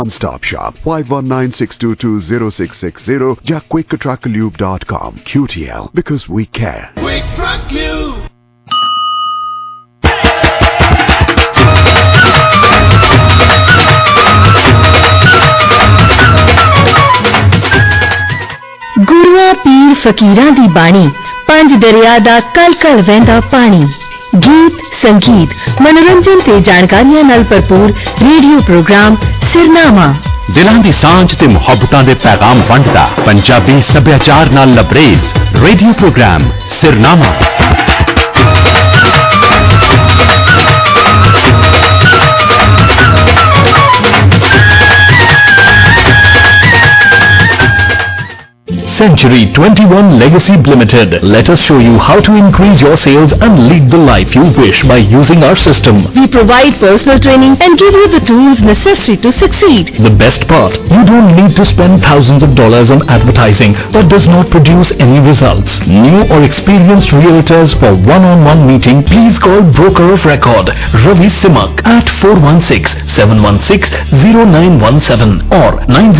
Stop Shop 5196220660 या quicktrucklube.com. QTL, because we care. Quick Truck Lube. Gurua पीर फकीरां दी बाणी, पंज दरिया दा कल कल वहंदा पानी। गीत संगीत मनोरंजन ते जानकारियां नाल भरपूर रेडियो प्रोग्राम सिरनामा। दिलां दी सांझ ते मुहब्बतां दे पैगाम वंडदा पंजाबी सभ्याचार नाल लबरेज radio program Sirnama. Century 21 Legacy Limited. Let us show you how to increase your sales and lead the life you wish by using our system. We provide personal training and give you the tools necessary to succeed. The best part, you don't need to spend thousands of dollars on advertising that does not produce any results. New or experienced realtors for one-on-one meeting, please call Broker of Record Ravi Simak at 416-716-0917 or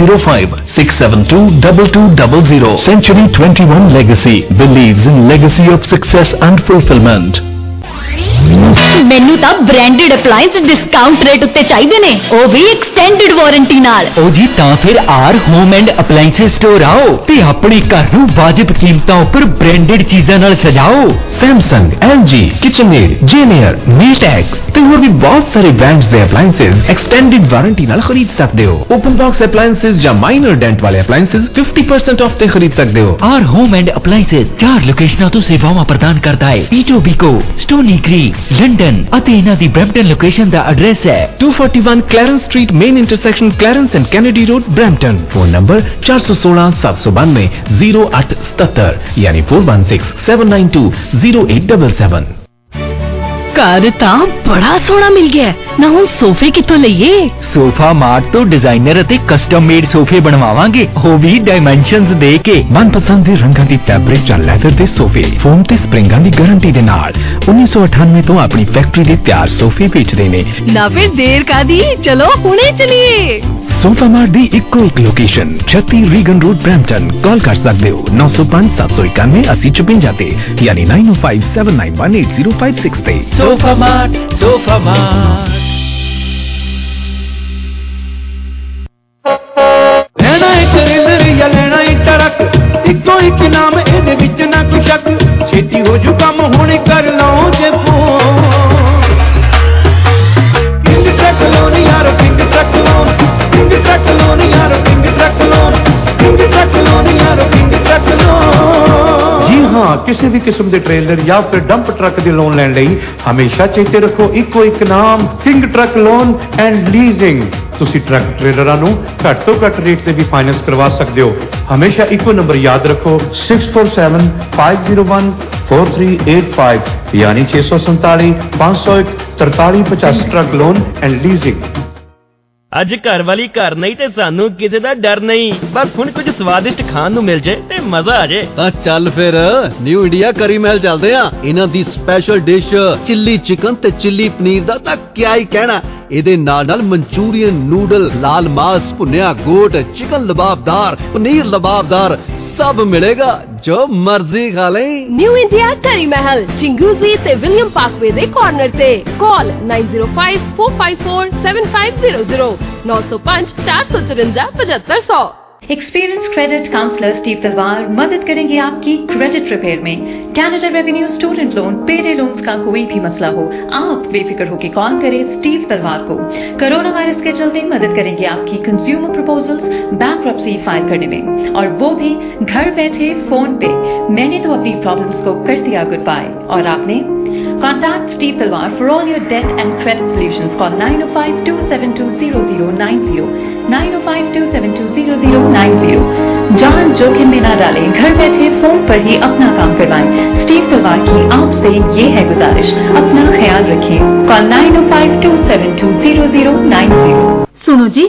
905-672-2200. Century 21 Legacy believes in legacy of success and fulfillment. ਮੈਨੂੰ ਤਾਂ branded ਅਪਲਾਈਐਂਸ discount rate ਉੱਤੇ ਚਾਹੀਦੇ ਨੇ, ਉਹ ਵੀ extended warranty ਨਾਲ। ਉਹ ਜੀ ਤਾਂ ਫਿਰ R home and appliance store ਆਓ ਤੇ ਆਪਣੇ ਘਰ ਨੂੰ ਵਾਜਿਬ ਕੀਮਤਾਂ ਉੱਪਰ ਬ੍ਰਾਂਡਡ ਚੀਜ਼ਾਂ ਨਾਲ ਸਜਾਓ। Samsung, LG, KitchenAid, Janier, Maytag ਤੇ ਹੋਰ ਵੀ ਬਹੁਤ ਸਾਰੇ ਬ੍ਰਾਂਡਸ ਦੇ ਅਪਲਾਈਐਂਸਸ ਐਕਸਟੈਂਡਡ ਵਾਰੰਟੀ ਨਾਲ ਖਰੀਦ ਸਕਦੇ ਹੋ। ਓਪਨ ਬਾਕਸ ਅਪਲਾਈਐਂਸਸ ਜਾਂ ਮਾਈਨਰ ਡੈਂਟ ਵਾਲੇ ਅਪਲਾਈਐਂਸਸ 50% ਆਫ ਤੇ ਖਰੀਦ ਸਕਦੇ ਹੋ। ਆਰ ਹੋਮ ਐਂਡ ਅਪਲਾਈਐਂਸ 4 ਲੋਕੇਸ਼ਨਾਂ ਤੋਂ ਸੇਵਾਵਾਂ ਪ੍ਰਦਾਨ ਕਰਦਾ ਹੈ। ਈਟੋਬੀਕੋ, ਸਟੋਨੀ ਕ੍ਰੀਕ, ਲੰਡਨ ਅਤੇ ਇਹਨਾਂ ਦੀ ਬ੍ਰੈਂਪਟਨ ਲੋਕੇਸ਼ਨ ਦਾ ਐਡਰੈਸ ਹੈ 241 Clarence street main intersection Clarence and Kennedy road Brampton. Phone number 4167920877 ਯਾਨੀ 4167920877। ਘਰ ਤਾਂ ਬੜਾ ਸੋਹਣਾ ਮਿਲ ਗਿਆ, ਨਾ ਹੁਣ ਸੋਫੇ ਕਿੱਥੋਂ ਲਈਏ? ਸੋਫਾ ਮਾਰਟ ਤੋਂ ਡਿਜ਼ਾਈਨਰ ਅਤੇ ਕਸਟਮ ਮੇਡ ਸੋਫੇ ਬਣਵਾਵਾਂਗੇ, ਉਹ ਵੀ ਡਾਈਮੈਂਸ਼ਨਸ ਦੇ ਕੇ। ਮਨਪਸੰਦ ਦੇ ਰੰਗਾਂ ਦੀ ਫੈਬਰਿਕ ਜਾਂ ਲੈਦਰ ਦੇ ਸੋਫੇ ਫੋਮ ਤੇ ਸਪਰਿੰਗਾਂ ਦੀ ਗਾਰੰਟੀ ਦੇ ਨਾਲ 1998 ਤੋਂ ਆਪਣੀ ਫੈਕਟਰੀ ਦੇ ਤਿਆਰ ਸੋਫੇ ਵੇਚਦੇ ਨੇ। ਨਾ ਫਿਰ ਦੇਰ ਕਾਦੀ, ਚਲੋ ਹੁਣੇ ਚਲੀਏ। ਸੋਫਾ ਮਾਰਟ ਦੀ ਇੱਕੋ ਇੱਕ location 36 Regan road Brampton. Call ਕਰ ਸਕਦੇ ਹੋ 905-791-8055 ਤੇ ਯਾਨੀ 9057918056 ਤੇ। Sofa mart, sofa mart. ਲੈਣਾ ਇੱਕ ਰੇਲਰ ਜਾਂ ਲੈਣਾ ਇੱਕ ਟਰੱਕ, ਇੱਕੋ ਇੱਕ ਨਾਮ ਇਹਦੇ ਵਿੱਚ ਨਾ ਕੋਈ ਸ਼ੱਕ। ਛੇਤੀ ਹੋ ਜੂ ਕੰਮ ਹੁਣੇ ਕਰ ਲਓ ਜੇ ਫੋਨ। ਕਿੰਗ ਟਰੱਕ ਲੋਨ ਯਾਰੋ, king truck loan, king truck loan ਯਾਰੋ, king truck loan, king truck loan ਯਾਰੋ, ਕਿੰਗ ਟਰੱਕ ਲੋਨ। ਜੀ ਹਾਂ, ਕਿਸੇ ਵੀ ਕਿਸਮ ਦੇ ਟ੍ਰੇਲਰ ਜਾਂ ਫਿਰ ਡੰਪ ਟਰੱਕ ਦੇ ਲੋਨ ਲੈਣ ਲਈ ਹਮੇਸ਼ਾ ਚੇਤੇ ਰੱਖੋ ਇੱਕੋ ਇੱਕ ਨਾਮ, king truck loan and leasing. ਤੁਸੀਂ ਟਰੱਕ ਟ੍ਰੇਲਰਾਂ ਨੂੰ ਘੱਟ ਤੋਂ ਘੱਟ ਰੇਟ ਤੇ ਵੀ ਫਾਈਨੈਂਸ ਕਰਵਾ ਸਕਦੇ ਹੋ। ਹਮੇਸ਼ਾ ਇੱਕੋ ਨੰਬਰ ਯਾਦ ਰੱਖੋ 6475014385 ਯਾਨੀ 647-501-4385 ਟਰੱਕ ਲੋਨ ਐਂਡ ਲੀਜ਼ਿੰਗ। ਅੱਜ ਘਰ ਵਾਲੀ ਘਰ ਨਹੀਂ ਤੇ ਸਾਨੂੰ ਕਿਸੇ ਦਾ ਡਰ ਨਹੀਂ। ਬਸ ਹੁਣ ਕੁਝ ਸਵਾਦਿਸ਼ਟ ਖਾਣ ਨੂੰ ਮਿਲ ਜੇ ਤੇ ਮਜ਼ਾ ਆ ਜੇ। ਤਾਂ ਚੱਲ ਫਿਰ ਨਿਊ ਇੰਡੀਆ ਕਰੀ ਮਹਿਲ ਚੱਲਦੇ ਆ। ਇਹਨਾਂ ਦੀ ਸਪੈਸ਼ਲ ਡਿਸ਼ ਚਿੱਲੀ ਚਿਕਨ ਤੇ ਚਿੱਲੀ ਪਨੀਰ ਦਾ ਤਾਂ ਕਿਆ ਹੀ ਕਹਿਣਾ। ਇਹਦੇ ਨਾਲ ਮਨਚੂਰੀਅਨ, ਨੂਡਲ, ਲਾਲ ਮਾਸ, ਭੁੰਨਿਆ ਗੋਟ, ਚਿਕਨ ਲਬਾਬਦਾਰ, ਪਨੀਰ ਲਬਾਬਦਾਰ ਸਭ ਮਿਲੇਗਾ, ਜੋ ਮਰਜ਼ੀ ਖਾ ਲੈ। ਨਿਊ ਇੰਡੀਆ ਕਰੀ ਮਹਿਲ, ਚਿੰਗੂਜ਼ੀ ਤੇ ਵਿਲੀਅਮ ਪਾਰਕਵੇ ਦੇ ਕਾਰਨਰ ਤੇ। Call 9054547500 905-454-7500। Experience credit counsellor Steve Talwar मदद करेंगे आपकी क्रेडिट रिपेयर में। Canada revenue student loan, payday loans का कोई भी मसला हो, आप बेफिक्र होकर कॉल करें स्टीव तलवार को। कोरोना वायरस के चलते मदद करेंगे आपकी कंज्यूमर प्रपोजल्स बैंकरप्सी फाइल करने में, और वो भी घर बैठे फोन पे। मैंने तो अपनी प्रॉब्लम्स को कर दिया गुड बाय, और आपने? Contact Steve Talwar for all your debt and credit solutions. Call 905-272-0090 905-272-0090। जान जोखिम में ना डालें, घर बैठे फोन पर ही अपना काम करवाएं। स्टीव तलवार की आपसे ये है गुजारिश, अपना ख्याल रखें। कॉल 905-272-0090। सुनो जी,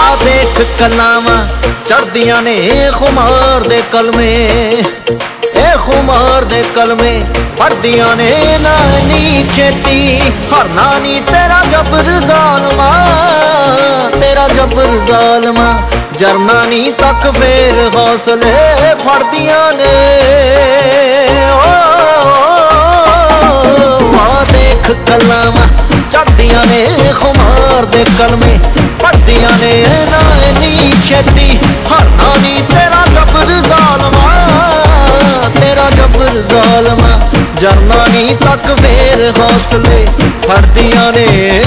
ਕਲਾਵਾਂ ਚੜਦੀਆਂ ਨੇ ਖੁਮਾਰ ਦੇ ਕਲਮੇ, ਇਹ खुमार दे कलमे पढ़दियां ने ना नी छेती हरना नी तेरा जबर जालमा तेरा जबर जालमा जरना नी तक फेर हौसले फड़दियां ने देख कलावा चढ़दियां ने खुमार दे कलमे पढ़दियां ने ना नी छेती हरना नी तेरा जबर जालमा तेरा जबर जालमा जरना नी तक फेर हौसले फड़दियां ने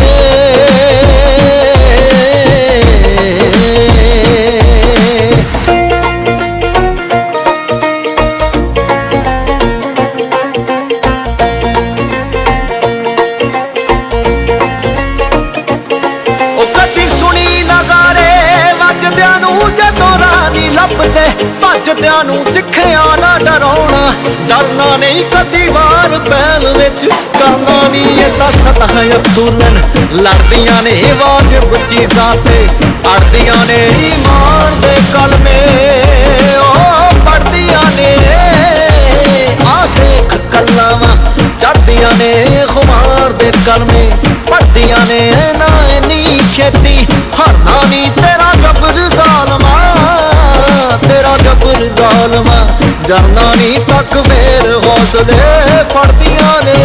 भजदियां नूं सिखिया ना डराउणा डरना नहीं कदी वार पैल विच करना नहीं इहदा सतह असूलन लड़दियां ने वाजिब चीज़ां ते अड़दियां ने ईमान दे कलमे पढ़दियां ने आ देख कलावां चढ़दियां ने खुमार दे कलमे पढ़दियां ने ना नी छेती हरना नी तेरा जबर जालमा तेरा जबर जालमा जरना नी तक फेर हौसले फड़दियां ने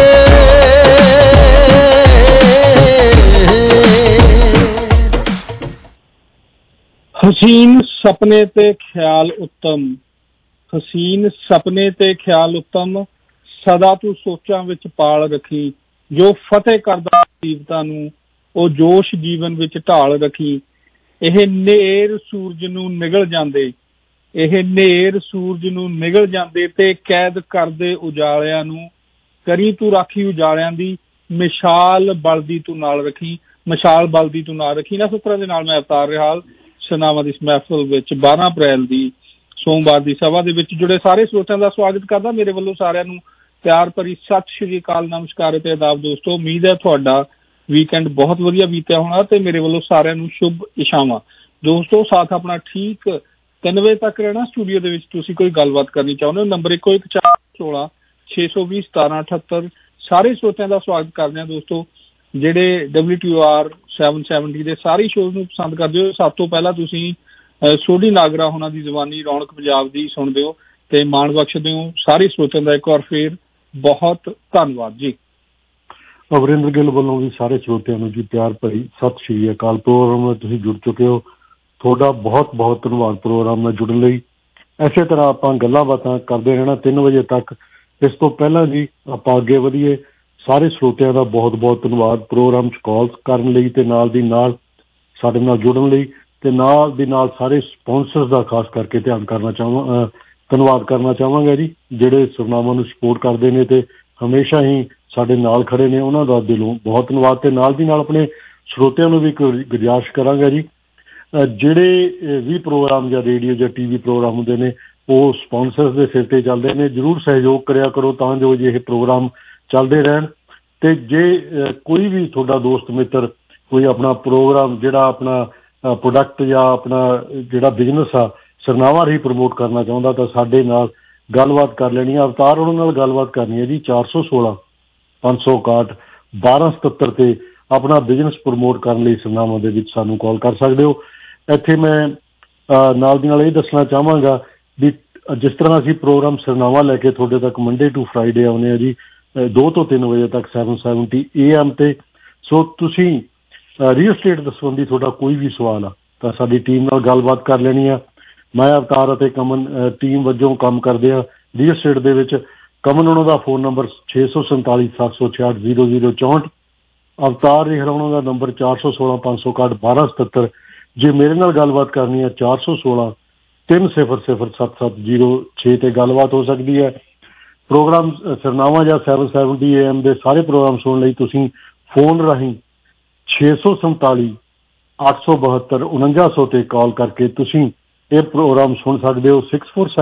हसीन सपने ते ख्याल उत्तम हसीन सपने ते ख्याल उत्तम सदा तू सोचां विच पाल रखी जो फतेह करदा जीवतां नूं ओ जोश जीवन विच ढाल रखी ਇਹ ਨੇਰ ਸੂਰਜ ਨੂੰ ਨਿਗਲ ਜਾਂਦੇ ਇਹ ਨੇਰ ਸੂਰਜ ਨੂੰ ਨਿਗਲ ਜਾਂਦੇ ਤੇ ਕੈਦ ਕਰਦੇ ਉਜਾਲਿਆਂ ਨੂੰ ਕਰੀ ਤੂੰ ਰਾਖੀ ਉਜਾਲਿਆਂ ਦੀ ਮਿਸਾਲ ਬਲਦੀ ਤੂੰ ਨਾਲ ਰੱਖੀ ਮਿਸਾਲ ਬਲਦੀ ਤੂੰ ਨਾਲ ਰੱਖੀ ਨਾ ਸੂਤਰਾਂ ਦੇ ਨਾਲ ਮੈਂ ਅਵਤਾਰ ਰਿਹਾਲ ਸਨਾਵਾਂ ਦੀ ਮਹਿਫਲ ਵਿੱਚ 12 ਅਪ੍ਰੈਲ ਦੀ ਸੋਮਵਾਰ ਦੀ ਸਭਾ ਦੇ ਵਿੱਚ ਜੁੜੇ ਸਾਰੇ ਸਰੋਤਿਆਂ ਦਾ ਸਵਾਗਤ ਕਰਦਾ ਮੇਰੇ ਵੱਲੋਂ ਸਾਰਿਆਂ ਨੂੰ ਪਿਆਰ ਭਰੀ ਸਤਿ ਸ਼੍ਰੀ ਅਕਾਲ ਨਮਸਕਾਰ ਤੇ ਆਦਾਬ ਦੋਸਤੋ ਉਮੀਦ ਹੈ ਤੁਹਾਡਾ ਵੀਕਐਂਡ ਬਹੁਤ ਵਧੀਆ ਬੀਤਿਆ ਹੋਣਾ ਤੇ ਮੇਰੇ ਵੱਲੋਂ ਸਾਰਿਆਂ ਨੂੰ ਸ਼ੁਭ ਇਸ਼ਾਵਾਂ ਦੋਸਤੋ ਸਾਥ ਆਪਣਾ ਠੀਕ 3 ਵਜੇ ਤੱਕ ਰਹਿਣਾ ਸਟੂਡੀਓ ਦੇ ਵਿੱਚ ਤੁਸੀਂ ਕੋਈ ਗੱਲਬਾਤ ਕਰਨੀ ਚਾਹੁੰਦੇ ਹੋ ਨੰਬਰ 11416 620 1778 ਸਾਰੇ ਸਰੋਤਿਆਂ ਦਾ ਸਵਾਗਤ ਕਰਦੇ ਹਾਂ ਦੋਸਤੋ ਜਿਹੜੇ WTOR 770 ਦੇ ਸਾਰੇ ਸ਼ੋਅ ਨੂੰ ਪਸੰਦ ਕਰਦੇ ਹੋ ਸਭ ਤੋਂ ਪਹਿਲਾਂ ਤੁਸੀਂ ਸੋਢੀ ਨਾਗਰਾ ਹੋਣਾ ਦੀ ਜ਼ਬਾਨੀ ਰੌਣਕ ਪੰਜਾਬ ਦੀ ਸੁਣਦੇ ਹੋ ਤੇ ਮਾਣ ਬਖਸ਼ਦੇ ਹੋ ਸਾਰੇ ਸਰੋਤਿਆਂ ਦਾ ਇੱਕ ਵਾਰ ਫੇਰ ਬਹੁਤ ਧੰਨਵਾਦ ਜੀ ਅਮਰਿੰਦਰ ਗਿੱਲ ਵੱਲੋਂ ਵੀ ਸਾਰੇ ਸਰੋਤਿਆਂ ਨੂੰ ਜੀ ਪਿਆਰ ਭਰੀ ਸਤਿ ਸ਼੍ਰੀ ਅਕਾਲ ਪ੍ਰੋਗਰਾਮ ਨਾਲ ਤੁਸੀਂ ਜੁੜ ਚੁੱਕੇ ਹੋ ਤੁਹਾਡਾ ਬਹੁਤ ਬਹੁਤ ਧੰਨਵਾਦ ਪ੍ਰੋਗਰਾਮ ਨਾਲ ਜੁੜਨ ਲਈ ਇਸੇ ਤਰ੍ਹਾਂ ਆਪਾਂ ਗੱਲਾਂ ਬਾਤਾਂ ਕਰਦੇ ਰਹਿਣਾ 3 ਵਜੇ ਤੱਕ ਇਸ ਤੋਂ ਪਹਿਲਾਂ ਜੀ ਆਪਾਂ ਅੱਗੇ ਵਧੀਏ ਸਾਰੇ ਸਰੋਤਿਆਂ ਦਾ ਬਹੁਤ ਬਹੁਤ ਧੰਨਵਾਦ ਪ੍ਰੋਗਰਾਮ 'ਚ ਕਾਲਸ ਕਰਨ ਲਈ ਤੇ ਨਾਲ ਦੀ ਨਾਲ ਸਾਡੇ ਨਾਲ ਜੁੜਨ ਲਈ ਤੇ ਨਾਲ ਦੀ ਨਾਲ ਸਾਰੇ ਸਪਾਂਸਰਸ ਦਾ ਖਾਸ ਕਰਕੇ ਧੰਨਵਾਦ ਕਰਨਾ ਚਾਹਾਂਗਾ ਜੀ ਜਿਹੜੇ ਸਰਨਾਮਾ ਨੂੰ ਸਪੋਰਟ ਕਰਦੇ ਨੇ ਤੇ ਹਮੇਸ਼ਾ ਹੀ ਸਾਡੇ ਨਾਲ ਖੜੇ ਨੇ ਉਹਨਾਂ ਦਾ ਦਿਲੋਂ ਬਹੁਤ ਧੰਨਵਾਦ ਤੇ ਨਾਲ ਦੀ ਨਾਲ ਆਪਣੇ ਸਰੋਤਿਆਂ ਨੂੰ ਵੀ ਗੁਜ਼ਾਰਿਸ਼ ਕਰਾਂਗਾ ਜੀ ਜਿਹੜੇ ਵੀ ਪ੍ਰੋਗਰਾਮ ਜਾਂ ਰੇਡੀਓ ਜਾਂ TV ਪ੍ਰੋਗਰਾਮ ਹੁੰਦੇ ਨੇ ਉਹ ਸਪਾਂਸਰਸ ਦੇ ਸਿਰ ਤੇ ਚੱਲਦੇ ਨੇ ਜ਼ਰੂਰ ਸਹਿਯੋਗ ਕਰਿਆ ਕਰੋ ਤਾਂ ਜੋ ਇਹ ਪ੍ਰੋਗਰਾਮ ਚੱਲਦੇ ਰਹਿਣ ਤੇ ਜੇ ਕੋਈ ਵੀ ਤੁਹਾਡਾ ਦੋਸਤ ਮਿੱਤਰ ਕੋਈ ਆਪਣਾ ਪ੍ਰੋਗਰਾਮ ਜਿਹੜਾ ਆਪਣਾ ਪ੍ਰੋਡਕਟ ਜਾਂ ਆਪਣਾ ਜਿਹੜਾ ਬਿਜ਼ਨਸ ਆ ਸਰਨਾਵਾ ਰਹੀ ਪ੍ਰਮੋਟ ਕਰਨਾ ਚਾਹੁੰਦਾ ਤਾਂ ਸਾਡੇ ਨਾਲ ਗੱਲਬਾਤ ਕਰ ਲੈਣੀ ਹੈ ਅਵਤਾਰ ਉਹਨਾਂ ਨਾਲ ਗੱਲਬਾਤ ਕਰਨੀ ਹੈ ਜੀ 416 561 1277 ਤੇ ਆਪਣਾ ਬਿਜ਼ਨਸ ਪ੍ਰਮੋਟ ਕਰਨ ਲਈ ਸਰਨਾਵਾਂ ਦੇ ਵਿੱਚ ਸਾਨੂੰ ਕਾਲ ਕਰ ਸਕਦੇ ਹੋ ਇੱਥੇ ਮੈਂ ਨਾਲ ਦੀ ਨਾਲ ਇਹ ਦੱਸਣਾ ਚਾਹਾਂਗਾ ਵੀ ਜਿਸ ਤਰ੍ਹਾਂ ਅਸੀਂ ਪ੍ਰੋਗਰਾਮ ਸਰਨਾਵਾ ਲੈ ਕੇ ਤੁਹਾਡੇ ਤੱਕ ਮੰਡੇ ਟੂ ਫਰਾਈਡੇ ਆਉਂਦੇ ਹਾਂ ਜੀ 2 ਤੋਂ 3 ਵਜੇ ਤੱਕ 770 AM ਤੇ ਸੋ ਤੁਸੀਂ ਰੀਅਲ ਸਟੇਟ ਦੇ ਸੰਬੰਧੀ ਤੁਹਾਡਾ ਕੋਈ ਵੀ ਸਵਾਲ ਆ ਤਾਂ ਸਾਡੀ ਟੀਮ ਨਾਲ ਗੱਲਬਾਤ ਕਰ ਲੈਣੀ ਆ ਮੈਂ ਅਵਤਾਰ ਅਤੇ ਕਮਨ ਟੀਮ ਵਜੋਂ ਕੰਮ ਕਰਦੇ ਆ ਰੀਅਲ ਸਟੇਟ ਦੇ ਵਿੱਚ ਕਮਨ ਉਹਨਾਂ ਦਾ ਫੋਨ ਨੰਬਰ 647 766 0064 ਅਵਤਾਰ ਰਿਹਰਾ ਉਹਨਾਂ ਦਾ ਨੰਬਰ 416 561 1277 ਜੇ ਮੇਰੇ ਨਾਲ ਗੱਲਬਾਤ ਕਰਨੀ ਹੈ 416 3007706 ਤੇ ਗੱਲਬਾਤ ਹੋ ਸਕਦੀ ਹੈ ਪ੍ਰੋਗਰਾਮ ਸਰਨਾਵਾ ਜਾਂ 770 AM ਦੇ ਸਾਰੇ ਪ੍ਰੋਗਰਾਮ ਸੁਣਨ ਲਈ ਤੁਸੀਂ ਫੋਨ ਰਾਹੀਂ 647 872 4900 ਤੇ ਕਾਲ ਕਰਕੇ ਤੁਸੀਂ ਇਹ ਪ੍ਰੋਗਰਾਮ ਸੁਣ ਸਕਦੇ ਹੋ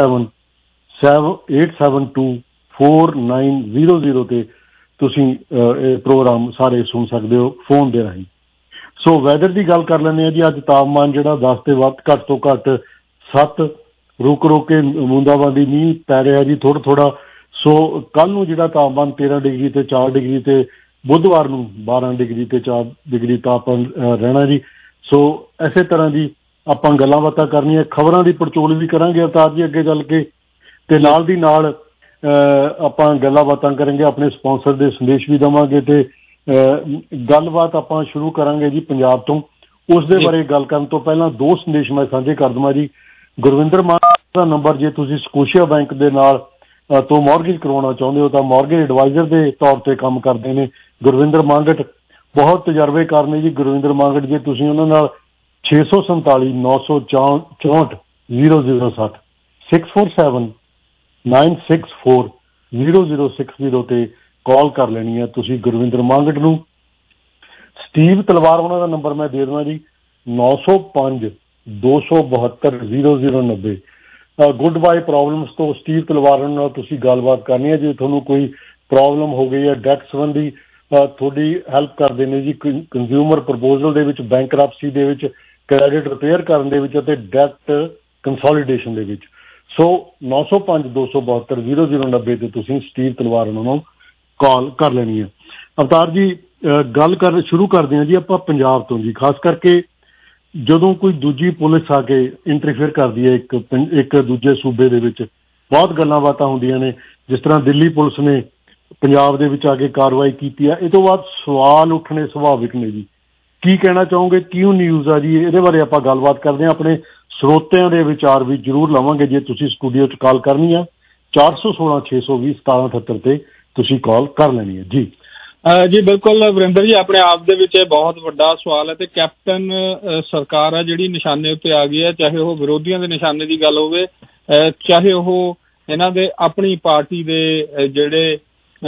647-872-4900 ਤੇ ਤੁਸੀਂ ਇਹ ਪ੍ਰੋਗਰਾਮ ਸਾਰੇ ਸੁਣ ਸਕਦੇ ਹੋ ਫੋਨ ਦੇ ਰਾਹੀਂ ਸੋ ਵੈਦਰ ਦੀ ਗੱਲ ਕਰ ਲੈਂਦੇ ਹਾਂ ਜੀ ਅੱਜ ਤਾਪਮਾਨ ਜਿਹੜਾ 10 ਤੇ ਵੱਧ ਘੱਟ ਤੋਂ ਘੱਟ 7 ਰੁਕ ਰੁਕ ਕੇ ਬੂੰਦਾਬਾਂਦੀ ਮੀਂਹ ਪੈ ਰਿਹਾ ਜੀ ਥੋੜ੍ਹਾ ਥੋੜ੍ਹਾ। ਸੋ ਕੱਲ੍ਹ ਨੂੰ ਜਿਹੜਾ ਤਾਪਮਾਨ 13 ਡਿਗਰੀ ਤੇ 4 ਡਿਗਰੀ ਤੇ ਬੁੱਧਵਾਰ ਨੂੰ 12 ਡਿਗਰੀ ਤੇ 4 ਡਿਗਰੀ ਤਾਪਮਾਨ ਰਹਿਣਾ ਜੀ। ਸੋ ਇਸੇ ਤਰ੍ਹਾਂ ਦੀ ਆਪਾਂ ਗੱਲਾਂ ਬਾਤਾਂ ਕਰਨੀਆਂ, ਖਬਰਾਂ ਦੀ ਪੜਚੋਲ ਵੀ ਕਰਾਂਗੇ ਅਵਤਾਰ ਜੀ ਅੱਗੇ ਚੱਲ ਕੇ, ਤੇ ਨਾਲ ਦੀ ਨਾਲ ਆਪਾਂ ਗੱਲਾਂ ਬਾਤਾਂ ਕਰਾਂਗੇ, ਆਪਣੇ ਸਪਾਂਸਰ ਦੇ ਸੰਦੇਸ਼ ਵੀ ਦੇਵਾਂਗੇ ਤੇ ਗੱਲਬਾਤ ਆਪਾਂ ਸ਼ੁਰੂ ਕਰਾਂਗੇ ਜੀ ਪੰਜਾਬ ਤੋਂ। ਉਸ ਦੇ ਬਾਰੇ ਗੱਲ ਕਰਨ ਤੋਂ ਪਹਿਲਾਂ ਦੋ ਸੰਦੇਸ਼ ਮੈਂ ਸਾਂਝੇ ਕਰ ਦੇਵਾਂ ਜੀ। ਗੁਰਵਿੰਦਰ ਮਾਨ ਦਾ ਨੰਬਰ, ਜੇ ਤੁਸੀਂ ਸਕੋਸ਼ੀਆ ਬੈਂਕ ਦੇ ਨਾਲ ਤੋਂ ਮੌਰਗੇਜ ਕਰਵਾਉਣਾ ਚਾਹੁੰਦੇ ਹੋ ਤਾਂ ਮੌਰਗੇਜ ਐਡਵਾਈਜ਼ਰ ਦੇ ਤੌਰ ਤੇ ਕੰਮ ਕਰਦੇ ਨੇ ਗੁਰਵਿੰਦਰ ਮੰਗਟ, ਬਹੁਤ ਤਜਰਬੇਕਾਰ ਨੇ ਜੀ ਗੁਰਵਿੰਦਰ ਮੰਗਟ। ਜੇ ਤੁਸੀਂ ਉਹਨਾਂ ਨਾਲ 647 964 0060 647 964 0060 ਤੇ ਕਾਲ ਕਰ ਲੈਣੀ ਹੈ ਤੁਸੀਂ ਗੁਰਵਿੰਦਰ ਮੰਗਟ ਨੂੰ। ਸਟੀਵ ਤਲਵਾਰ ਉਹਨਾਂ ਦਾ ਨੰਬਰ ਮੈਂ ਦੇ ਦੇਵਾਂ ਜੀ 905 272 0090। ਗੁੱਡ ਬਾਏ ਪ੍ਰੋਬਲਮਸ ਤੋਂ ਸਟੀਵ ਤਲਵਾਰ ਨਾਲ ਤੁਸੀਂ ਗੱਲਬਾਤ ਕਰਨੀ ਹੈ। ਜੇ ਤੁਹਾਨੂੰ ਕੋਈ ਪ੍ਰੋਬਲਮ ਹੋ ਗਈ ਹੈ ਡੈਟ ਸੰਬੰਧੀ, ਤੁਹਾਡੀ ਹੈਲਪ ਕਰਦੇ ਨੇ ਜੀ ਕੰਜ਼ਿਊਮਰ ਪ੍ਰਪੋਜ਼ਲ ਦੇ ਵਿੱਚ, ਬੈਂਕਰਪਸੀ ਦੇ ਵਿੱਚ, ਕ੍ਰੈਡਿਟ ਰਿਪੇਅਰ ਕਰਨ ਦੇ ਵਿੱਚ ਅਤੇ ਡੈਟ ਕੰਸੋਲੀਡੇਸ਼ਨ ਦੇ ਵਿੱਚ। ਸੋ 905 272 0090 ਤੇ ਤੁਸੀਂ ਸਟੀਵ ਤਲਵਾਰ ਨੂੰ ਕਾਲ ਕਰ ਲੈਣੀ ਹੈ। ਅਵਤਾਰ ਜੀ ਗੱਲ ਸ਼ੁਰੂ ਕਰਦੇ ਹਾਂ ਜੀ ਆਪਾਂ ਪੰਜਾਬ ਤੋਂ ਜੀ। ਖਾਸ ਕਰਕੇ ਜਦੋਂ ਕੋਈ ਦੂਜੀ ਪੁਲਿਸ ਆ ਕੇ ਇੰਟਰਫੇਅਰ ਕਰਦੀ ਹੈ ਇੱਕ ਦੂਜੇ ਸੂਬੇ ਦੇ ਵਿੱਚ, ਬਹੁਤ ਗੱਲਾਂ ਬਾਤਾਂ ਹੁੰਦੀਆਂ ਨੇ। ਜਿਸ ਤਰ੍ਹਾਂ ਦਿੱਲੀ ਪੁਲਿਸ ਨੇ ਪੰਜਾਬ ਦੇ ਵਿੱਚ ਆ ਕੇ ਕਾਰਵਾਈ ਕੀਤੀ ਹੈ, ਇਹ ਤੋਂ ਬਾਅਦ ਸਵਾਲ ਉੱਠਣੇ ਸੁਭਾਵਿਕ ਨੇ ਜੀ। ਕੀ ਕਹਿਣਾ ਚਾਹੋਗੇ, ਕਿਉਂ ਨਿਊਜ਼ ਆ ਜੀ? ਇਹਦੇ ਬਾਰੇ ਆਪਾਂ ਗੱਲਬਾਤ ਕਰਦੇ ਹਾਂ, ਆਪਣੇ ਸਰੋਤਿਆਂ ਦੇ ਵਿਚਾਰ ਵੀ ਜ਼ਰੂਰ ਲਵਾਂਗੇ। ਜੇ ਤੁਸੀਂ ਸਟੂਡੀਓ 'ਚ ਕਾਲ ਕਰਨੀ ਆ 416 620 1778 ਤੇ ਤੁਸੀਂ ਕਾਲ ਕਰ ਲੈਣੀ ਹੈ ਜੀ। ਜੀ ਬਿਲਕੁਲ ਵਰਿੰਦਰ ਜੀ, ਆਪਣੇ ਆਪ ਦੇ ਵਿੱਚ ਇਹ ਬਹੁਤ ਵੱਡਾ ਸਵਾਲ ਹੈ ਤੇ ਕੈਪਟਨ ਸਰਕਾਰ ਹੈ ਜਿਹੜੀ ਨਿਸ਼ਾਨੇ ਉੱਤੇ ਆ ਗਈ ਹੈ, ਚਾਹੇ ਉਹ ਵਿਰੋਧੀਆਂ ਦੇ ਨਿਸ਼ਾਨੇ ਦੀ ਗੱਲ ਹੋਵੇ, ਚਾਹੇ ਉਹ ਇਹਨਾਂ ਦੇ ਆਪਣੀ ਪਾਰਟੀ ਦੇ ਜਿਹੜੇ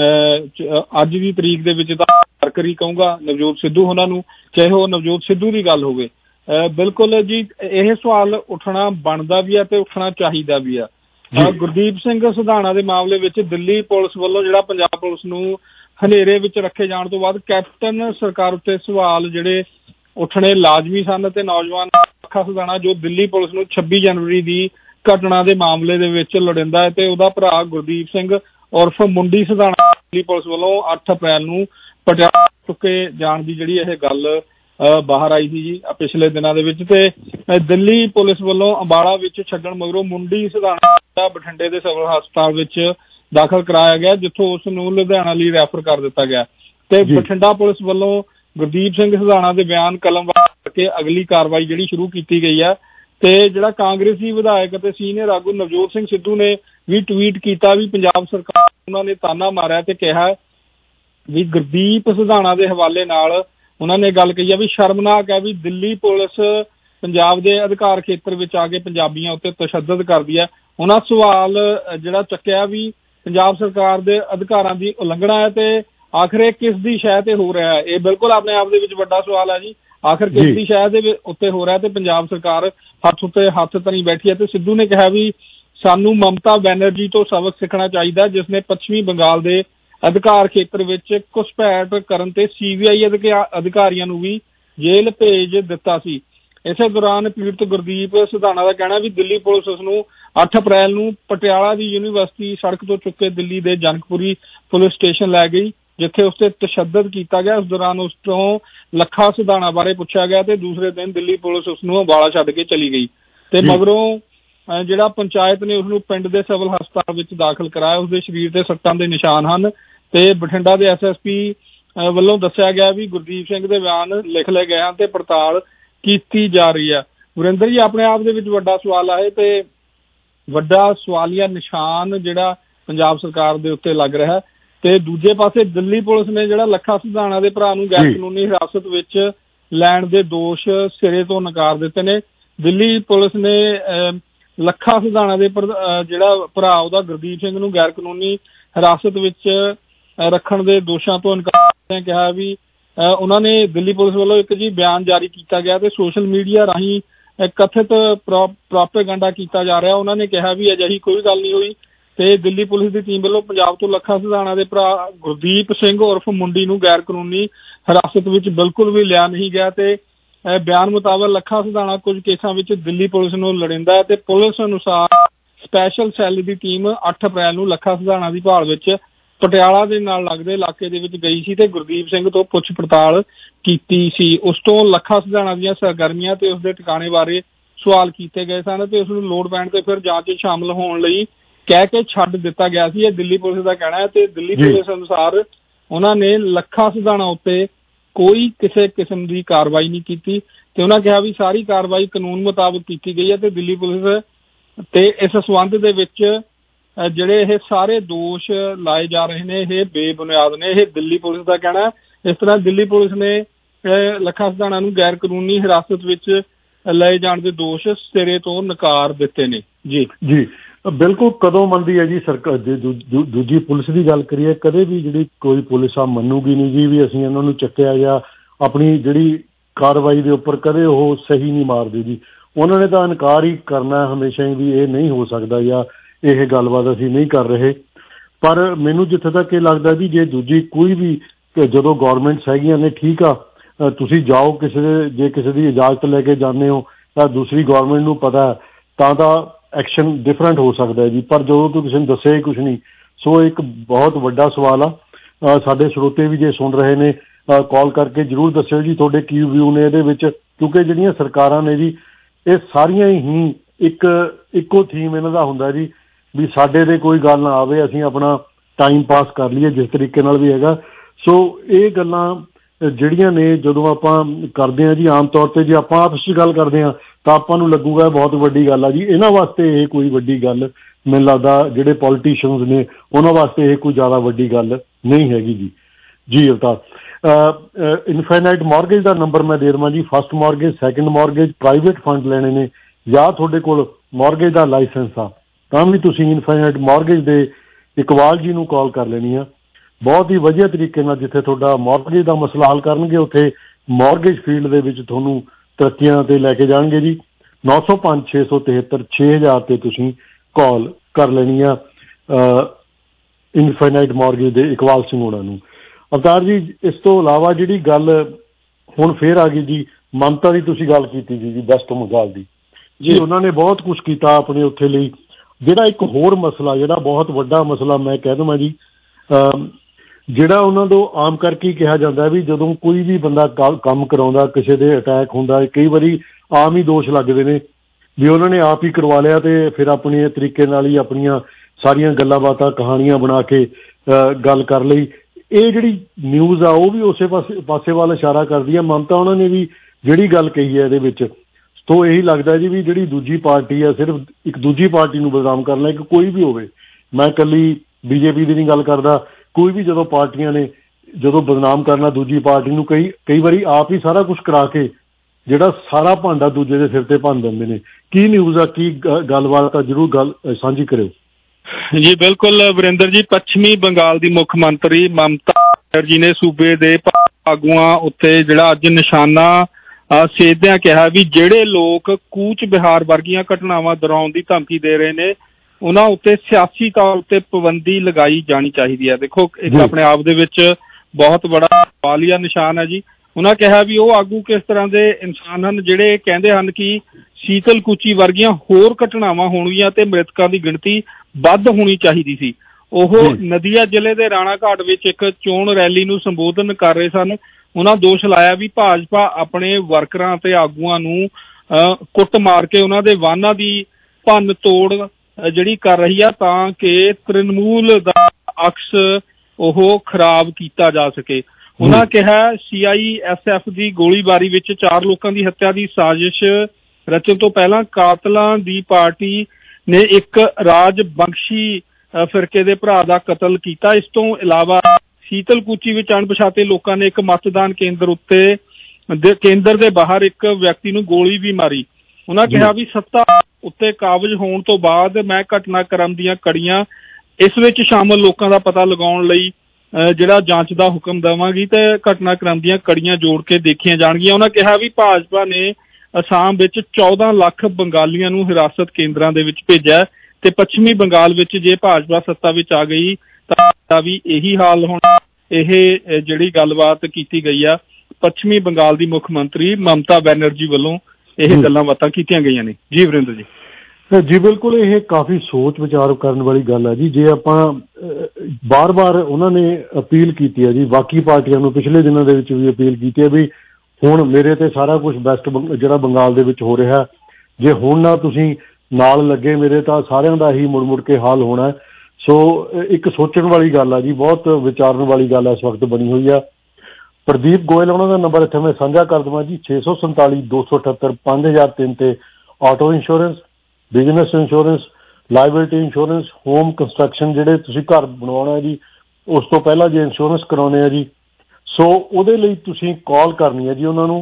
ਅੱਜ ਦੀ ਤਰੀਕ ਦੇ ਵਿੱਚ ਤਾਂ ਵਰਕਰ ਹੀ ਕਹੂੰਗਾ ਨਵਜੋਤ ਸਿੱਧੂ ਉਹਨਾਂ ਨੂੰ, ਚਾਹੇ ਉਹ ਨਵਜੋਤ ਸਿੱਧੂ ਦੀ ਗੱਲ ਹੋਵੇ। ਬਿਲਕੁਲ ਜੀ ਇਹ ਸਵਾਲ ਉੱਠਣਾ ਬਣਦਾ ਵੀ ਹੈ ਤੇ ਉੱਠਣਾ ਚਾਹੀਦਾ ਵੀ ਆ। ਗੁਰਦੀਪ ਸਿੰਘ ਸਿਧਾਣਾ ਦੇ ਮਾਮਲੇ ਵਿੱਚ ਦਿੱਲੀ ਪੁਲਿਸ ਵੱਲੋਂ ਜਿਹੜਾ ਪੰਜਾਬ ਪੁਲਿਸ ਨੂੰ ਹਨੇਰੇ ਵਿੱਚ ਰੱਖੇ ਜਾਣ ਤੋਂ ਬਾਅਦ ਕੈਪਟਨ ਸਰਕਾਰ ਉੱਤੇ ਸਵਾਲ ਜਿਹੜੇ ਉੱਠਣੇ ਲਾਜ਼ਮੀ ਸਨ ਤੇ ਨੌਜਵਾਨ ਲੱਖਾ ਸਿਧਾਣਾ ਜੋ ਦਿੱਲੀ ਪੁਲਿਸ ਨੂੰ 26 ਜਨਵਰੀ ਦੀ ਘਟਨਾ ਦੇ ਮਾਮਲੇ ਦੇ ਵਿੱਚ ਲੋੜੀਂਦਾ ਹੈ ਤੇ ਉਹਦਾ ਭਰਾ ਗੁਰਦੀਪ ਸਿੰਘ ਉਰਫ ਮੁੰਡੀ ਸਿਧਾਣਾ ਦਿੱਲੀ ਪੁਲਿਸ ਵੱਲੋਂ 8 ਅਪ੍ਰੈਲ ਨੂੰ ਪਟਿਆਲਾ ਚੁੱਕੇ ਜਾਣ ਦੀ ਜਿਹੜੀ ਇਹ ਗੱਲ ਬਾਹਰ ਆਈ ਸੀ ਜੀ ਪਿਛਲੇ ਦਿਨਾਂ ਦੇ ਵਿੱਚ। ਤੇ ਦਿੱਲੀ ਪੁਲਿਸ ਵੱਲੋਂ ਅੰਬਾਲਾ ਵਿੱਚ ਛੱਡਣ ਮਗਰੋਂ ਮੁੰਡੀ ਸਿਧਾਣਾ ਬਠਿੰਡੇ ਦੇ ਸਿਵਲ ਹਸਪਤਾਲ ਵਿੱਚ ਦਾਖਲ ਕਰਾਇਆ ਗਿਆ, ਜਿੱਥੋਂ ਉਸ ਨੂੰ ਲੁਧਿਆਣਾ ਲਈ ਰੈਫਰ ਕਰ ਦਿੱਤਾ ਗਿਆ ਤੇ ਬਠਿੰਡਾ ਪੁਲਿਸ ਵੱਲੋਂ ਗੁਰਦੀਪ ਸਿੰਘ ਸਿਧਾਣਾ ਦੇ ਬਿਆਨ ਕਲਮਬੰਦ ਕਰਕੇ ਅਗਲੀ ਕਾਰਵਾਈ ਜਿਹੜੀ ਸ਼ੁਰੂ ਕੀਤੀ ਗਈ ਹੈ। ਤੇ ਜਿਹੜਾ ਕਾਂਗਰਸੀ ਵਿਧਾਇਕ ਅਤੇ ਸੀਨੀਅਰ ਆਗੂ ਨਵਜੋਤ ਸਿੰਘ ਸਿੱਧੂ ਨੇ ਵੀ ਟਵੀਟ ਕੀਤਾ ਵੀ ਪੰਜਾਬ ਸਰਕਾਰ ਉਹਨਾਂ ਨੇ ਤਾਨਾ ਮਾਰਿਆ ਤੇ ਕਿਹਾ ਵੀ ਗੁਰਦੀਪ ਸਿਧਾਣਾ ਦੇ ਹਵਾਲੇ ਨਾਲ ਉਹਨਾਂ ਨੇ ਗੱਲ ਕਹੀ ਹੈ ਵੀ ਸ਼ਰਮਨਾਕ ਹੈ ਵੀ ਦਿੱਲੀ ਪੁਲਿਸ ਪੰਜਾਬ ਦੇ ਅਧਿਕਾਰ ਖੇਤਰ ਵਿੱਚ ਆ ਕੇ ਪੰਜਾਬੀਆਂ ਉੱਤੇ ਤਸ਼ੱਦਦ ਕਰਦੀ ਹੈ। ਉਹਨਾਂ ਸਵਾਲ ਜਿਹੜਾ ਚੱਕਿਆ ਵੀ ਪੰਜਾਬ ਸਰਕਾਰ ਦੇ ਅਧਿਕਾਰਾਂ ਦੀ ਉਲੰਘਣਾ ਹੈ ਤੇ ਆਖਰ ਇਹ ਕਿਸ ਦੀ ਸ਼ਹਿ ਤੇ ਹੋ ਰਿਹਾ ਹੈ। ਇਹ ਬਿਲਕੁਲ ਆਪਣੇ ਆਪ ਦੇ ਵਿੱਚ ਵੱਡਾ ਸਵਾਲ ਹੈ ਜੀ, ਆਖਰ ਕਿਸ ਦੀ ਸ਼ਹਿ ਦੇ ਉੱਤੇ ਹੋ ਰਿਹਾ ਤੇ ਪੰਜਾਬ ਸਰਕਾਰ ਹੱਥ ਉੱਤੇ ਹੱਥ ਧਰੀ ਬੈਠੀ ਹੈ। ਤੇ ਸਿੱਧੂ ਨੇ ਕਿਹਾ ਵੀ ਸਾਨੂੰ ਮਮਤਾ ਬੈਨਰਜੀ ਤੋਂ ਸਬਕ ਸਿੱਖਣਾ ਚਾਹੀਦਾ, ਜਿਸ ਨੇ ਪੱਛਮੀ ਬੰਗਾਲ ਦੇ ਅਧਿਕਾਰ ਖੇਤਰ ਵਿੱਚ ਘੁਸਪੈਠ ਕਰਨ ਤੇ CBI ਅਧਿਕਾਰੀਆਂ ਨੂੰ ਵੀ ਜੇਲ੍ਹ ਭੇਜ ਦਿੱਤਾ ਸੀ। ਇਸੇ ਦੌਰਾਨ ਪੀੜਤ ਗੁਰਦੀਪ ਸਿਧਾਣਾ ਦਾ ਕਹਿਣਾ ਵੀ ਦਿੱਲੀ ਪੁਲਿਸ ਉਸ ਨੂੰ 8 ਅਪ੍ਰੈਲ ਨੂੰ ਪਟਿਆਲਾ ਦੀ ਯੂਨੀਵਰਸਿਟੀ ਸੜਕ ਤੋਂ ਚੁੱਕ ਕੇ ਦਿੱਲੀ ਦੇ ਜਨਕਪੁਰੀ ਪੁਲਿਸ ਸਟੇਸ਼ਨ ਲੈ ਗਈ, ਜਿੱਥੇ ਉਸ ਤੇ ਤਸ਼ੱਦਦ ਕੀਤਾ ਗਿਆ। ਉਸ ਦੌਰਾਨ ਉਸ ਤੋਂ ਲੱਖਾ ਸਿਧਾਣਾ ਬਾਰੇ ਪੁੱਛਿਆ ਗਿਆ ਤੇ ਦੂਸਰੇ ਦਿਨ ਦਿੱਲੀ ਪੁਲਿਸ ਉਸ ਨੂੰ ਅੰਬਾਲਾ ਛੱਡ ਕੇ ਚਲੀ ਗਈ ਤੇ ਮਗਰੋਂ ਜਿਹੜਾ ਪੰਚਾਇਤ ਨੇ ਉਸਨੂੰ ਪਿੰਡ ਦੇ ਸਿਵਲ ਹਸਪਤਾਲ ਵਿੱਚ ਦਾਖਲ ਕਰਾਇਆ। ਉਸਦੇ ਸਰੀਰ ਤੇ ਸੱਟਾਂ ਦੇ ਨਿਸ਼ਾਨ ਹਨ ਤੇ ਬਠਿੰਡਾ ਦੇ SSP ਵੱਲੋਂ ਦੱਸਿਆ ਗਿਆ ਵੀ ਗੁਰਦੀਪ ਸਿੰਘ ਦੇ ਬਿਆਨ ਲਿਖ ਲਏ ਗਏ ਹਨ ਤੇ ਪੜਤਾਲ ਕੀਤੀ ਜਾ ਰਹੀ ਹੈ। ਵਰਿੰਦਰ ਜੀ, ਆਪਣੇ ਆਪ ਦੇ ਵਿੱਚ ਵੱਡਾ ਸਵਾਲ ਆਏ ਤੇ ਵੱਡਾ ਸਵਾਲੀਆ ਨਿਸ਼ਾਨ ਜਿਹੜਾ ਪੰਜਾਬ ਸਰਕਾਰ ਦੇ ਉੱਤੇ ਲੱਗ ਰਿਹਾ ਤੇ ਦੂਜੇ ਪਾਸੇ ਦਿੱਲੀ ਪੁਲਿਸ ਨੇ ਜਿਹੜਾ ਲੱਖਾ ਸਿਧਾਣਾ ਦੇ ਭਰਾ ਨੂੰ ਗੈਰ ਕਾਨੂੰਨੀ ਹਿਰਾਸਤ ਵਿੱਚ ਲੈਣ ਦੇ ਦੋਸ਼ ਸਿਰੇ ਤੋਂ ਨਕਾਰ ਦਿੱਤੇ ਨੇ। ਦਿੱਲੀ ਪੁਲਿਸ ਨੇ ਲੱਖਾ ਸਿਧਾਣਾ ਦੇ ਜਿਹੜਾ ਭਰਾ ਉਹਦਾ ਗੁਰਦੀਪ ਸਿੰਘ ਨੂੰ ਗੈਰ ਕਾਨੂੰਨੀ ਹਿਰਾਸਤ ਵਿੱਚ ਰੱਖਣ ਦੇ ਦੋਸ਼ਾਂ ਤੋਂ ਇਨਕਾਰ ਕਰਦਿਆਂ ਕਿਹਾ ਵੀ ਉਹਨਾਂ ਨੇ ਦਿੱਲੀ ਪੁਲਿਸ ਵੱਲੋਂ ਇੱਕ ਜੀ ਬਿਆਨ ਜਾਰੀ ਕੀਤਾ ਗਿਆ ਤੇ ਸੋਸ਼ਲ ਮੀਡੀਆ ਰਾਹੀਂ ਕਥਿਤ ਪ੍ਰੋਪੇਗੈਂਡਾ ਕੀਤਾ ਜਾ ਰਿਹਾ। ਉਹਨਾਂ ਨੇ ਕਿਹਾ ਵੀ ਅਜਿਹੀ ਕੋਈ ਗੱਲ ਨਹੀਂ ਹੋਈ ਤੇ ਦਿੱਲੀ ਪੁਲਿਸ ਦੀ ਟੀਮ ਵੱਲੋਂ ਪੰਜਾਬ ਤੋਂ ਲੱਖਾ ਸਿਧਾਣਾ ਦੇ ਭਰਾ ਗੁਰਦੀਪ ਸਿੰਘ ਉਰਫ ਮੁੰਡੀ ਨੂੰ ਗੈਰ ਕਾਨੂੰਨੀ ਹਿਰਾਸਤ ਵਿੱਚ ਬਿਲਕੁਲ ਵੀ ਲਿਆ ਨਹੀਂ ਗਿਆ ਤੇ ਬਿਆਨ ਮੁਤਾਬਕ ਲੱਖਾ ਸਿਧਾਣਾ ਕੁਝ ਕੇਸਾਂ ਵਿੱਚ ਦਿੱਲੀ ਪੁਲਿਸ ਨੂੰ ਲੋੜੀਂਦਾ ਹੈ ਤੇ ਪੁਲਿਸ ਅਨੁਸਾਰ ਸਪੈਸ਼ਲ ਸੈੱਲ ਦੀ ਟੀਮ 8 ਅਪ੍ਰੈਲ ਨੂੰ ਲੱਖਾ ਸਿਧਾਣਾ ਦੀ ਭਾਲ ਵਿੱਚ ਪਟਿਆਲਾ ਦੇ ਨਾਲ ਲੱਗਦੇ ਇਲਾਕੇ ਦੇ ਵਿੱਚ ਗਈ ਸੀ ਤੇ ਗੁਰਦੀਪ ਸਿੰਘ ਤੋਂ ਪੁੱਛ ਪੜਤਾਲ ਕੀਤੀ ਸੀ। ਉਸ ਤੋਂ ਲੱਖਾ ਸਿਧਾਣਾ ਦੀਆਂ ਸਰਗਰਮੀਆਂ ਤੇ ਉਸਦੇ ਟਿਕਾਣੇ ਬਾਰੇ ਸਵਾਲ ਕੀਤੇ ਗਏ ਸਨ ਤੇ ਉਸ ਨੂੰ ਲੋੜ ਪੈਣ ਤੇ ਫਿਰ ਜਾਂਚ ਵਿੱਚ ਸ਼ਾਮਲ ਹੋਣ ਲਈ ਕਹਿ ਕੇ ਛੱਡ ਦਿੱਤਾ ਗਿਆ ਸੀ। ਇਹ ਦਿੱਲੀ ਪੁਲਿਸ ਦਾ ਕਹਿਣਾ ਹੈ ਤੇ ਦਿੱਲੀ ਪੁਲਿਸ ਅਨੁਸਾਰ ਉਹਨਾਂ ਨੇ ਲੱਖਾ ਸਿਧਾਣਾ ਉੱਤੇ ਕੋਈ ਕਿਸੇ ਕਿਸਮ ਦੀ ਕਾਰਵਾਈ ਨਹੀਂ ਕੀਤੀ ਤੇ ਉਹਨਾਂ ਕਿਹਾ ਵੀ ਸਾਰੀ ਕਾਰਵਾਈ ਕਾਨੂੰਨ ਮੁਤਾਬਕ ਕੀਤੀ ਗਈ ਹੈ ਤੇ ਦਿੱਲੀ ਪੁਲਿਸ ਤੇ ਇਸ ਸੰਬੰਧ ਦੇ ਵਿੱਚ ਜਿਹੜੇ ਇਹ ਸਾਰੇ ਦੋਸ਼ ਲਾਏ ਜਾ ਰਹੇ ਨੇ ਇਹ ਬੇਬੁਨਿਆਦ ਨੇ। ਇਹ ਦਿੱਲੀ ਪੁਲਿਸ ਦਾ ਕਹਿਣਾ ਹੈ। ਇਸ ਤਰ੍ਹਾਂ ਦਿੱਲੀ ਪੁਲਿਸ ਨੇ ਲੱਖਾ ਸਿਧਾਣਾ ਨੂੰ ਗੈਰ ਕਾਨੂੰਨੀ ਹਿਰਾਸਤ ਵਿੱਚ ਲਏ ਜਾਣ ਦੇ ਦੋਸ਼ ਸਿਰੇ ਤੋਂ ਨਕਾਰ ਦਿੱਤੇ ਨੇ। ਜੀ ਜੀ ਬਿਲਕੁਲ ਕਦੋਂਮੰਦੀ ਹੈ ਜੀ ਸਰਕਾਰ। ਦੂਜੀ ਪੁਲਿਸ ਦੀ ਗੱਲ ਕਰੀਏ, ਕਦੇ ਵੀ ਜਿਹੜੀ ਕੋਈ ਪੁਲਿਸ ਆ ਮੰਨੂਗੀ ਨਹੀਂ ਜੀ ਵੀ ਅਸੀਂ ਇਹਨਾਂ ਨੂੰ ਚੱਕਿਆ ਜਾਂ ਆਪਣੀ ਜਿਹੜੀ ਕਾਰਵਾਈ ਦੇ ਉੱਪਰ ਕਦੇ ਉਹ ਸਹੀ ਨਹੀਂ ਮਾਰਦੀ ਜੀ। ਉਹਨਾਂ ਨੇ ਤਾਂ ਇਨਕਾਰ ਹੀ ਕਰਨਾ ਹਮੇਸ਼ਾ ਹੀ ਵੀ ਇਹ ਨਹੀਂ ਹੋ ਸਕਦਾ ਜਾਂ ਇਹ ਗੱਲਬਾਤ ਅਸੀਂ ਨਹੀਂ ਕਰ ਰਹੇ। ਪਰ ਮੈਨੂੰ ਜਿੱਥੇ ਤੱਕ ਇਹ ਲੱਗਦਾ ਵੀ ਜੇ ਦੂਜੀ ਕੋਈ ਵੀ ਜਦੋਂ ਗੌਰਮੈਂਟਸ ਹੈਗੀਆਂ ਨੇ ਠੀਕ ਆ ਤੁਸੀਂ ਜਾਓ ਜੇ ਕਿਸੇ ਦੀ ਇਜਾਜ਼ਤ ਲੈ ਕੇ ਜਾਂਦੇ ਹੋ ਤਾਂ ਦੂਸਰੀ ਗੌਰਮੈਂਟ ਨੂੰ ਪਤਾ ਤਾਂ ਐਕਸ਼ਨ ਡਿਫਰੈਂਟ ਹੋ ਸਕਦਾ ਹੈ ਜੀ। ਪਰ ਜਦੋਂ ਤੋਂ ਕਿਸੇ ਨੂੰ ਦੱਸਿਆ ਹੀ ਕੁਛ ਨਹੀਂ, ਸੋ ਇੱਕ ਬਹੁਤ ਵੱਡਾ ਸਵਾਲ ਆ। ਸਾਡੇ ਸਰੋਤੇ ਵੀ ਜੇ ਸੁਣ ਰਹੇ ਨੇ ਕਾਲ ਕਰਕੇ ਜ਼ਰੂਰ ਦੱਸਿਓ ਜੀ ਤੁਹਾਡੇ ਕੀ ਵਿਊ ਨੇ ਇਹਦੇ ਵਿੱਚ, ਕਿਉਂਕਿ ਜਿਹੜੀਆਂ ਸਰਕਾਰਾਂ ਨੇ ਜੀ ਇਹ ਸਾਰੀਆਂ ਹੀ ਇੱਕੋ ਥੀਮ ਇਹਨਾਂ ਦਾ ਹੁੰਦਾ ਜੀ ਵੀ ਸਾਡੇ 'ਤੇ ਕੋਈ ਗੱਲ ਨਾ ਆਵੇ, ਅਸੀਂ ਆਪਣਾ ਟਾਈਮ ਪਾਸ ਕਰ ਲਈਏ ਜਿਸ ਤਰੀਕੇ ਨਾਲ ਵੀ ਹੈਗਾ। ਸੋ ਇਹ ਗੱਲਾਂ ਜਿਹੜੀਆਂ ਨੇ ਜਦੋਂ ਆਪਾਂ ਕਰਦੇ ਹਾਂ ਜੀ ਆਮ ਤੌਰ 'ਤੇ ਜੇ ਆਪਾਂ ਆਪਸ 'ਚ ਗੱਲ ਕਰਦੇ ਹਾਂ ਤਾਂ ਆਪਾਂ ਨੂੰ ਲੱਗੂਗਾ ਬਹੁਤ ਵੱਡੀ ਗੱਲ ਆ ਜੀ। ਇਹਨਾਂ ਵਾਸਤੇ ਇਹ ਕੋਈ ਵੱਡੀ ਗੱਲ ਮੈਨੂੰ ਲੱਗਦਾ ਜਿਹੜੇ ਪੋਲੀਟੀਸ਼ੀਅਨਸ ਨੇ ਉਹਨਾਂ ਵਾਸਤੇ ਇਹ ਕੋਈ ਜ਼ਿਆਦਾ ਵੱਡੀ ਗੱਲ ਨਹੀਂ ਹੈਗੀ ਜੀ। ਜੀ ਅਵਤਾਰ, ਇਨਫਾਈਨਾਈਟ ਮੌਰਗੇਜ ਦਾ ਨੰਬਰ ਮੈਂ ਦੇ ਦੇਵਾਂ ਜੀ। First mortgage, second mortgage, private fund ਲੈਣੇ ਨੇ ਜਾਂ ਤੁਹਾਡੇ ਕੋਲ ਮੌਰਗੇਜ ਦਾ ਲਾਇਸੈਂਸ ਆ ਤਾਂ ਵੀ ਤੁਸੀਂ ਇਨਫਾਈਨਾਈਟ ਮੌਰਗੇਜ ਦੇ ਇਕਬਾਲ ਜੀ ਨੂੰ ਕਾਲ ਕਰ ਲੈਣੀ ਆ। ਬਹੁਤ ਹੀ ਵਧੀਆ ਤਰੀਕੇ ਨਾਲ ਜਿੱਥੇ ਤੁਹਾਡਾ ਮੌਰਗੇਜ ਦਾ ਮਸਲਾ ਹੱਲ ਕਰਨਗੇ ਉੱਥੇ ਮੌਰਗੇਜ ਫੀਲਡ ਦੇ ਵਿੱਚ ਤੁਹਾਨੂੰ ਤਰੱਕੀਆਂ 'ਤੇ ਲੈ ਕੇ ਜਾਣਗੇ ਜੀ। 905 673 6000 'ਤੇ ਤੁਸੀਂ ਕਾਲ ਕਰ ਲੈਣੀ ਆ ਇਨਫਾਈਨਾਈਟ ਮੌਰਗੇਜ ਦੇ ਇਕਬਾਲ ਸਿੰਘ ਹੋਣਾ ਨੂੰ। ਅਵਤਾਰ ਜੀ ਇਸ ਤੋਂ ਇਲਾਵਾ ਜਿਹੜੀ ਗੱਲ ਹੁਣ ਫੇਰ ਆ ਗਈ ਜੀ ਮਮਤਾ ਦੀ ਤੁਸੀਂ ਗੱਲ ਕੀਤੀ ਜੀ ਵੈਸਟ ਬੰਗਾਲ ਦੀ ਜੀ। ਉਹਨਾਂ ਨੇ ਬਹੁਤ ਕੁਛ ਕੀਤਾ ਆਪਣੇ ਉੱਥੇ ਲਈ। ਜਿਹੜਾ ਇੱਕ ਹੋਰ ਮਸਲਾ ਜਿਹੜਾ ਬਹੁਤ ਵੱਡਾ ਮਸਲਾ ਮੈਂ ਕਹਿ ਦੇਵਾਂ ਜੀ, ਜਿਹੜਾ ਉਹਨਾਂ ਤੋਂ ਆਮ ਕਰਕੇ ਕਿਹਾ ਜਾਂਦਾ ਵੀ ਜਦੋਂ ਕੋਈ ਵੀ ਬੰਦਾ ਕੰਮ ਕਰਾਉਂਦਾ ਕਿਸੇ ਦੇ ਅਟੈਕ ਹੁੰਦਾ ਕਈ ਵਾਰੀ ਆਮ ਹੀ ਦੋਸ਼ ਲੱਗਦੇ ਨੇ ਵੀ ਉਹਨਾਂ ਨੇ ਆਪ ਹੀ ਕਰਵਾ ਲਿਆ ਤੇ ਫਿਰ ਆਪਣੇ ਤਰੀਕੇ ਨਾਲ ਹੀ ਆਪਣੀਆਂ ਸਾਰੀਆਂ ਗੱਲਾਂ ਬਾਤਾਂ ਕਹਾਣੀਆਂ ਬਣਾ ਕੇ ਗੱਲ ਕਰ ਲਈ। ਇਹ ਜਿਹੜੀ ਨਿਊਜ਼ ਆ ਉਹ ਵੀ ਉਸੇ ਪਾਸੇ ਵੱਲ ਇਸ਼ਾਰਾ ਕਰਦੀ ਆ। ਮਮਤਾ ਉਹਨਾਂ ਨੇ ਵੀ ਜਿਹੜੀ ਗੱਲ ਕਹੀ ਹੈ ਇਹਦੇ ਵਿੱਚ ਤੋਂ ਇਹੀ ਲੱਗਦਾ ਜੀ ਵੀ ਜਿਹੜੀ ਦੂਜੀ ਪਾਰਟੀ ਆ ਸਿਰਫ ਇੱਕ ਦੂਜੀ ਪਾਰਟੀ ਨੂੰ ਬਦਨਾਮ ਕਰਨਾ, ਇੱਕ ਕੋਈ ਵੀ ਹੋਵੇ, ਮੈਂ ਇਕੱਲੀ ਬੀਜੇਪੀ ਦੀ ਨਹੀਂ ਗੱਲ ਕਰਦਾ, ਕੋਈ ਵੀ ਜਦੋਂ ਪਾਰਟੀਆਂ ਨੇ ਜਦੋਂ ਬਦਨਾਮ ਕਰਨਾ ਦੂਜੀ ਪਾਰਟੀ ਨੂੰ ਕਈ ਵਾਰੀ ਆਪ ਹੀ ਸਾਰਾ ਕੁਝ ਕਰਾ ਕੇ ਜਿਹੜਾ ਸਾਰਾ ਭਾਂਡਾ ਦੂਜੇ ਦੇ ਸਿਰ ਤੇ ਭੰਨ ਦਿੰਦੇ ਨੇ। ਕੀ ਨਿਊਜ਼ ਆ, ਕੀ ਗੱਲਬਾਤ ਆ, ਜ਼ਰੂਰ ਗੱਲ ਸਾਂਝੀ ਕਰਿਓ ਜੀ। ਬਿਲਕੁਲ ਵਰਿੰਦਰ ਜੀ, ਪੱਛਮੀ ਬੰਗਾਲ ਦੀ ਮੁੱਖ ਮੰਤਰੀ ਮਮਤਾ ਬੈਨਰਜੀ ਨੇ ਸੂਬੇ ਦੇ ਆਗੂਆਂ ਉੱਤੇ ਜਿਹੜਾ ਅੱਜ ਨਿਸ਼ਾਨਾ ਸੇਧਦਿਆਂ ਕਿਹਾ ਵੀ ਜਿਹੜੇ ਲੋਕ ਕੂਚ ਬਿਹਾਰ ਵਰਗੀਆਂ ਘਟਨਾਵਾਂ ਦੁਹਰਾਉਣ ਦੀ ਧਮਕੀ ਦੇ ਰਹੇ ਨੇ ਉਹਨਾਂ ਉੱਤੇ ਸਿਆਸੀ ਤੌਰ ਉੱਤੇ ਪਾਬੰਦੀ ਲਗਾਈ ਜਾਣੀ ਚਾਹੀਦੀ ਹੈ। ਦੇਖੋ ਇੱਕ ਆਪਣੇ ਆਪ ਦੇ ਵਿੱਚ ਬਹੁਤ ਬੜਾ ਸਵਾਲੀਆ ਨਿਸ਼ਾਨ ਹੈ ਜੀ। ਉਹਨਾਂ ਕਿਹਾ ਵੀ ਉਹ ਆਗੂ ਕਿਸ ਤਰ੍ਹਾਂ ਦੇ ਇਨਸਾਨ ਹਨ ਜਿਹੜੇ ਕਹਿੰਦੇ ਹਨ ਕਿ ਸ਼ੀਤਲ ਕੁਚੀ ਵਰਗੀਆਂ ਹੋਰ ਘਟਨਾਵਾਂ ਹੋਣਗੀਆਂ ਤੇ ਮ੍ਰਿਤਕਾਂ ਦੀ ਗਿਣਤੀ ਵੱਧ ਹੋਣੀ ਚਾਹੀਦੀ ਸੀ। ਉਹ ਨਦੀਆ ਜ਼ਿਲ੍ਹੇ ਦੇ ਰਾਣਾ ਘਾਟ ਵਿੱਚ ਇੱਕ ਚੋਣ ਰੈਲੀ ਨੂੰ ਸੰਬੋਧਨ ਕਰ ਰਹੇ ਸਨ। ਉਹਨਾਂ ਦੋਸ਼ ਲਾਇਆ ਵੀ ਭਾਜਪਾ ਆਪਣੇ ਵਰਕਰਾਂ ਅਤੇ ਆਗੂਆਂ ਨੂੰ ਕੁੱਟ ਮਾਰ ਕੇ ਉਹਨਾਂ ਦੇ ਵਾਹਨਾਂ ਦੀ ਭੰਨ ਤੋੜ ਜਿਹੜੀ ਕਰ ਰਹੀ ਆ ਤਾਂ ਕਿ ਤ੍ਰਿਣਮੂਲ ਦਾ ਅਕਸ ਉਹ ਖਰਾਬ ਕੀਤਾ ਜਾ ਸਕੇ। ਉਹਨਾਂ ਕਿਹਾ CISF ਦੀ ਗੋਲੀਬਾਰੀ ਵਿੱਚ 4 ਲੋਕਾਂ ਦੀ ਹੱਤਿਆ ਦੀ ਸਾਜ਼ਿਸ਼ ਰਚਣ ਤੋਂ ਪਹਿਲਾਂ ਕਾਤਲਾਂ ਦੀ ਪਾਰਟੀ ਨੇ ਇੱਕ ਰਾਜ ਬਖਸ਼ੀ ਫਿਰਕੇ ਦੇ ਭਰਾ ਦਾ ਕਤਲ ਕੀਤਾ। ਇਸ ਤੋਂ ਇਲਾਵਾ ਸ਼ੀਤਲ ਕੁਚੀ ਵਿੱਚ ਅਣਪਛਾਤੇ ਲੋਕਾਂ ਨੇ ਇੱਕ ਮਤਦਾਨ ਕੇਂਦਰ ਦੇ ਬਾਹਰ ਇੱਕ ਵਿਅਕਤੀ ਨੂੰ ਗੋਲੀ ਵੀ ਮਾਰੀ। ਉਹਨਾਂ ਕਿਹਾ ਵੀ ਸੱਤਾ ਉੱਤੇ ਕਾਬਜ਼ ਹੋਣ ਤੋਂ ਬਾਅਦ ਮੈਂ ਘਟਨਾਕ੍ਰਮ ਦੀਆਂ ਕੜੀਆਂ ਇਸ ਵਿੱਚ ਸ਼ਾਮਲ ਲੋਕਾਂ ਦਾ ਪਤਾ ਲਗਾਉਣ ਲਈ ਜਿਹੜਾ ਜਾਂਚ ਦਾ ਹੁਕਮ ਦੇਵਾਂਗੀ ਤੇ ਘਟਨਾਕ੍ਰਮ ਦੀਆਂ ਕੜੀਆਂ ਜੋੜ ਕੇ ਦੇਖੀਆਂ ਜਾਣਗੀਆਂ। ਉਹਨਾਂ ਕਿਹਾ ਵੀ ਭਾਜਪਾ ਨੇ ਅਸਾਮ ਵਿੱਚ 14 ਲੱਖ ਬੰਗਾਲੀਆਂ ਨੂੰ ਹਿਰਾਸਤ ਕੇਂਦਰਾਂ ਦੇ ਵਿੱਚ ਭੇਜਿਆ ਤੇ ਪੱਛਮੀ ਬੰਗਾਲ ਵਿੱਚ ਜੇ ਭਾਜਪਾ ਸੱਤਾ ਵਿੱਚ ਆ ਗਈ ਤਾਂ ਵੀ ਇਹੀ ਹਾਲ ਹੋਣਾ। ਇਹ ਜਿਹੜੀ ਗੱਲਬਾਤ ਕੀਤੀ ਗਈ ਆ ਪੱਛਮੀ ਬੰਗਾਲ ਦੀ ਮੁੱਖ ਮੰਤਰੀ ਮਮਤਾ ਬੈਨਰਜੀ ਵੱਲੋਂ ਇਹ ਗੱਲਾਂ ਬਾਤਾਂ ਕੀਤੀਆਂ ਗਈਆਂ ਨੇ। ਜੀ ਵਰਿੰਦਰ ਜੀ। ਜੀ ਬਿਲਕੁਲ, ਇਹ ਕਾਫੀ ਸੋਚ ਵਿਚਾਰ ਕਰਨ ਵਾਲੀ ਗੱਲ ਹੈ ਜੀ। ਜੇ ਆਪਾਂ ਬਾਰ-ਬਾਰ ਉਹਨਾਂ ਨੇ ਅਪੀਲ ਕੀਤੀ ਹੈ ਜੀ, ਬਾਕੀ ਪਾਰਟੀਆਂ ਨੂੰ ਪਿਛਲੇ ਦਿਨਾਂ ਦੇ ਵਿੱਚ ਵੀ ਅਪੀਲ ਕੀਤੀ ਹੈ ਵੀ ਹੁਣ ਮੇਰੇ ਤੇ ਸਾਰਾ ਕੁਝ ਬੈਸਟ ਜਿਹੜਾ ਬੰਗਾਲ ਦੇ ਵਿੱਚ ਹੋ ਰਿਹਾ, ਜੇ ਹੁਣ ਨਾ ਤੁਸੀਂ ਨਾਲ ਲੱਗੇ ਮੇਰੇ ਤਾਂ ਸਾਰਿਆਂ ਦਾ ਹੀ ਮੁੜ ਕੇ ਹਾਲ ਹੋਣਾ। ਸੋ ਇੱਕ ਸੋਚਣ ਵਾਲੀ ਗੱਲ ਆ ਜੀ, ਬਹੁਤ ਵਿਚਾਰਨ ਵਾਲੀ ਗੱਲ ਇਸ ਵਕਤ ਬਣੀ ਹੋਈ ਆ। ਪ੍ਰਦੀਪ ਗੋਇਲ ਉਹਨਾਂ ਦਾ ਨੰਬਰ ਇੱਥੇ ਮੈਂ ਸਾਂਝਾ ਕਰ ਦੇਵਾਂ ਜੀ, 647 278 5003 ਤੇ auto insurance, business insurance, liability insurance, home construction, ਜਿਹੜੇ ਤੁਸੀਂ ਘਰ ਬਣਵਾਉਣਾ ਹੈ ਜੀ ਉਸ ਤੋਂ ਪਹਿਲਾਂ ਜੇ ਇੰਸ਼ੋਰੈਂਸ ਕਰਾਉਣੇ ਆ ਜੀ, ਸੋ ਉਹਦੇ ਲਈ ਤੁਸੀਂ ਕਾਲ ਕਰਨੀ ਹੈ ਜੀ ਉਹਨਾਂ ਨੂੰ।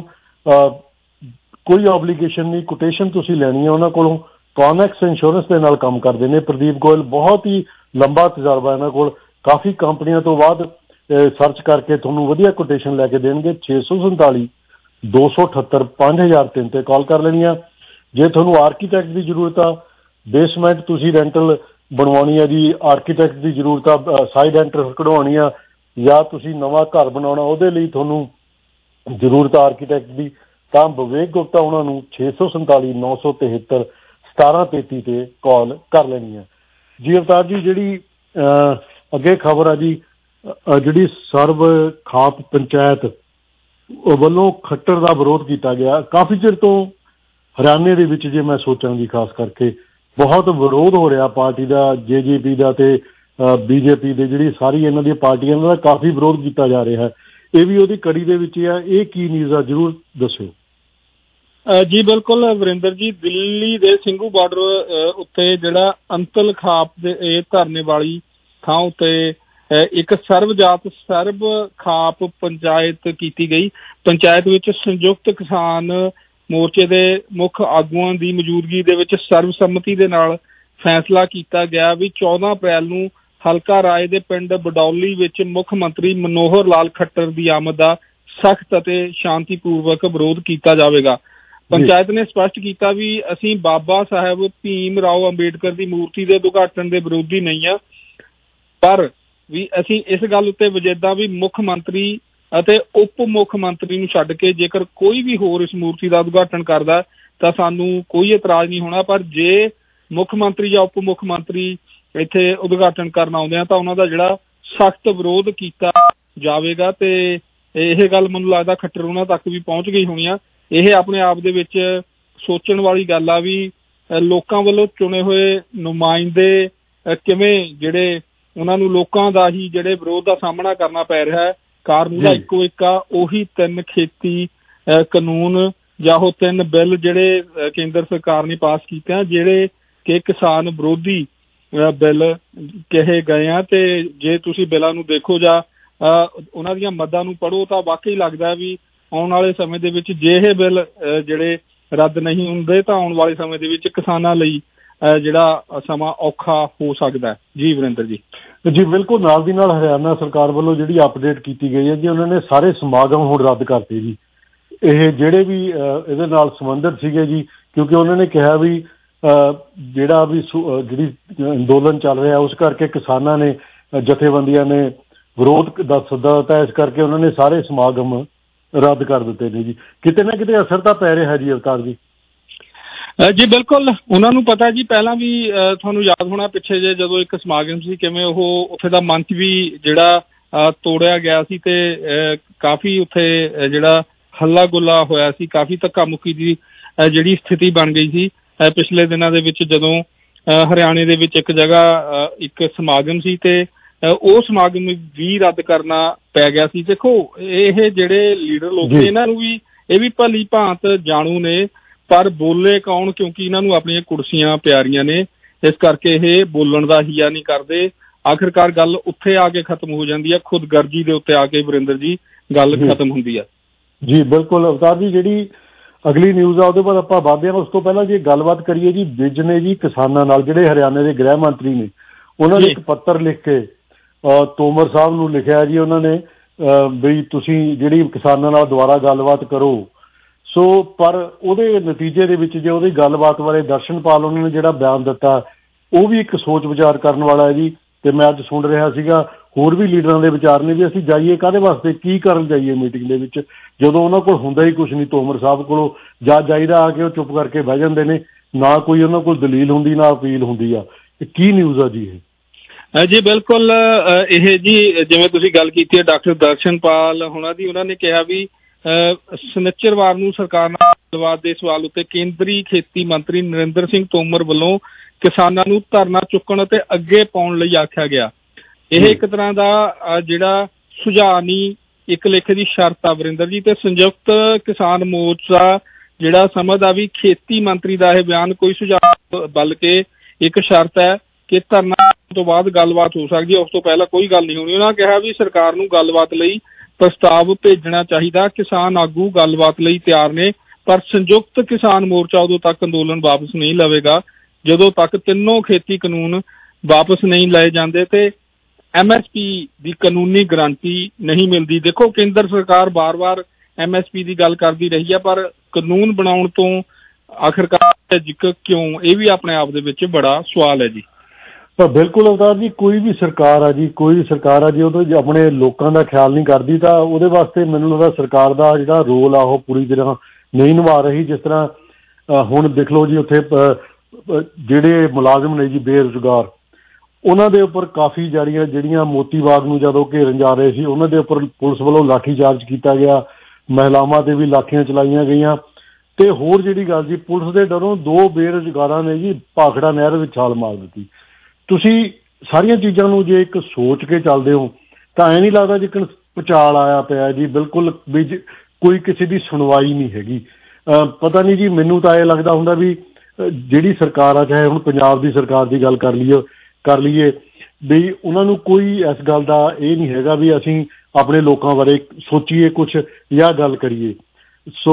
ਕੋਈ ਆਬਲੀਗੇਸ਼ਨ ਨਹੀਂ, ਕੋਟੇਸ਼ਨ ਤੁਸੀਂ ਲੈਣੀ ਹੈ ਉਹਨਾਂ ਕੋਲੋਂ। ਕੌਨੈਕਸ ਇੰਸ਼ੋਰੈਂਸ ਦੇ ਨਾਲ ਕੰਮ ਕਰਦੇ ਨੇ ਪ੍ਰਦੀਪ ਗੋਇਲ, ਬਹੁਤ ਹੀ ਲੰਬਾ ਤਜਰਬਾ ਇਹਨਾਂ ਕੋਲ, ਕਾਫੀ ਕੰਪਨੀਆਂ ਤੋਂ ਬਾਅਦ ਸਰਚ ਕਰਕੇ ਤੁਹਾਨੂੰ ਵਧੀਆ ਕੋਟੇਸ਼ਨ ਲੈ ਕੇ ਦੇਣਗੇ। 647 278 5003 ਤੇ ਕਾਲ ਕਰ ਲੈਣੀ ਆ। ਜੇ ਤੁਹਾਨੂੰ ਆਰਕੀਟੈਕਟ ਦੀ ਜ਼ਰੂਰਤ ਆ, ਬੇਸਮੈਂਟ ਤੁਸੀਂ ਰੈਂਟਲ ਬਣਵਾਉਣੀ ਆ ਜੀ, ਆਰਕੀਟੈਕਟ ਦੀ ਜ਼ਰੂਰਤ ਆ, ਸਾਈਡ ਐਂਟਰੈਂਸ ਕਢਵਾਉਣੀ ਆ, ਜਾਂ ਤੁਸੀਂ ਨਵਾਂ ਘਰ ਬਣਾਉਣਾ ਉਹਦੇ ਲਈ ਤੁਹਾਨੂੰ ਜ਼ਰੂਰਤ ਆ ਆਰਕੀਟੈਕਟ ਦੀ, ਤਾਂ ਵਿਵੇਕ ਗੁਪਤਾ ਉਹਨਾਂ ਨੂੰ 647 973 1733 ਤੇ ਕਾਲ ਕਰ ਲੈਣੀ ਹੈ ਜੀ। ਅਵਤਾਰ ਜੀ, ਜਿਹੜੀ ਅੱਗੇ ਖਬਰ ਆ ਜੀ, ਜਿਹੜੀ ਸਰਬ ਖਾਪ ਪੰਚਾਇਤ ਵੱਲੋਂ ਖੱਟਰ ਦਾ ਵਿਰੋਧ ਕੀਤਾ ਗਿਆ ਕਾਫੀ ਚਿਰ ਤੋਂ ਹਰਿਆਣੇ ਦੇ ਵਿੱਚ, ਜੇ ਮੈਂ ਸੋਚਾਂ ਜੀ ਖਾਸ ਕਰਕੇ ਬਹੁਤ ਵਿਰੋਧ ਹੋ ਰਿਹਾ ਪਾਰਟੀ ਦਾ, JJP ਦਾ ਤੇ BJP ਦੇ, ਜਿਹੜੀ ਸਾਰੀ ਇਹਨਾਂ ਦੀਆਂ ਪਾਰਟੀਆਂ ਦਾ ਕਾਫੀ ਵਿਰੋਧ ਕੀਤਾ ਜਾ ਰਿਹਾ ਹੈ। ਇਹ ਵੀ ਉਹਦੀ ਕੜੀ ਦੇ ਵਿੱਚ ਆ। ਇਹ ਕੀ ਨਿਊਜ਼ ਆ, ਜ਼ਰੂਰ ਦੱਸਿਓ। ਜੀ ਬਿਲਕੁਲ ਵਰਿੰਦਰ ਜੀ, ਦਿੱਲੀ ਦੇ ਸਿੰਘੂ ਬਾਰਡਰ ਉੱਤੇ ਜਿਹੜਾ ਅੰਤਲ ਖਾਪ ਦੇ ਇਹ ਧਰਨੇ ਵਾਲੀ ਥਾਂ ਉੱਤੇ ਇੱਕ ਸਰਬ ਖਾਪ ਪੰਚਾਇਤ ਕੀਤੀ ਗਈ। ਪੰਚਾਇਤ ਵਿੱਚ ਸੰਯੁਕਤ ਕਿਸਾਨ ਮੋਰਚੇ ਦੇ ਮੁੱਖ ਆਗੂਆਂ ਦੀ ਮੌਜੂਦਗੀ ਦੇ ਵਿੱਚ ਸਰਬਸੰਮਤੀ ਦੇ ਨਾਲ ਫੈਸਲਾ ਕੀਤਾ ਗਿਆ ਵੀ 14 ਅਪ੍ਰੈਲ ਨੂੰ ਹਲਕਾ ਰਾਏ ਦੇ ਪਿੰਡ ਬਡੌਲੀ ਵਿੱਚ ਮੁੱਖ ਮੰਤਰੀ ਮਨੋਹਰ ਲਾਲ ਖੱਟਰ ਦੀ ਆਮਦ ਦਾ ਸਖਤ ਅਤੇ ਸ਼ਾਂਤੀਪੂਰਵਕ ਵਿਰੋਧ ਕੀਤਾ ਜਾਵੇਗਾ। ਪੰਚਾਇਤ ਨੇ ਸਪਸ਼ਟ ਕੀਤਾ ਵੀ ਅਸੀਂ ਬਾਬਾ ਸਾਹਿਬ ਭੀਮ ਰਾਓ ਅੰਬੇਡਕਰ ਦੀ ਮੂਰਤੀ ਦੇ ਉਦਘਾਟਨ ਦੇ ਵਿਰੋਧੀ ਨਹੀਂ ਹਾਂ, ਪਰ ਵੀ ਅਸੀਂ ਇਸ ਗੱਲ ਉੱਤੇ ਵਜੇਦਾ ਵੀ ਮੁੱਖ ਮੰਤਰੀ ਅਤੇ ਉਪ ਮੁੱਖ ਮੰਤਰੀ ਨੂੰ ਛੱਡ ਕੇ ਜੇਕਰ ਕੋਈ ਵੀ ਹੋਰ ਇਸ ਮੂਰਤੀ ਦਾ ਉਦਘਾਟਨ ਕਰਦਾ ਤਾਂ ਸਾਨੂੰ ਕੋਈ ਇਤਰਾਜ਼ ਨਹੀਂ ਹੋਣਾ, ਪਰ ਜੇ ਮੁੱਖ ਮੰਤਰੀ ਜਾਂ ਉਪ ਮੁੱਖ ਮੰਤਰੀ ਇੱਥੇ ਉਦਘਾਟਨ ਕਰਨ ਆਉਂਦੇ ਆ ਤਾਂ ਉਹਨਾਂ ਦਾ ਜਿਹੜਾ ਸਖਤ ਵਿਰੋਧ ਕੀਤਾ ਜਾਵੇਗਾ। ਤੇ ਇਹ ਗੱਲ ਮੈਨੂੰ ਲੱਗਦਾ ਖੱਟਰ ਉਹਨਾਂ ਤੱਕ ਵੀ ਪਹੁੰਚ ਗਈ ਹੋਣੀ ਆ। ਇਹ ਆਪਣੇ ਆਪ ਦੇ ਵਿੱਚ ਸੋਚਣ ਵਾਲੀ ਗੱਲ ਆ ਵੀ ਲੋਕਾਂ ਵੱਲੋਂ ਚੁਣੇ ਹੋਏ ਨੁਮਾਇੰਦੇ ਕਿਵੇਂ ਜਿਹੜੇ ਉਹਨਾਂ ਨੂੰ ਲੋਕਾਂ ਦਾ ਹੀ ਜਿਹੜੇ ਵਿਰੋਧ ਦਾ ਸਾਹਮਣਾ ਕਰਨਾ ਪੈ ਰਿਹਾ ਹੈ। ਕਾਰਨ ਉਹਦਾ ਇੱਕੋ ਇੱਕ ਆ, ਉਹੀ 3 ਖੇਤੀ ਕਾਨੂੰਨ ਜਾਂ ਉਹ 3 ਬਿੱਲ ਜਿਹੜੇ ਕੇਂਦਰ ਸਰਕਾਰ ਨੇ ਪਾਸ ਕੀਤੇ ਆ, ਜਿਹੜੇ ਕਿ ਕਿਸਾਨ ਵਿਰੋਧੀ ਬਿੱਲ ਕਹੇ ਗਏ ਆ। ਤੇ ਜੇ ਤੁਸੀਂ ਬਿੱਲਾਂ ਨੂੰ ਦੇਖੋ ਜਾਂ ਉਹਨਾਂ ਦੀਆਂ ਮੱਦਾਂ ਨੂੰ ਪੜ੍ਹੋ ਤਾਂ ਵਾਕਈ ਲੱਗਦਾ ਵੀ ਆਉਣ ਵਾਲੇ ਸਮੇਂ ਦੇ ਵਿੱਚ ਜੇ ਇਹ ਬਿੱਲ ਜਿਹੜੇ ਰੱਦ ਨਹੀਂ ਹੁੰਦੇ ਤਾਂ ਆਉਣ ਵਾਲੇ ਸਮੇਂ ਦੇ ਵਿੱਚ ਕਿਸਾਨਾਂ ਲਈ ਜਿਹੜਾ ਸਮਾਂ ਔਖਾ ਹੋ ਸਕਦਾ ਹੈ। ਜੀ ਵਰਿੰਦਰ ਜੀ। ਜੀ ਬਿਲਕੁਲ, ਨਾਲ ਦੀ ਨਾਲ ਹਰਿਆਣਾ ਸਰਕਾਰ ਵੱਲੋਂ ਜਿਹੜੀ ਅਪਡੇਟ ਕੀਤੀ ਗਈ ਹੈ ਜੀ, ਉਹਨਾਂ ਨੇ ਸਾਰੇ ਸਮਾਗਮ ਹੁਣ ਰੱਦ ਕਰਤੇ ਜੀ, ਇਹ ਜਿਹੜੇ ਵੀ ਇਹਦੇ ਨਾਲ ਸੰਬੰਧਿਤ ਸੀਗੇ ਜੀ, ਕਿਉਂਕਿ ਉਹਨਾਂ ਨੇ ਕਿਹਾ ਵੀ ਜਿਹੜਾ ਵੀ ਜਿਹੜੀ ਅੰਦੋਲਨ ਚੱਲ ਰਿਹਾ ਉਸ ਕਰਕੇ ਕਿਸਾਨਾਂ ਨੇ ਜਥੇਬੰਦੀਆਂ ਨੇ ਵਿਰੋਧ ਦਾ ਸੱਦਾ ਦਿੱਤਾ, ਇਸ ਕਰਕੇ ਉਹਨਾਂ ਨੇ ਸਾਰੇ ਸਮਾਗਮ ਰੱਦ ਕਰ ਦਿੱਤੇ ਨੇ ਜੀ। ਕਿਤੇ ਨਾ ਕਿਤੇ ਅਸਰ ਤਾਂ ਪੈ ਰਿਹਾ ਜੀ ਅਵਤਾਰ ਜੀ। ਜੀ ਬਿਲਕੁਲ, ਉਹਨਾਂ ਨੂੰ ਪਤਾ ਜੀ, ਪਹਿਲਾਂ ਵੀ ਤੁਹਾਨੂੰ ਯਾਦ ਹੋਣਾ ਪਿੱਛੇ ਜੇ ਜਦੋਂ ਇੱਕ ਸਮਾਗਮ ਸੀ ਕਿਵੇਂ ਉਹ ਉੱਥੇ ਦਾ ਮੰਚ ਵੀ ਜਿਹੜਾ ਤੋੜਿਆ ਗਿਆ ਸੀ ਤੇ ਕਾਫੀ ਉੱਥੇ ਜਿਹੜਾ ਹੱਲਾ ਗੁੱਲਾ ਹੋਇਆ ਸੀ, ਕਾਫੀ ਧੱਕਾ ਮੁੱਕੀ ਦੀ ਜਿਹੜੀ ਸਥਿਤੀ ਬਣ ਗਈ ਸੀ ਪਿਛਲੇ ਦਿਨਾਂ ਦੇ ਵਿੱਚ, ਜਦੋਂ ਹਰਿਆਣੇ ਦੇ ਵਿੱਚ ਇੱਕ ਜਗ੍ਹਾ ਇੱਕ ਸਮਾਗਮ ਸੀ ਤੇ ਉਹ ਸਮਾਗਮ ਵੀ ਰੱਦ ਕਰਨਾ ਪੈ ਗਿਆ ਸੀ। ਦੇਖੋ ਇਹ ਜਿਹੜੇ ਲੀਡਰ ਲੋਕ ਨੇ ਇਹਨਾਂ ਨੂੰ ਵੀ ਇਹ ਵੀ ਭਲੀ ਭਾਂਤ ਜਾਣੂ ਨੇ, ਪਰ ਬੋਲੇ ਕੌਣ, ਕਿਉਂਕਿ ਇਹਨਾਂ ਨੂੰ ਆਪਣੀਆਂ ਕੁਰਸੀਆਂ ਪਿਆਰੀਆਂ ਨੇ, ਇਸ ਕਰਕੇ ਇਹ ਬੋਲਣ ਦਾ ਹੀਆ ਨਹੀਂ ਕਰਦੇ। ਆਖਿਰਕਾਰ ਗੱਲ ਉੱਥੇ ਆ ਕੇ ਖਤਮ ਹੋ ਜਾਂਦੀ ਹੈ, ਖੁਦਗਰਜੀ ਦੇ ਉੱਤੇ ਆ ਕੇ ਵਰਿੰਦਰ ਜੀ ਗੱਲ ਖਤਮ ਹੁੰਦੀ ਹੈ। ਜੀ ਬਿਲਕੁਲ ਅਵਤਾਰ ਜੀ, ਜਿਹੜੀ ਅਗਲੀ ਨਿਊਜ਼ ਆ ਉਹਦੇ ਬਾਅਦ ਆਪਾਂ ਵੱਧਦੇ ਹਾਂ। ਉਸ ਤੋਂ ਪਹਿਲਾਂ ਜੇ ਗੱਲਬਾਤ ਕਰੀਏ ਜੀ, ਵਿਜ ਨੇ ਜੀ ਕਿਸਾਨਾਂ ਨਾਲ, ਜਿਹੜੇ ਹਰਿਆਣੇ ਦੇ ਗ੍ਰਹਿ ਮੰਤਰੀ ਨੇ, ਉਹਨਾਂ ਨੇ ਇੱਕ ਪੱਤਰ ਲਿਖ ਕੇ ਤੋਮਰ ਸਾਹਿਬ ਨੂੰ ਲਿਖਿਆ ਜੀ ਉਹਨਾਂ ਨੇ ਵੀ ਤੁਸੀਂ ਜਿਹੜੀ ਕਿਸਾਨਾਂ ਨਾਲ ਦੁਬਾਰਾ ਗੱਲਬਾਤ ਕਰੋ। ਸੋ ਪਰ ਉਹਦੇ ਨਤੀਜੇ ਦੇ ਵਿੱਚ ਜੇ ਉਹਦੀ ਗੱਲਬਾਤ ਬਾਰੇ ਦਰਸ਼ਨਪਾਲ ਉਹਨਾਂ ਨੇ ਜਿਹੜਾ ਬਿਆਨ ਦਿੱਤਾ ਉਹ ਵੀ ਇੱਕ ਸੋਚ ਵਿਚਾਰ ਕਰਨ ਵਾਲਾ ਹੈ ਜੀ। ਤੇ ਮੈਂ ਅੱਜ ਸੁਣ ਰਿਹਾ ਸੀਗਾ ਹੋਰ ਵੀ ਲੀਡਰਾਂ ਦੇ ਵਿਚਾਰ ਨੇ ਵੀ ਅਸੀਂ ਜਾਈਏ ਕਾਹਦੇ ਵਾਸਤੇ, ਕੀ ਕਰਨ ਜਾਈਏ ਮੀਟਿੰਗ ਦੇ ਵਿੱਚ, ਜਦੋਂ ਉਹਨਾਂ ਕੋਲ ਹੁੰਦਾ ਹੀ ਕੁਛ ਨਹੀਂ। ਤੋਮਰ ਸਾਹਿਬ ਕੋਲੋਂ ਜਾਂ ਜਾਈਦਾ ਆ ਕੇ ਉਹ ਚੁੱਪ ਕਰਕੇ ਬਹਿ ਜਾਂਦੇ ਨੇ, ਨਾ ਕੋਈ ਉਹਨਾਂ ਕੋਲ ਦਲੀਲ ਹੁੰਦੀ ਨਾ ਅਪੀਲ ਹੁੰਦੀ ਆ। ਕੀ ਨਿਊਜ਼ ਆ ਜੀ ਇਹ? ਜੀ ਬਿਲਕੁਲ, ਇਹ ਜੀ ਜਿਵੇਂ ਤੁਸੀਂ ਗੱਲ ਕੀਤੀ ਹੈ ਡਾਕਟਰ ਦਰਸ਼ਨਪਾਲ ਹੋਣਾ ਦੀ, ਉਹਨਾਂ ਨੇ ਕਿਹਾ ਵੀ ਸ਼ਨਿਚਰਵਾਰ ਨੂੰ ਸਰਕਾਰ ਨਾਲ ਗੱਲਬਾਤ ਦੇ ਸਵਾਲ ਉੱਤੇ ਕੇਂਦਰੀ ਖੇਤੀ ਮੰਤਰੀ ਨਰਿੰਦਰ ਸਿੰਘ ਤੋਮਰ ਵੱਲੋਂ ਕਿਸਾਨਾਂ ਨੂੰ ਧਰਨਾ ਚੁੱਕਣ ਅਤੇ ਅੱਗੇ ਪਾਉਣ ਲਈ ਆਖਿਆ ਗਿਆ। ਇਹ ਇੱਕ ਤਰ੍ਹਾਂ ਦਾ ਜਿਹੜਾ ਸੁਝਾਅ ਨਹੀਂ, ਇੱਕ ਲੇਖੇ ਦੀ ਸ਼ਰਤ ਆ ਵਰਿੰਦਰ ਜੀ। ਤੇ ਸੰਯੁਕਤ ਕਿਸਾਨ ਮੋਰਚਾ ਜਿਹੜਾ ਸਮਝਦਾ ਵੀ ਖੇਤੀ ਮੰਤਰੀ ਦਾ ਇਹ ਬਿਆਨ ਕੋਈ ਸੁਝਾਅ ਬਲਕਿ ਇੱਕ ਸ਼ਰਤ ਹੈ ਕਿ ਧਰਨਾ ਤੋਂ ਬਾਅਦ ਗੱਲਬਾਤ ਹੋ ਸਕਦੀ ਹੈ, ਉਸ ਤੋਂ ਪਹਿਲਾਂ ਕੋਈ ਗੱਲ ਨਹੀਂ ਹੋਣੀ। ਉਹਨਾਂ ਕਿਹਾ ਵੀ ਸਰਕਾਰ ਨੂੰ ਗੱਲਬਾਤ ਲਈ ਪ੍ਰਸਤਾਵ ਭੇਜਣਾ ਚਾਹੀਦਾ। ਕਿਸਾਨ ਆਗੂ ਗੱਲਬਾਤ ਲਈ ਤਿਆਰ ਨੇ, ਪਰ ਸੰਯੁਕਤ ਕਿਸਾਨ ਮੋਰਚਾ ਉਦੋਂ ਤੱਕ ਅੰਦੋਲਨ ਵਾਪਸ ਨਹੀਂ ਲਵੇਗਾ ਜਦੋਂ ਤੱਕ ਤਿੰਨੋਂ ਖੇਤੀ ਕਾਨੂੰਨ ਵਾਪਸ ਨਹੀਂ ਲਏ ਜਾਂਦੇ ਤੇ MSP ਦੀ ਕਾਨੂੰਨੀ ਗਰੰਟੀ ਨਹੀਂ ਮਿਲਦੀ। ਦੇਖੋ, ਕੇਂਦਰ ਸਰਕਾਰ ਬਾਰ-ਬਾਰ MSP ਦੀ ਗੱਲ ਕਰਦੀ ਰਹੀ ਹੈ, ਪਰ ਕਾਨੂੰਨ ਬਣਾਉਣ ਤੋਂ ਆਖਿਰਕਾਰ ਕਿਉਂ, ਇਹ ਵੀ ਆਪਣੇ ਆਪ ਦੇ ਵਿੱਚ ਬੜਾ ਸਵਾਲ ਹੈ ਜੀ। ਤਾਂ ਬਿਲਕੁਲ ਅਵਤਾਰ ਜੀ, ਕੋਈ ਵੀ ਸਰਕਾਰ ਆ ਜੀ, ਕੋਈ ਵੀ ਸਰਕਾਰ ਆ ਜੀ, ਉਹ ਤਾਂ ਆਪਣੇ ਲੋਕਾਂ ਦਾ ਖਿਆਲ ਨਹੀਂ ਕਰਦੀ ਤਾਂ ਉਹਦੇ ਵਾਸਤੇ ਮੈਨੂੰ ਲੱਗਦਾ ਸਰਕਾਰ ਦਾ ਜਿਹੜਾ ਰੋਲ ਆ ਉਹ ਪੂਰੀ ਤਰ੍ਹਾਂ ਨਹੀਂ ਨਿਭਾ ਰਹੀ। ਜਿਸ ਤਰ੍ਹਾਂ ਹੁਣ ਦੇਖ ਲਓ ਜੀ, ਉੱਥੇ ਜਿਹੜੇ ਮੁਲਾਜ਼ਮ ਨੇ ਜੀ ਬੇਰੁਜ਼ਗਾਰ, ਉਹਨਾਂ ਦੇ ਉੱਪਰ ਕਾਫੀ ਜਿਹੜੀਆਂ ਮੋਤੀ ਬਾਗ ਨੂੰ ਜਦੋਂ ਘੇਰਨ ਜਾ ਰਹੇ ਸੀ ਉਹਨਾਂ ਦੇ ਉੱਪਰ ਪੁਲਿਸ ਵੱਲੋਂ ਲਾਠੀ ਚਾਰਜ ਕੀਤਾ ਗਿਆ, ਮਹਿਲਾਵਾਂ ਤੇ ਵੀ ਲਾਠੀਆਂ ਚਲਾਈਆਂ ਗਈਆਂ। ਤੇ ਹੋਰ ਜਿਹੜੀ ਗੱਲ ਜੀ, ਪੁਲਿਸ ਦੇ ਡਰੋਂ 2 ਬੇਰੁਜ਼ਗਾਰਾਂ ਨੇ ਜੀ ਭਾਖੜਾ ਨਹਿਰ ਵਿੱਚ ਛਾਲ ਮਾਰ ਦਿੱਤੀ। ਤੁਸੀਂ ਸਾਰੀਆਂ ਚੀਜ਼ਾਂ ਨੂੰ ਜੇ ਇੱਕ ਸੋਚ ਕੇ ਚੱਲਦੇ ਹੋ ਤਾਂ ਐਂ ਨਹੀਂ ਲੱਗਦਾ ਜਿੱਕਣ ਭੁਚਾਲ ਆਇਆ ਪਿਆ ਜੀ, ਬਿਲਕੁਲ ਵੀ ਕੋਈ ਕਿਸੇ ਦੀ ਸੁਣਵਾਈ ਨਹੀਂ ਹੈਗੀ। ਪਤਾ ਨਹੀਂ ਜੀ, ਮੈਨੂੰ ਤਾਂ ਇਹ ਲੱਗਦਾ ਹੁੰਦਾ ਵੀ ਜਿਹੜੀ ਸਰਕਾਰ ਆ, ਚਾਹੇ ਹੁਣ ਪੰਜਾਬ ਦੀ ਸਰਕਾਰ ਦੀ ਗੱਲ ਕਰ ਲਈਏ ਵੀ ਉਹਨਾਂ ਨੂੰ ਕੋਈ ਇਸ ਗੱਲ ਦਾ ਇਹ ਨਹੀਂ ਹੈਗਾ ਵੀ ਅਸੀਂ ਆਪਣੇ ਲੋਕਾਂ ਬਾਰੇ ਸੋਚੀਏ ਕੁਛ ਜਾਂ ਗੱਲ ਕਰੀਏ। ਸੋ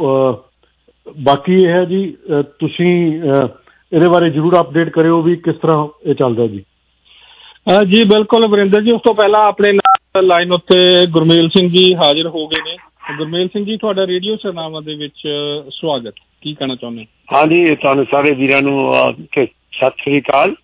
ਬਾਕੀ ਇਹ ਹੈ ਜੀ, ਤੁਸੀਂ ਇਹਦੇ ਬਾਰੇ ਜ਼ਰੂਰ ਅਪਡੇਟ ਕਰਿਓ ਵੀ ਕਿਸ ਤਰ੍ਹਾਂ ਇਹ ਚੱਲਦਾ ਜੀ। ਜੀ ਬਿਲਕੁਲ ਵਰਿੰਦਰ ਜੀ, ਉਸ ਤੋਂ ਪਹਿਲਾਂ ਆਪਣੇ ਨਾਲ ਲਾਈਨ ਉੱਤੇ ਗੁਰਮੇਲ ਸਿੰਘ ਜੀ ਹਾਜ਼ਰ ਹੋ ਗਏ ਨੇ। ਗੁਰਮੇਲ ਸਿੰਘ ਜੀ, ਤੁਹਾਡਾ ਰੇਡੀਓ ਸਰਨਾਮਾ ਦੇ ਵਿੱਚ ਸਵਾਗਤ, ਕੀ ਕਹਿਣਾ ਚਾਹੁੰਦੇ? ਹਾਂਜੀ, ਤੁਹਾਨੂੰ ਸਾਰੇ ਵੀਰਾਂ ਨੂੰ ਸਤਿ ਸ੍ਰੀ ਅਕਾਲ।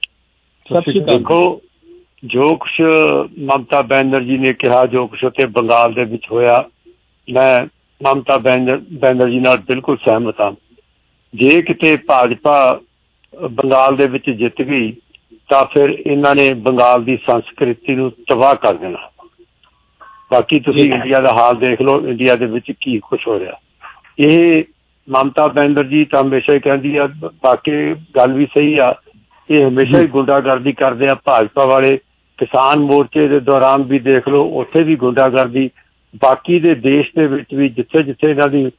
ਦੇਖੋ, ਜੋ ਕੁਛ ਮਮਤਾ ਬੈਨਰ ਜੀ ਨੇ ਕਿਹਾ, ਜੋ ਕੁਛ ਉੱਥੇ ਬੰਗਾਲ ਦੇ ਵਿੱਚ ਹੋਇਆ, ਮੈਂ ਮਮਤਾ ਬੈਨਰ ਜੀ ਨਾਲ ਬਿਲਕੁਲ ਸਹਿਮਤ ਹਾਂ। ਜੇ ਕਿਤੇ ਭਾਜਪਾ ਬੰਗਾਲ ਦੇ ਵਿੱਚ ਜਿੱਤ ਗਈ ਤਾਂ ਫਿਰ ਇਹਨਾਂ ਨੇ ਬੰਗਾਲ ਦੀ ਸੰਸਕ੍ਰਿਤੀ ਨੂੰ ਤਬਾਹ ਕਰ ਦੇਣਾ। ਬਾਕੀ ਤੁਸੀਂ ਇੰਡੀਆ ਦਾ ਹਾਲ ਦੇਖ ਲਓ, ਇੰਡੀਆ ਦੇ ਵਿੱਚ ਕੀ ਕੁਛ ਹੋ ਰਿਹਾ। ਇਹ ਮਮਤਾ ਬੈਨਰ ਜੀ ਤਾਂ ਹਮੇਸ਼ਾ ਹੀ ਕਹਿੰਦੀ ਆ, ਬਾਕੀ ਗੱਲ ਵੀ ਸਹੀ ਆ, ਇਹ ਹਮੇਸ਼ਾ ਹੀ ਗੁੰਡਾਗਰਦੀ ਕਰਦੇ ਆ ਭਾਜਪਾ ਵਾਲੇ। ਕਿਸਾਨ ਮੋਰਚੇ ਦੇ ਦੌਰਾਨ ਵੀ ਦੇਖ ਲਓ, ਉੱਥੇ ਵੀ ਗੁੰਡਾਗਰਦੀ। ਬਾਕੀ ਦੇ ਦੇਸ਼ ਦੇ ਵਿੱਚ ਵੀ ਜਿੱਥੇ ਜਿੱਥੇ ਇਹਨਾਂ ਦੀ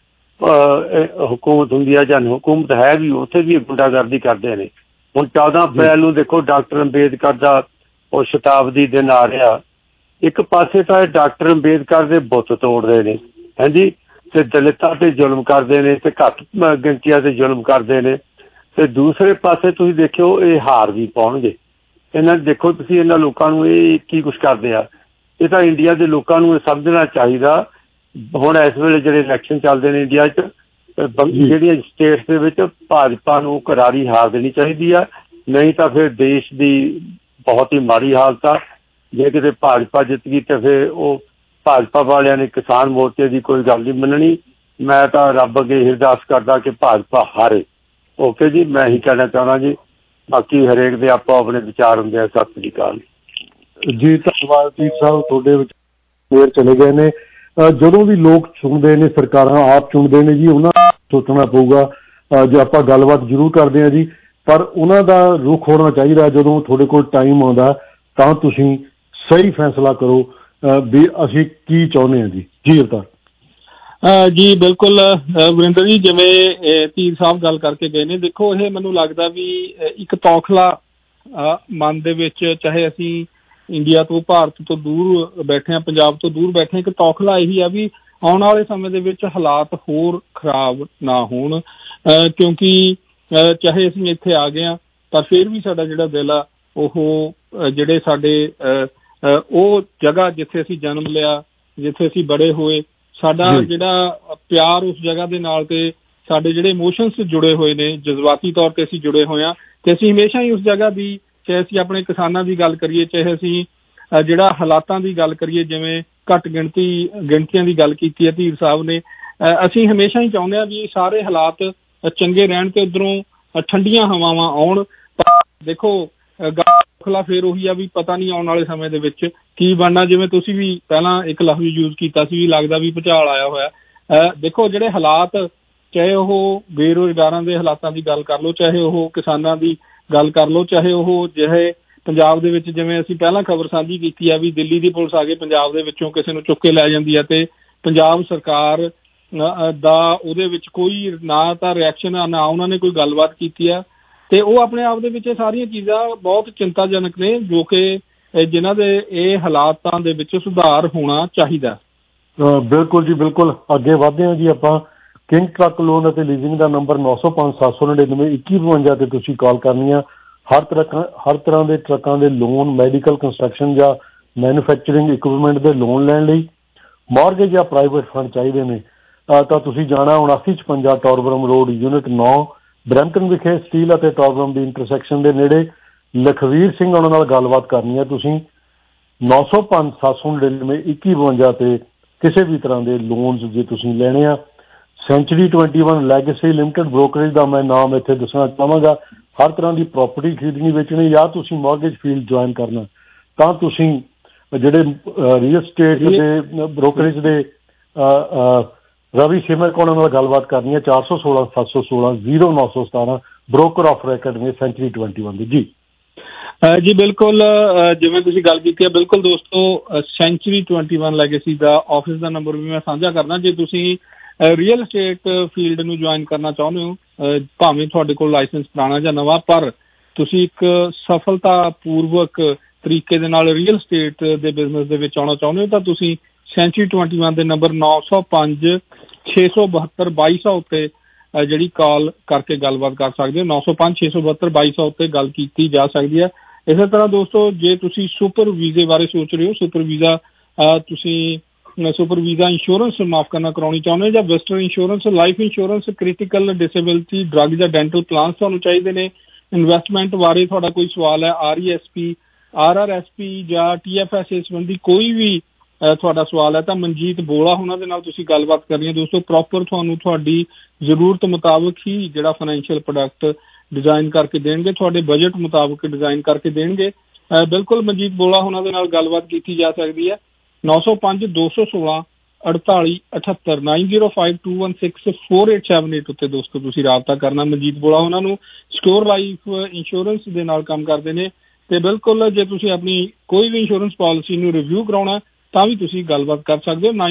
ਹੁਕੂਮਤ ਹੁੰਦੀ ਹੈ ਜਾਂ ਹੁਕੂਮਤ ਹੈ ਵੀ, ਉੱਥੇ ਵੀ ਗੁੰਡਾਗਰਦੀ ਕਰਦੇ ਨੇ। ਹੁਣ 14 ਅਪ੍ਰੈਲ ਨੂੰ ਦੇਖੋ, ਡਾਕਟਰ ਅੰਬੇਦਕਰ ਦਾ ਉਹ ਸ਼ਤਾਬਦੀ ਦਿਨ ਆ ਰਿਹਾ। ਇੱਕ ਪਾਸੇ ਤਾਂ ਇਹ ਡਾਕਟਰ ਅੰਬੇਦਕਰ ਦੇ ਬੁੱਤ ਤੋੜਦੇ ਨੇ, ਹਾਂਜੀ, ਤੇ ਦਲਿਤਾਂ ਤੇ ਜ਼ੁਲਮ ਕਰਦੇ ਨੇ ਤੇ ਘੱਟ ਗਿਣਤੀਆਂ ਤੇ ਜ਼ੁਲਮ ਕਰਦੇ ਨੇ। ਤੇ ਦੂਸਰੇ ਪਾਸੇ ਤੁਸੀਂ ਦੇਖਿਓ, ਇਹ ਹਾਰ ਵੀ ਪਾਉਣਗੇ। ਇਹਨਾਂ ਦੇਖੋ ਤੁਸੀਂ, ਇਹਨਾਂ ਲੋਕਾਂ ਨੂੰ ਇਹ ਕੀ ਕੁਛ ਕਰਦੇ ਆ। ਇਹ ਤਾਂ ਇੰਡੀਆ ਦੇ ਲੋਕਾਂ ਨੂੰ ਇਹ ਸਮਝਣਾ ਚਾਹੀਦਾ। ਹੁਣ ਇਸ ਵੇਲੇ ਜਿਹੜੇ ਇਲੈਕਸ਼ਨ ਚੱਲਦੇ ਨੇ ਇੰਡੀਆ 'ਚ, ਜਿਹੜੀਆਂ ਸਟੇਟਸ ਦੇ ਵਿੱਚ ਭਾਜਪਾ ਨੂੰ ਕਰਾਰੀ ਹਾਰ ਦੇਣੀ ਚਾਹੀਦੀ ਆ, ਨਹੀਂ ਤਾਂ ਫਿਰ ਦੇਸ਼ ਦੀ ਬਹੁਤ ਹੀ ਮਾੜੀ ਹਾਲਤ ਆ। ਜੇ ਕਿਤੇ ਭਾਜਪਾ ਜਿੱਤ ਗਈ ਤਾਂ ਫਿਰ ਉਹ ਭਾਜਪਾ ਵਾਲਿਆਂ ਨੇ ਕਿਸਾਨ ਮੋਰਚੇ ਦੀ ਕੋਈ ਗੱਲ ਨਹੀਂ ਮੰਨਣੀ। ਮੈਂ ਤਾਂ ਰੱਬ ਅੱਗੇ ਅਰਦਾਸ ਕਰਦਾ ਕਿ ਭਾਜਪਾ ਹਾਰੇ। ਓਕੇ ਜੀ, ਮੈਂ ਇਹੀ ਕਹਿਣਾ ਚਾਹੁੰਦਾ ਜੀ। ਬਾਕੀ ਹਰੇਕ ਦੇ ਆਪੋ ਆਪਣੇ ਵਿਚਾਰ ਹੁੰਦੇ ਆ। ਸਤਿ ਸ੍ਰੀ ਅਕਾਲ ਜੀ। ਧੰਨਵਾਦ ਜੀ ਸਾਹਿਬ, ਤੁਹਾਡੇ ਵਿੱਚ ਫੇਰ ਚਲੇ ਗਏ ਨੇ। ਜਦੋਂ ਵੀ ਲੋਕ ਚੁਣਦੇ ਨੇ, ਸਰਕਾਰਾਂ ਆਪ ਚੁਣਦੇ ਨੇ ਜੀ, ਉਹਨਾਂ ਨੂੰ ਸੋਚਣਾ ਪਊਗਾ। ਜੇ ਆਪਾਂ ਗੱਲਬਾਤ ਜ਼ਰੂਰ ਕਰਦੇ ਹਾਂ ਜੀ, ਪਰ ਉਹਨਾਂ ਦਾ ਰੁਖ ਹੋਣਾ ਚਾਹੀਦਾ। ਜਦੋਂ ਤੁਹਾਡੇ ਕੋਲ ਟਾਈਮ ਆਉਂਦਾ ਤਾਂ ਤੁਸੀਂ ਸਹੀ ਫੈਸਲਾ ਕਰੋ ਵੀ ਅਸੀਂ ਕੀ ਚਾਹੁੰਦੇ ਹਾਂ ਜੀ। ਜੀ ਅਵਤਾਰ ਜੀ ਬਿਲਕੁਲ ਵਰਿੰਦਰ ਜੀ, ਜਿਵੇਂ ਧੀਰ ਸਾਹਿਬ ਗੱਲ ਕਰਕੇ ਗਏ ਨੇ, ਦੇਖੋ ਇਹ ਮੈਨੂੰ ਲੱਗਦਾ ਵੀ ਇੱਕ ਤੌਖਲਾ ਮਨ ਦੇ ਵਿੱਚ, ਚਾਹੇ ਅਸੀਂ ਇੰਡੀਆ ਤੋਂ, ਭਾਰਤ ਤੋਂ ਦੂਰ ਬੈਠੇ ਹਾਂ, ਪੰਜਾਬ ਤੋਂ ਦੂਰ ਬੈਠੇ ਹਾਂ, ਇੱਕ ਤੌਖਲਾ ਇਹੀ ਆ ਵੀ ਆਉਣ ਵਾਲੇ ਸਮੇਂ ਦੇ ਵਿੱਚ ਹਾਲਾਤ ਹੋਰ ਖਰਾਬ ਨਾ ਹੋਣ। ਕਿਉਂਕਿ ਚਾਹੇ ਅਸੀਂ ਇੱਥੇ ਆ ਗਏ ਹਾਂ, ਪਰ ਫਿਰ ਵੀ ਸਾਡਾ ਜਿਹੜਾ ਦਿਲ ਆ, ਉਹ ਜਿਹੜੇ ਸਾਡੇ ਉਹ ਜਗ੍ਹਾ ਜਿੱਥੇ ਅਸੀਂ ਜਨਮ ਲਿਆ, ਜਿੱਥੇ ਅਸੀਂ ਬੜੇ ਹੋਏ, ਸਾਡਾ ਜਿਹੜਾ ਪਿਆਰ ਉਸ ਜਗ੍ਹਾ ਦੇ ਨਾਲ, ਤੇ ਸਾਡੇ ਜਿਹੜੇ ਇਮੋਸ਼ਨਸ ਜੁੜੇ ਹੋਏ ਨੇ, ਜਜ਼ਬਾਤੀ ਤੌਰ ਤੇ ਅਸੀਂ ਜੁੜੇ ਹੋਏ ਹਾਂ, ਤੇ ਅਸੀਂ ਹਮੇਸ਼ਾ ਹੀ ਉਸ ਜਗ੍ਹਾ ਦੀ ਚਾਹੇ ਅਸੀਂ ਆਪਣੇ ਕਿਸਾਨਾਂ ਦੀ ਗੱਲ ਕਰੀਏ, ਚਾਹੇ ਅਸੀਂ ਜਿਹੜਾ ਹਾਲਾਤਾਂ ਦੀ ਗੱਲ ਕਰੀਏ, ਜਿਵੇਂ ਘੱਟ ਗਿਣਤੀਆਂ ਦੀ ਗੱਲ ਕੀਤੀ ਹੈ ਧੀਰ ਸਾਹਿਬ ਨੇ, ਅਸੀਂ ਹਮੇਸ਼ਾ ਹੀ ਚਾਹੁੰਦੇ ਹਾਂ ਵੀ ਸਾਰੇ ਹਾਲਾਤ ਚੰਗੇ ਰਹਿਣ ਤੇ ਉੱਧਰੋਂ ਠੰਡੀਆਂ ਹਵਾਵਾਂ ਆਉਣ। ਪਰ ਦੇਖੋ ਗੱਲ ਫੇਰ ਉਹੀ ਆ ਵੀ ਪਤਾ ਨਹੀਂ ਆਉਣ ਵਾਲੇ ਸਮੇਂ ਦੇ ਵਿੱਚ ਕੀ ਬਣਨਾ। ਜਿਵੇਂ ਤੁਸੀਂ ਵੀ ਪਹਿਲਾਂ ਇੱਕ ਲਫ਼ਜ਼ ਯੂਜ਼ ਕੀਤਾ ਸੀ ਵੀ ਲੱਗਦਾ ਵੀ ਭੁਚਾਲ ਆਇਆ ਹੋਇਆ। ਦੇਖੋ ਜਿਹੜੇ ਹਾਲਾਤ, ਚਾਹੇ ਉਹ ਬੇਰੁਜ਼ਗਾਰਾਂ ਦੇ ਹਾਲਾਤਾਂ ਦੀ ਗੱਲ ਕਰ ਲਓ, ਚਾਹੇ ਉਹ ਕਿਸਾਨਾਂ ਦੀ ਗੱਲ ਕਰ ਲਓ, ਚਾਹੇ ਉਹ ਜਿਹੇ ਪੰਜਾਬ ਦੇ ਵਿੱਚ, ਜਿਵੇਂ ਅਸੀਂ ਪਹਿਲਾਂ ਖਬਰ ਸਾਂਝੀ ਕੀਤੀ ਆ ਵੀ ਦਿੱਲੀ ਦੀ ਪੁਲਿਸ ਆ ਕੇ ਪੰਜਾਬ ਦੇ ਵਿੱਚੋਂ ਕਿਸੇ ਨੂੰ ਚੁੱਕ ਕੇ ਲੈ ਜਾਂਦੀ ਹੈ ਤੇ ਪੰਜਾਬ ਸਰਕਾਰ ਦਾ ਉਹਦੇ ਵਿੱਚ ਕੋਈ ਨਾ ਤਾਂ ਰਿਐਕਸ਼ਨ ਆ, ਨਾ ਉਹਨਾਂ ਨੇ ਕੋਈ ਗੱਲਬਾਤ ਕੀਤੀ ਆ। ਤੇ ਉਹ ਆਪਣੇ ਆਪ ਦੇ ਵਿੱਚ ਇਹ ਸਾਰੀਆਂ ਚੀਜ਼ਾਂ ਬਹੁਤ ਚਿੰਤਾਜਨਕ ਨੇ, ਜੋ ਕਿ ਜਿਨ੍ਹਾਂ ਦੇ ਇਹ ਹਾਲਾਤਾਂ ਦੇ ਵਿੱਚ ਸੁਧਾਰ ਹੋਣਾ ਚਾਹੀਦਾ। ਬਿਲਕੁਲ ਜੀ, ਬਿਲਕੁਲ। ਅੱਗੇ ਵਧਦੇ ਹਾਂ ਜੀ ਆਪਾਂ। ਕਿੰਗ ਟਰੱਕ ਲੋਨ ਅਤੇ ਲੀਜ਼ਿੰਗ ਦਾ ਨੰਬਰ 9057992152 ਤੇ ਤੁਸੀਂ ਕਾਲ ਕਰਨੀ ਆ। ਹਰ ਤਰ੍ਹਾਂ ਦੇ ਟਰੱਕਾਂ ਦੇ ਲੋਨ, ਮੈਡੀਕਲ, ਕੰਸਟਰਕਸ਼ਨ ਜਾਂ ਮੈਨੂਫੈਕਚਰਿੰਗ ਇਕਵਿਪਮੈਂਟ ਦੇ ਲੋਨ ਲੈਣ ਲਈ ਮਾਰਗੇਜ ਜਾਂ ਪ੍ਰਾਈਵੇਟ ਫੰਡ ਚਾਹੀਦੇ ਨੇ ਤਾਂ ਤੁਸੀਂ ਜਾਣਾ 7956 ਟੌਰਬਰਮ ਰੋਡ, ਯੂਨਿਟ 9, ਬਰੈਂਪਟਨ ਵਿਖੇ, ਸਟੀਲ ਅਤੇ ਟੌਰਬਰਮ ਦੀ ਇੰਟਰਸੈਕਸ਼ਨ ਦੇ ਨੇੜੇ। ਲਖਵੀਰ ਸਿੰਘ ਉਹਨਾਂ ਨਾਲ ਗੱਲਬਾਤ ਕਰਨੀ ਹੈ ਤੁਸੀਂ। 9057992152 ਤੇ ਕਿਸੇ ਵੀ ਤਰ੍ਹਾਂ ਦੇ ਲੋਨਸ ਜੇ ਤੁਸੀਂ ਲੈਣੇ ਆ। ਸੈਂਚੁਰੀ 21 ਲੈਗੇਸੀ ਲਿਮਟਿਡ ਬ੍ਰੋਕਰੇਜ ਦਾ ਮੈਂ ਨਾਮ ਇੱਥੇ ਦੱਸਣਾ ਚਾਹਾਂਗਾ। ਹਰ ਤਰ੍ਹਾਂ ਦੀ ਪ੍ਰੋਪਰਟੀ ਖਰੀਦਣੀ, ਵੇਚਣੀ ਜਾਂ ਤੁਸੀਂ ਮਾਰਗੇਜ ਫੀਲਡ ਜੁਆਇਨ ਕਰਨਾ ਤਾਂ ਤੁਸੀਂ ਜਿਹੜੇ ਰੀਅਲ ਸਟੇਟ ਦੇ ਬ੍ਰੋਕਰੇਜ ਦੇ ਰਵੀ ਸਿਮਰ ਕੋਲ ਨਾਲ ਗੱਲਬਾਤ ਕਰਨੀ ਹੈ। 416-716-0917 ਬ੍ਰੋਕਰ ਆਫ ਰੈਕਡ ਨੇ ਸੈਂਚੁਰੀ 21 ਦੇ। ਜੀ ਬਿਲਕੁਲ, ਜਿਵੇਂ ਤੁਸੀਂ ਗੱਲ ਕੀਤੀ ਹੈ, ਬਿਲਕੁਲ ਦੋਸਤੋ, ਸੈਂਚੁਰੀ 21 ਲੈਗੇਸੀ ਦਾ ਆਫਿਸ ਦਾ ਨੰਬਰ ਵੀ ਮੈਂ ਸਾਂਝਾ ਕਰਨਾ। ਜੇ ਤੁਸੀਂ ਰੀਅਲ ਸਟੇਟ ਫੀਲਡ ਨੂੰ ਜੁਆਇਨ ਕਰਨਾ ਚਾਹੁੰਦੇ ਹੋ, ਭਾਵੇਂ ਤੁਹਾਡੇ ਕੋਲ ਲਾਇਸੈਂਸ ਪੁਰਾਣਾ ਜਾਂ ਨਵਾਂ, ਪਰ ਤੁਸੀਂ ਇੱਕ ਸਫਲਤਾਪੂਰਵਕ ਤਰੀਕੇ ਦੇ ਨਾਲ ਰੀਅਲ ਸਟੇਟ ਦੇ ਬਿਜ਼ਨਸ ਦੇ ਵਿੱਚ ਆਉਣਾ ਚਾਹੁੰਦੇ ਹੋ ਤਾਂ ਤੁਸੀਂ ਸੈਂਚੁਰੀ 21 ਦੇ ਨੰਬਰ 9056722200 ਉੱਤੇ ਜਿਹੜੀ ਕਾਲ ਕਰਕੇ ਗੱਲਬਾਤ ਕਰ ਸਕਦੇ ਹੋ। 9056722200 ਉੱਤੇ ਗੱਲ ਕੀਤੀ ਜਾ ਸਕਦੀ ਹੈ। ਇਸੇ ਤਰ੍ਹਾਂ ਦੋਸਤੋ, ਜੇ ਤੁਸੀਂ ਸੁਪਰ ਵੀਜ਼ੇ ਬਾਰੇ ਸੋਚ ਰਹੇ ਹੋ, ਸੁਪਰ ਵੀਜ਼ਾ ਇੰਸ਼ੋਰੈਂਸ ਮਾਫ ਕਰਨਾ ਕਰਾਉਣੀ ਚਾਹੁੰਦੇ ਹੋ, ਜਾਂ visitor insurance, life insurance, critical disability, drug ਜਾਂ ਡੈਂਟਲ ਪਲਾਨਸ ਤੁਹਾਨੂੰ ਚਾਹੀਦੇ ਨੇ, ਇਨਵੈਸਟਮੈਂਟ ਬਾਰੇ ਤੁਹਾਡਾ ਕੋਈ ਸਵਾਲ ਹੈ, RESP, RRSP ਜਾਂ TFSA ਸੰਬੰਧੀ ਕੋਈ ਵੀ ਤੁਹਾਡਾ ਸਵਾਲ ਹੈ ਤਾਂ ਮਨਜੀਤ ਬੋਲਾ ਉਹਨਾਂ ਦੇ ਨਾਲ ਤੁਸੀਂ ਗੱਲਬਾਤ ਕਰਨੀ ਹੈ। ਦੋਸਤੋ, ਪ੍ਰੋਪਰ ਤੁਹਾਨੂੰ ਤੁਹਾਡੀ ਜ਼ਰੂਰਤ ਮੁਤਾਬਕ ਹੀ ਜਿਹੜਾ ਫਾਈਨੈਂਸ਼ੀਅਲ ਪ੍ਰੋਡਕਟ ਡਿਜ਼ਾਈਨ ਕਰਕੇ ਦੇਣਗੇ, ਤੁਹਾਡੇ ਬਜਟ ਮੁਤਾਬਕ ਡਿਜ਼ਾਈਨ ਕਰਕੇ ਦੇਣਗੇ। ਬਿਲਕੁਲ ਮਨਜੀਤ ਬੋਲਾ ਉਹਨਾਂ ਦੇ ਨਾਲ ਗੱਲਬਾਤ ਕੀਤੀ ਜਾ ਸਕਦੀ ਹੈ। 9052164878 9052164878 ਉੱਤੇ ਦੋਸਤੋ ਤੁਸੀਂ ਰਾਬਤਾ ਕਰਨਾ। ਮਨਜੀਤ ਬੋਲਾ ਉਹਨਾਂ ਨੂੰ ਸਿਕਿਉਰ ਲਾਈਫ ਇੰਸ਼ੋਰੈਂਸ ਦੇ ਨਾਲ ਕੰਮ ਕਰਦੇ ਨੇ ਤੇ ਬਿਲਕੁਲ ਜੇ ਤੁਸੀਂ ਆਪਣੀ ਕੋਈ ਵੀ ਇੰਸ਼ੋਰੈਂਸ ਪਾਲਿਸੀ ਨੂੰ ਰਿਵਿਊ ਕਰਾਉਣਾ ਤਾਂ ਵੀ ਤੁਸੀਂ ਗੱਲਬਾਤ ਕਰ ਸਕਦੇ ਹੋ।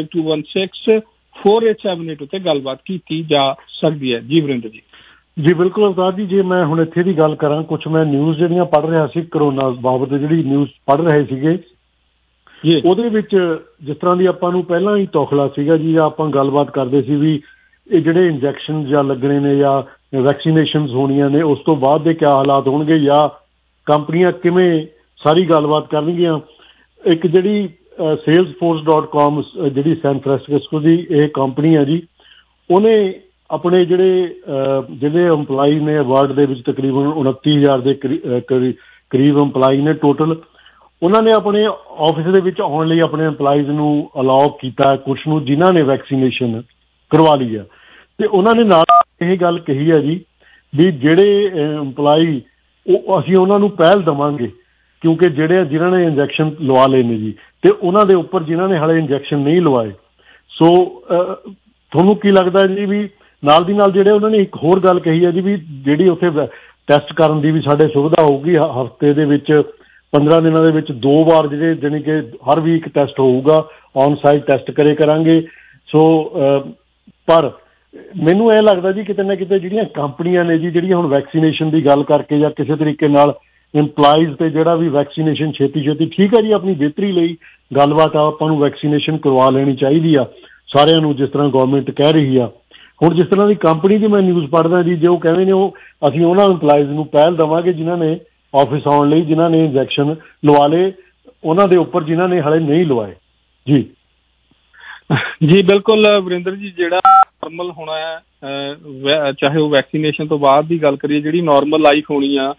9052164878 ਉੱਤੇ ਗੱਲਬਾਤ ਕੀਤੀ ਜਾ ਸਕਦੀ ਹੈ। ਜੀ ਵਰਿੰਦਰ ਜੀ। ਜੀ ਬਿਲਕੁਲ ਅਵਤਾਰ ਜੀ, ਜੇ ਮੈਂ ਹੁਣ ਇੱਥੇ ਦੀ ਗੱਲ ਕਰਾਂ, ਕੁਛ ਮੈਂ ਨਿਊਜ਼ ਜਿਹੜੀਆਂ ਪੜ੍ਹ ਰਿਹਾ ਸੀ ਕਰੋਨਾ ਬਾਬਤ, ਜਿਹੜੀ ਨਿਊਜ਼ ਪੜ੍ਹ ਰਹੇ ਸੀਗੇ ਉਹਦੇ ਵਿੱਚ ਜਿਸ ਤਰ੍ਹਾਂ ਦੀ ਆਪਾਂ ਨੂੰ ਪਹਿਲਾਂ ਹੀ ਤੌਖਲਾ ਸੀਗਾ ਜੀ, ਆਪਾਂ ਗੱਲਬਾਤ ਕਰਦੇ ਸੀ ਵੀ ਇਹ ਜਿਹੜੇ ਇੰਜੈਕਸ਼ਨ ਜਾਂ ਲੱਗਣੇ ਨੇ ਜਾਂ ਵੈਕਸੀਨੇਸ਼ਨ ਹੋਣੀਆਂ ਨੇ, ਉਸ ਤੋਂ ਬਾਅਦ ਦੇ ਕਿਆ ਹਾਲਾਤ ਹੋਣਗੇ ਜਾਂ ਕੰਪਨੀਆਂ ਕਿਵੇਂ ਸਾਰੀ ਗੱਲਬਾਤ ਕਰਨਗੀਆਂ। ਇੱਕ ਜਿਹੜੀ salesforce.com ਜਿਹੜੀ ਸੈਨ ਫ੍ਰਾਂਸਿਸਕੋ ਦੀ ਇਹ ਕੰਪਨੀ ਹੈ ਜੀ, ਉਹਨੇ ਆਪਣੇ ਜਿਹੜੇ ਇੰਪਲਾਈ ਨੇ ਵਰਲਡ ਦੇ ਵਿੱਚ ਤਕਰੀਬਨ 29,000 ਦੇ ਕਰੀਬ ਇੰਪਲਾਈ ਨੇ ਟੋਟਲ, ਉਹਨਾਂ ਨੇ ਆਪਣੇ ਆਫਿਸ ਦੇ ਵਿੱਚ ਆਉਣ ਲਈ ਆਪਣੇ ਇੰਪਲਾਈਜ਼ ਨੂੰ ਅਲਾਓ ਕੀਤਾ ਕੁਛ ਨੂੰ ਜਿਨ੍ਹਾਂ ਨੇ ਵੈਕਸੀਨੇਸ਼ਨ ਕਰਵਾ ਲਈ ਆ। ਤੇ ਉਹਨਾਂ ਨੇ ਨਾਲ ਇਹ ਗੱਲ ਕਹੀ ਹੈ ਜੀ ਵੀ ਜਿਹੜੇ ਇੰਪਲਾਈ ਉਹ ਅਸੀਂ ਉਹਨਾਂ ਨੂੰ ਪਹਿਲ ਦੇਵਾਂਗੇ, ਕਿਉਂਕਿ ਜਿਨ੍ਹਾਂ ਨੇ ਇੰਜੈਕਸ਼ਨ ਲਵਾ ਲਏ ਨੇ ਜੀ ਤੇ ਉਹਨਾਂ ਦੇ ਉੱਪਰ ਜਿਨ੍ਹਾਂ ਨੇ ਹਾਲੇ ਇੰਜੈਕਸ਼ਨ ਨਹੀਂ ਲਵਾਏ। ਸੋ ਤੁਹਾਨੂੰ ਕੀ ਲੱਗਦਾ ਜੀ ਵੀ ਨਾਲ ਦੀ ਨਾਲ ਜਿਹੜੇ ਉਹਨਾਂ ਨੇ ਇੱਕ ਹੋਰ ਗੱਲ ਕਹੀ ਹੈ ਜੀ ਵੀ ਜਿਹੜੀ ਉੱਥੇ ਟੈਸਟ ਕਰਨ ਦੀ ਵੀ ਸਾਡੇ ਸੁਵਿਧਾ ਹੋਊਗੀ, ਹਫ਼ਤੇ ਦੇ ਵਿੱਚ 15 ਦਿਨਾਂ ਦੇ ਵਿੱਚ 2 ਵਾਰ ਜਿਹੜੇ ਜਾਣੀ ਕਿ ਹਰ ਵੀਕ ਟੈਸਟ ਹੋਊਗਾ, ਔਨ ਸਾਈਟ ਟੈਸਟ ਕਰਾਂਗੇ। ਸੋ ਪਰ ਮੈਨੂੰ ਇਹ ਲੱਗਦਾ ਜੀ ਕਿਤੇ ਨਾ ਕਿਤੇ ਜਿਹੜੀਆਂ ਕੰਪਨੀਆਂ ਨੇ ਜੀ, ਜਿਹੜੀਆਂ ਹੁਣ ਵੈਕਸੀਨੇਸ਼ਨ ਦੀ ਗੱਲ ਕਰਕੇ ਜਾਂ ਕਿਸੇ ਤਰੀਕੇ ਨਾਲ ਇੰਪਲਾਈਜ਼ ਤੇ ਜਿਹੜਾ ਵੀ ਵੈਕਸੀਨੇਸ਼ਨ ਛੇਤੀ ਠੀਕ ਹੈ ਜੀ, ਆਪਣੀ ਬਿਹਤਰੀ ਲਈ ਗੱਲਬਾਤ ਆਪਾਂ ਨੂੰ ਵੈਕਸੀਨੇਸ਼ਨ ਕਰਵਾ ਲੈਣੀ ਚਾਹੀਦੀ ਆ ਸਾਰਿਆਂ ਨੂੰ, ਜਿਸ ਤਰ੍ਹਾਂ ਗੌਰਮੈਂਟ ਕਹਿ ਰਹੀ ਆ। ਹੁਣ ਜਿਸ ਤਰ੍ਹਾਂ ਦੀ ਕੰਪਨੀ ਦੀ ਮੈਂ ਨਿਊਜ਼ ਪੜ੍ਹਦਾ ਜੀ, ਜੇ ਉਹ ਕਹਿੰਦੇ ਨੇ ਉਹ ਅਸੀਂ ਉਹਨਾਂ ਇੰਪਲਾਈਜ਼ ਨੂੰ ਪਹਿਲ ਦੇਵਾਂਗੇ ਜਿਨ੍ਹਾਂ ਨੇ ਆਫਿਸ ਆਉਣ ਲਈ, ਜਿਨ੍ਹਾਂ ਨੇ ਇੰਜੈਕਸ਼ਨ ਲਵਾ ਲਏ, ਉਹਨਾਂ ਦੇ ਉੱਪਰ ਜਿਨ੍ਹਾਂ ਨੇ ਹਾਲੇ ਨਹੀਂ ਲਵਾਏ। ਜੀ ਜੀ ਬਿਲਕੁਲ ਵਰਿੰਦਰ ਜੀ, ਜਿਹੜਾ ਨਾਰਮਲ ਹੋਣਾ ਹੈ ਚਾਹੇ ਉਹ ਵੈਕਸੀਨੇਸ਼ਨ ਤੋਂ ਬਾਅਦ ਦੀ ਗੱਲ ਕਰੀਏ, ਜਿਹੜੀ ਨਾਰਮਲ ਲਾਈਫ ਹੋਣੀ ਆ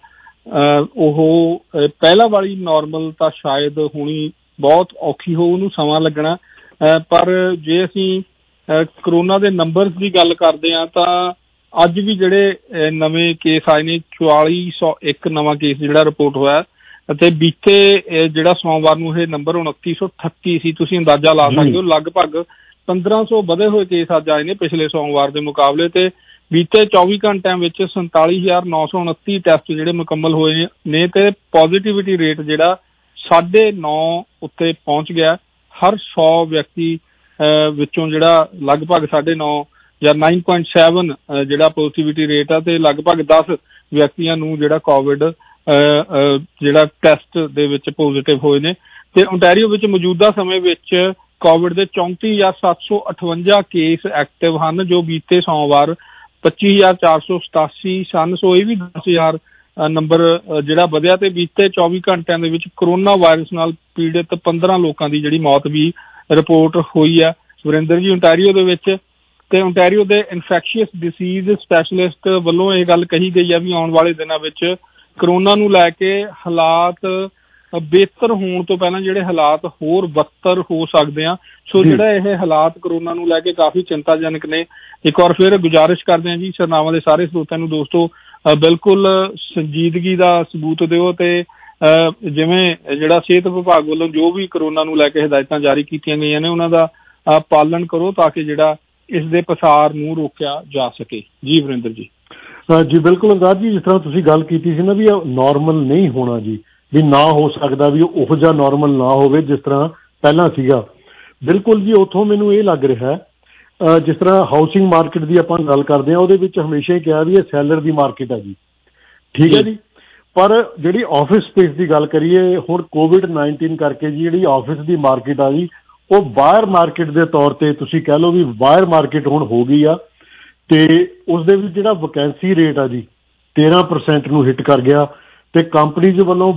ਉਹ ਪਹਿਲਾਂ ਵਾਲੀ ਨਾਰਮਲ ਤਾਂ ਸ਼ਾਇਦ ਹੋਣੀ ਬਹੁਤ ਔਖੀ ਹੋ, ਉਹਨੂੰ ਸਮਾਂ ਲੱਗਣਾ। ਪਰ ਜੇ ਅਸੀਂ ਕਰੋਨਾ ਦੇ ਨੰਬਰਸ ਦੀ ਗੱਲ ਕਰਦੇ ਹਾਂ ਤਾਂ ਅੱਜ ਵੀ ਜਿਹੜੇ ਨਵੇਂ ਕੇਸ ਆਏ ਨੇ 4401 ਨਵਾਂ ਕੇਸ ਜਿਹੜਾ ਰਿਪੋਰਟ ਹੋਇਆ, ਅਤੇ ਬੀਤੇ ਜਿਹੜਾ ਸੋਮਵਾਰ ਨੂੰ ਇਹ ਨੰਬਰ 2938 ਸੀ। ਤੁਸੀਂ ਅੰਦਾਜ਼ਾ ਲਾ ਸਕਦੇ ਹੋ ਲਗਭਗ 1500 ਵਧੇ ਹੋਏ ਕੇਸ ਅੱਜ ਆਏ ਨੇ ਪਿਛਲੇ ਸੋਮਵਾਰ ਦੇ ਮੁਕਾਬਲੇ। ਤੇ ਬੀਤੇ 24 ਘੰਟਿਆਂ ਵਿੱਚ 47,929 ਟੈਸਟ ਜਿਹੜੇ ਮੁਕੰਮਲ ਹੋਏ ਨੇ ਤੇ ਪੋਜ਼ੀਟਿਵਿਟੀ ਰੇਟ ਜਿਹੜਾ 9.5 ਉੱਤੇ ਪਹੁੰਚ ਗਿਆ। ਹਰ 100 ਵਿਅਕਤੀ ਵਿੱਚੋਂ ਜਿਹੜਾ ਲਗਭਗ 9.5 ਜਾਂ 9.7 ਜਿਹੜਾ ਪੋਜ਼ੀਟਿਵਿਟੀ ਰੇਟ ਆ, ਤੇ ਲਗਭਗ 10 ਵਿਅਕਤੀਆਂ ਨੂੰ ਜਿਹੜਾ ਕੋਵਿਡ ਜਿਹੜਾ ਟੈਸਟ ਦੇ ਵਿੱਚ ਪੋਜ਼ਿਟਿਵ ਹੋਏ ਨੇ। ਤੇ ਓਨਟਾਰੀਓ ਵਿੱਚ ਮੌਜੂਦਾ ਸਮੇਂ ਵਿੱਚ ਕੋਵਿਡ ਦੇ 34,758 ਕੇਸ ਐਕਟਿਵ ਹਨ, ਜੋ ਬੀਤੇ ਸੋਮਵਾਰ 25,487 ਸਨ। ਸੋ ਇਹ ਵੀ 10,000 ਨੰਬਰ ਜਿਹੜਾ ਵਧਿਆ। ਤੇ ਬੀਤੇ 24 ਘੰਟਿਆਂ ਦੇ ਵਿੱਚ ਕਰੋਨਾ ਵਾਇਰਸ ਨਾਲ ਪੀੜਿਤ 15 ਲੋਕਾਂ ਦੀ ਜਿਹੜੀ ਮੌਤ ਵੀ ਰਿਪੋਰਟ ਹੋਈ ਹੈ ਸੁਰਿੰਦਰ ਜੀ ਓਨਟਾਰੀਓ ਦੇ ਵਿੱਚ। ਤੇ ਓਨਟਾਰੀਓ ਦੇ ਇਨਫੈਕਸ਼ੀਅਸ ਡਿਸੀਜ਼ ਸਪੈਸ਼ਲਿਸਟ ਵੱਲੋਂ ਇਹ ਗੱਲ ਕਹੀ ਗਈ ਹੈ ਵੀ ਆਉਣ ਵਾਲੇ ਦਿਨਾਂ ਵਿੱਚ ਕਰੋਨਾ ਨੂੰ ਲੈ ਕੇ ਹਾਲਾਤ ਬਿਹਤਰ ਹੋਣ ਤੋਂ ਪਹਿਲਾਂ ਜਿਹੜੇ ਹਾਲਾਤ ਹੋਰ ਬੱਤਰ ਹੋ ਸਕਦੇ ਆ। ਸੋ ਜਿਹੜਾ ਇਹ ਹਾਲਾਤ ਕਰੋਨਾ ਨੂੰ ਲੈ ਕੇ ਕਾਫੀ ਚਿੰਤਾਜਨਕ ਨੇ। ਇੱਕ ਵਾਰ ਫਿਰ ਗੁਜ਼ਾਰਿਸ਼ ਕਰਦੇ ਹਾਂ ਜੀ ਸਰਨਾਵਾਂ ਦੇ ਸਾਰੇ ਸਰੋਤਿਆਂ ਨੂੰ, ਦੋਸਤੋ ਬਿਲਕੁਲ ਸੰਜੀਦਗੀ ਦਾ ਸਬੂਤ ਦਿਓ ਤੇ ਜਿਵੇਂ ਜਿਹੜਾ ਸਿਹਤ ਵਿਭਾਗ ਵੱਲੋਂ ਜੋ ਵੀ ਕਰੋਨਾ ਨੂੰ ਲੈ ਕੇ ਹਦਾਇਤਾਂ ਜਾਰੀ ਕੀਤੀਆਂ ਗਈਆਂ ਨੇ ਉਹਨਾਂ ਦਾ ਪਾਲਣ ਕਰੋ ਤਾਂ ਕਿ ਜਿਹੜਾ ਇਸ ਦੇ ਪਸਾਰ ਨੂੰ ਰੋਕਿਆ ਜਾ ਸਕੇ। ਜੀ ਵਰਿੰਦਰ ਜੀ। ਜੀ ਬਿਲਕੁਲ ਅੰਦਾਜ਼ ਜੀ, ਜਿਸ ਤਰ੍ਹਾਂ ਤੁਸੀਂ ਗੱਲ ਕੀਤੀ ਸੀ ਨਾ ਵੀ ਨਾਰਮਲ ਨਹੀਂ ਹੋਣਾ ਜੀ, ਵੀ ਨਾ ਹੋ ਸਕਦਾ ਵੀ ਉਹੋ ਜਿਹਾ ਨਾਰਮਲ ਨਾ ਹੋਵੇ ਜਿਸ ਤਰ੍ਹਾਂ ਪਹਿਲਾਂ ਸੀਗਾ। ਬਿਲਕੁਲ ਜੀ, ਉੱਥੋਂ ਮੈਨੂੰ ਇਹ ਲੱਗ ਰਿਹਾ ਜਿਸ ਤਰ੍ਹਾਂ ਹਾਊਸਿੰਗ ਮਾਰਕੀਟ ਦੀ ਆਪਾਂ ਗੱਲ ਕਰਦੇ ਹਾਂ, ਉਹਦੇ ਵਿੱਚ ਹਮੇਸ਼ਾ ਹੀ ਕਿਹਾ ਵੀ ਇਹ ਸੈਲਰ ਦੀ ਮਾਰਕੀਟ ਹੈ ਜੀ, ਠੀਕ ਹੈ ਜੀ। ਪਰ ਜਿਹੜੀ ਆਫਿਸ ਸਪੇਸ ਦੀ ਗੱਲ ਕਰੀਏ ਹੁਣ COVID-19 ਕਰਕੇ ਜੀ ਜਿਹੜੀ ਆਫਿਸ ਦੀ ਮਾਰਕੀਟ ਆ ਜੀ ਉਹ ਬਾਹਰ ਮਾਰਕੀਟ ਦੇ ਤੌਰ ਤੇ ਤੁਸੀਂ ਕਹਿ ਲਓ ਵੀ ਬਾਹਰ ਮਾਰਕੀਟ ਹੁਣ ਹੋ ਗਈ ਆ। ਤੇ ਉਸ ਦੇ ਵਿੱਚ ਜਿਹੜਾ ਵੈਕੈਂਸੀ ਰੇਟ ਆ ਜੀ 13% ਨੂੰ ਹਿੱਟ ਕਰ ਗਿਆ। ਤੇ ਕੰਪਨੀਜ਼ ਵੱਲੋਂ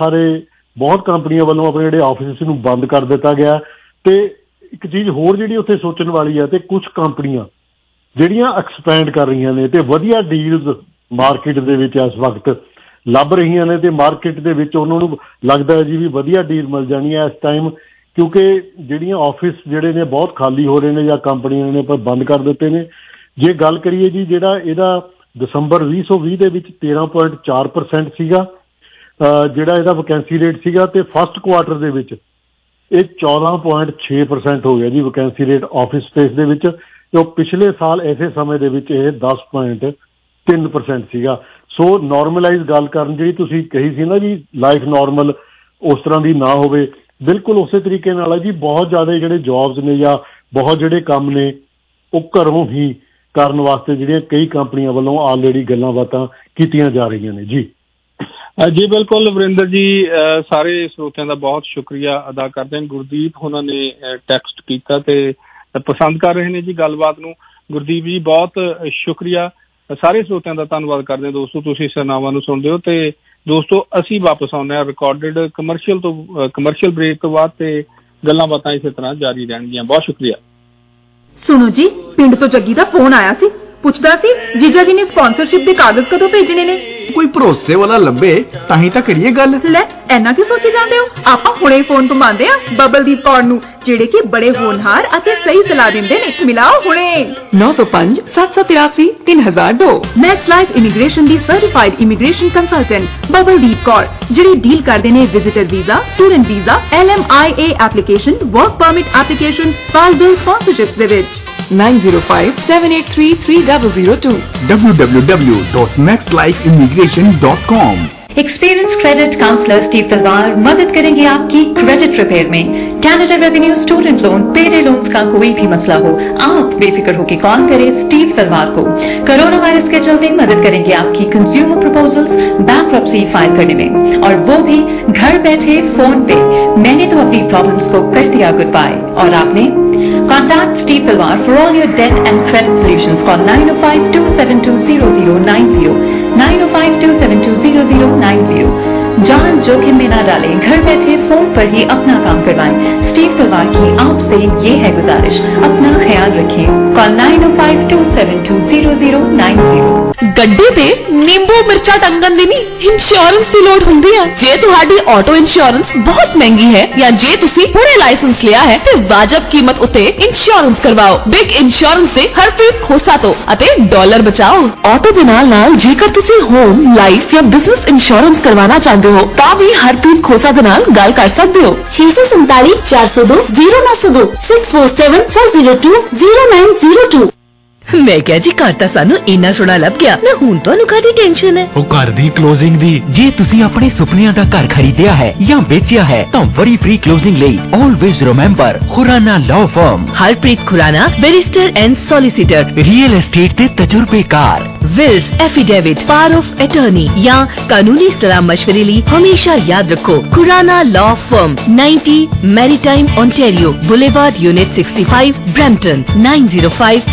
ਬਹੁਤ ਕੰਪਨੀਆਂ ਵੱਲੋਂ ਆਪਣੇ ਜਿਹੜੇ ਆਫਿਸ ਨੂੰ ਬੰਦ ਕਰ ਦਿੱਤਾ ਗਿਆ। ਤੇ ਇੱਕ ਚੀਜ਼ ਹੋਰ ਜਿਹੜੀ ਉੱਥੇ ਸੋਚਣ ਵਾਲੀ ਆ, ਤੇ ਕੁਝ ਕੰਪਨੀਆਂ ਜਿਹੜੀਆਂ ਐਕਸਪੈਂਡ ਕਰ ਰਹੀਆਂ ਨੇ ਤੇ ਵਧੀਆ ਡੀਲਸ ਮਾਰਕੀਟ ਦੇ ਵਿੱਚ ਇਸ ਵਕਤ ਲੱਭ ਰਹੀਆਂ ਨੇ ਤੇ ਮਾਰਕੀਟ ਦੇ ਵਿੱਚ ਉਹਨਾਂ ਨੂੰ ਲੱਗਦਾ ਹੈ ਜੀ ਵੀ ਵਧੀਆ ਡੀਲ ਮਿਲ ਜਾਣੀ ਹੈ ਇਸ ਟਾਈਮ, ਕਿਉਂਕਿ ਜਿਹੜੀਆਂ ਆਫਿਸ ਜਿਹੜੇ ਨੇ ਬਹੁਤ ਖਾਲੀ ਹੋ ਰਹੇ ਨੇ ਜਾਂ ਕੰਪਨੀਆਂ ਨੇ ਪਰ ਬੰਦ ਕਰ ਦਿੱਤੇ ਨੇ। ਜੇ ਗੱਲ ਕਰੀਏ ਜੀ ਜਿਹੜਾ ਇਹਦਾ ਦਸੰਬਰ 2020 ਦੇ ਵਿੱਚ 13.4% ਸੀਗਾ ਜਿਹੜਾ ਇਹਦਾ ਵੈਕੈਂਸੀ ਰੇਟ ਸੀਗਾ, ਤੇ ਫਸਟ ਕੁਆਰਟਰ ਦੇ ਵਿੱਚ ਇਹ 14.6% ਹੋ ਗਿਆ ਜੀ ਵੈਕੈਂਸੀ ਰੇਟ ਆਫਿਸ ਸਪੇਸ ਦੇ ਵਿੱਚ। ਤੇ ਪਿਛਲੇ ਸਾਲ ਇਸੇ ਸਮੇਂ ਦੇ ਵਿੱਚ ਇਹ 10.3% ਸੀਗਾ। ਸੋ ਨਾਰਮਲਾਈਜ਼ ਗੱਲ ਕਰਨ ਜਿਹੜੀ ਤੁਸੀਂ ਕਹੀ ਸੀ ਨਾ ਜੀ ਲਾਈਫ ਨਾਰਮਲ ਉਸ ਤਰ੍ਹਾਂ ਦੀ ਨਾ ਹੋਵੇ, ਬਿਲਕੁਲ ਉਸੇ ਤਰੀਕੇ ਨਾਲ ਹੈ ਜੀ। ਬਹੁਤ ਜ਼ਿਆਦਾ ਜਿਹੜੇ ਜੌਬਸ ਨੇ ਜਾਂ ਬਹੁਤ ਜਿਹੜੇ ਕੰਮ ਨੇ ਉਹ ਘਰੋਂ ਹੀ ਕਰਨ ਵਾਸਤੇ ਜਿਹੜੀਆਂ ਕਈ ਕੰਪਨੀਆਂ ਵੱਲੋਂ ਆਲਰੇਡੀ ਗੱਲਾਂ ਬਾਤਾਂ ਕੀਤੀਆਂ ਜਾ ਰਹੀਆਂ ਨੇ। ਜੀ ਜੀ ਬਿਲਕੁਲ ਵਰਿੰਦਰ ਜੀ, ਸਾਰੇ ਸਰੋਤਿਆਂ ਦਾ ਬਹੁਤ ਸ਼ੁਕਰੀਆ ਅਦਾ ਕਰਦੇ ਹਾਂ। ਗੁਰਦੀਪ ਉਹਨਾਂ ਨੇ ਟੈਕਸਟ ਕੀਤਾ ਤੇ ਪਸੰਦ ਕਰ ਰਹੇ ਨੇ ਜੀ ਗੱਲਬਾਤ ਨੂੰ। ਗੁਰਦੀਪ ਜੀ ਬਹੁਤ ਸ਼ੁਕਰੀਆ। ਸਾਰੇ ਸਰੋਤਿਆਂ ਦਾ ਧੰਨਵਾਦ ਕਰਦੇ ਹਾਂ ਦੋਸਤੋ, ਤੁਸੀਂ ਸਰਨਾਵਾਂ ਨੂੰ ਸੁਣਦੇ ਹੋ। ਤੇ ਦੋਸਤੋ ਅਸੀਂ ਵਾਪਸ ਆਉਂਦੇ ਹਾਂ ਰਿਕਾਰਡਡ ਕਮਰਸ਼ੀਅਲ ਬ੍ਰੇਕ ਤੋਂ ਬਾਅਦ, ਤੇ ਗੱਲਾਂ ਬਾਤਾਂ ਇਸੇ ਤਰ੍ਹਾਂ ਜਾਰੀ ਰਹਿਣਗੀਆਂ। ਬਹੁਤ ਸ਼ੁਕਰੀਆ। ਸੁਣੋ ਜੀ, ਪਿੰਡ ਤੋਂ ਜੱਗੀ ਦਾ ਫੋਨ ਆਇਆ ਸੀ, ਪੁੱਛਦਾ ਸੀ ਜੀਜਾ ਜੀ ਨੇ ਸਪਾਂਸਰਸ਼ਿਪ ਦੇ ਕਾਗਜ਼ ਕਦੋਂ ਭੇਜਣੇ ਨੇ। ਕੋਈ ਭਰੋਸੇ ਵਾਲਾ ਲੱਭੇ ਤਾਂ ਹੀ ਤਾਂ ਕਰੀਏ ਗੱਲ। ਲੈ ਐਨਾ ਕੀ ਸੋਚੀ ਜਾਂਦੇ ਹੋ, ਆਪਾਂ ਹੁਣੇ ਫੋਨ ਘੁਮਾਉਂਦੇ ਆ ਬਬਲਦੀਪ ਕੌਰ ਨੂੰ, ਜਿਹੜੇ ਕਿ ਬੜੇ ਹੋਣਹਾਰ ਅਤੇ ਸਹੀ ਸਲਾਹ ਦਿੰਦੇ ਨੇ। ਮਿਲਾਓ ਹੁਣੇ 905 783 3002। ਮੈਕਸ ਲਾਈਫ ਇਮੀਗ੍ਰੇਸ਼ਨ ਦੀ certified immigration consultant Babaldeep Kaur, ਜਿਹੜੀ ਡੀਲ ਕਰਦੇ ਨੇ visitor visa, student visa, LMIA application, work permit application, spousal sponsorships ਦੇ ਵਿੱਚ। 905 783 3002। www.maxlifeimmigration.com। Experience credit counsellor Steve Talwar मदद करेंगे आपकी क्रेडिट रिपेयर में। Canada revenue student loan, payday loans का कोई भी मसला हो, आप बेफिक्र होकर कॉल करें स्टीव तलवार को। कोरोना वायरस के चलते मदद करेंगे आपकी कंज्यूमर प्रपोजल्स बैंकरप्सी फाइल करने में, और वो भी घर बैठे फोन पे। मैंने तो अपनी प्रॉब्लम्स को कर दिया गुड बाय, और आपने? Contact Steve Talwar for all your debt and credit solutions. Call 905-272-0090, 905-272-0090। जान जोखिम में ना डालें, घर बैठे फोन पर ही अपना काम करवाएं। स्टीव तलवार की आपसे ये है गुजारिश, अपना ख्याल रखें। कॉल 905-272-0090। ਗੱਡੀ ਤੇ ਨਿੰਬੂ ਮਿਰਚਾਂ ਟੰਗਣ ਦੀ ਨਹੀਂ, ਇੰਸ਼ੋਰੈਂਸ ਦੀ ਲੋੜ ਹੁੰਦੀ ਆ। ਜੇ ਤੁਹਾਡੀ ਆਟੋ ਇੰਸ਼ੋਰੈਂਸ ਬਹੁਤ ਮਹਿੰਗੀ ਹੈ ਜਾਂ ਜੇ ਤੁਸੀਂ ਹੁਣੇ ਲਾਇਸੈਂਸ ਲਿਆ ਹੈ ਤੇ ਵਾਜਬ ਕੀਮਤ ਉੱਤੇ ਇੰਸ਼ੋਰੈਂਸ ਕਰਵਾਓ ਬਿਗ ਇੰਸ਼ੋਰੈਂਸ ਦੇ ਹਰਪ੍ਰੀਤ ਖੋਸਾ ਤੋਂ ਅਤੇ ਡਾਲਰ ਬਚਾਓ। ਆਟੋ ਦੇ ਨਾਲ ਜੇਕਰ ਤੁਸੀਂ ਹੋਮ, ਲਾਈਫ ਜਾਂ ਬਿਜ਼ਨਸ ਇੰਸ਼ੋਰੈਂਸ ਕਰਵਾਉਣਾ ਚਾਹੁੰਦੇ ਹੋ ਤਾਂ ਵੀ ਹਰਪ੍ਰੀਤ ਖੋਸਾ ਦੇ ਨਾਲ ਗੱਲ ਕਰ ਸਕਦੇ ਹੋ। 647 402 0902 647 402 0902। ਮੈਂ ਕਿਹਾ ਜੀ ਘਰ ਤਾਂ ਸਾਨੂੰ ਇੰਨਾ ਸੋਹਣਾ ਲੱਭ ਗਿਆ ਨਾ, ਹੁਣ ਤੁਹਾਨੂੰ ਕਾਹਦੀ ਟੈਨਸ਼ਨ ਹੈ? ਉਹ ਘਰ ਦੀ ਕਲੋਜ਼ਿੰਗ ਦੀ। ਜੇ ਤੁਸੀਂ ਆਪਣੇ ਸੁਪਨਿਆਂ ਦਾ ਘਰ ਖਰੀਦਿਆ ਹੈ ਜਾਂ ਵੇਚਿਆ ਹੈ ਤਾਂ ਵਰੀ ਫ੍ਰੀ ਕਲੋਜ਼ਿੰਗ ਲਈ always remember Khurana law firm. Harpreet Khurana, barrister and solicitor, real estate ਦੇ ਤਜਰਬੇਕਾਰ। Wills, affidavit, power of attorney या कानूनी सलाह मशवरे लिए हमेशा याद रखो Khurana law firm, 90 maritime Ontario boulevard, unit 65, Brampton. 9057910900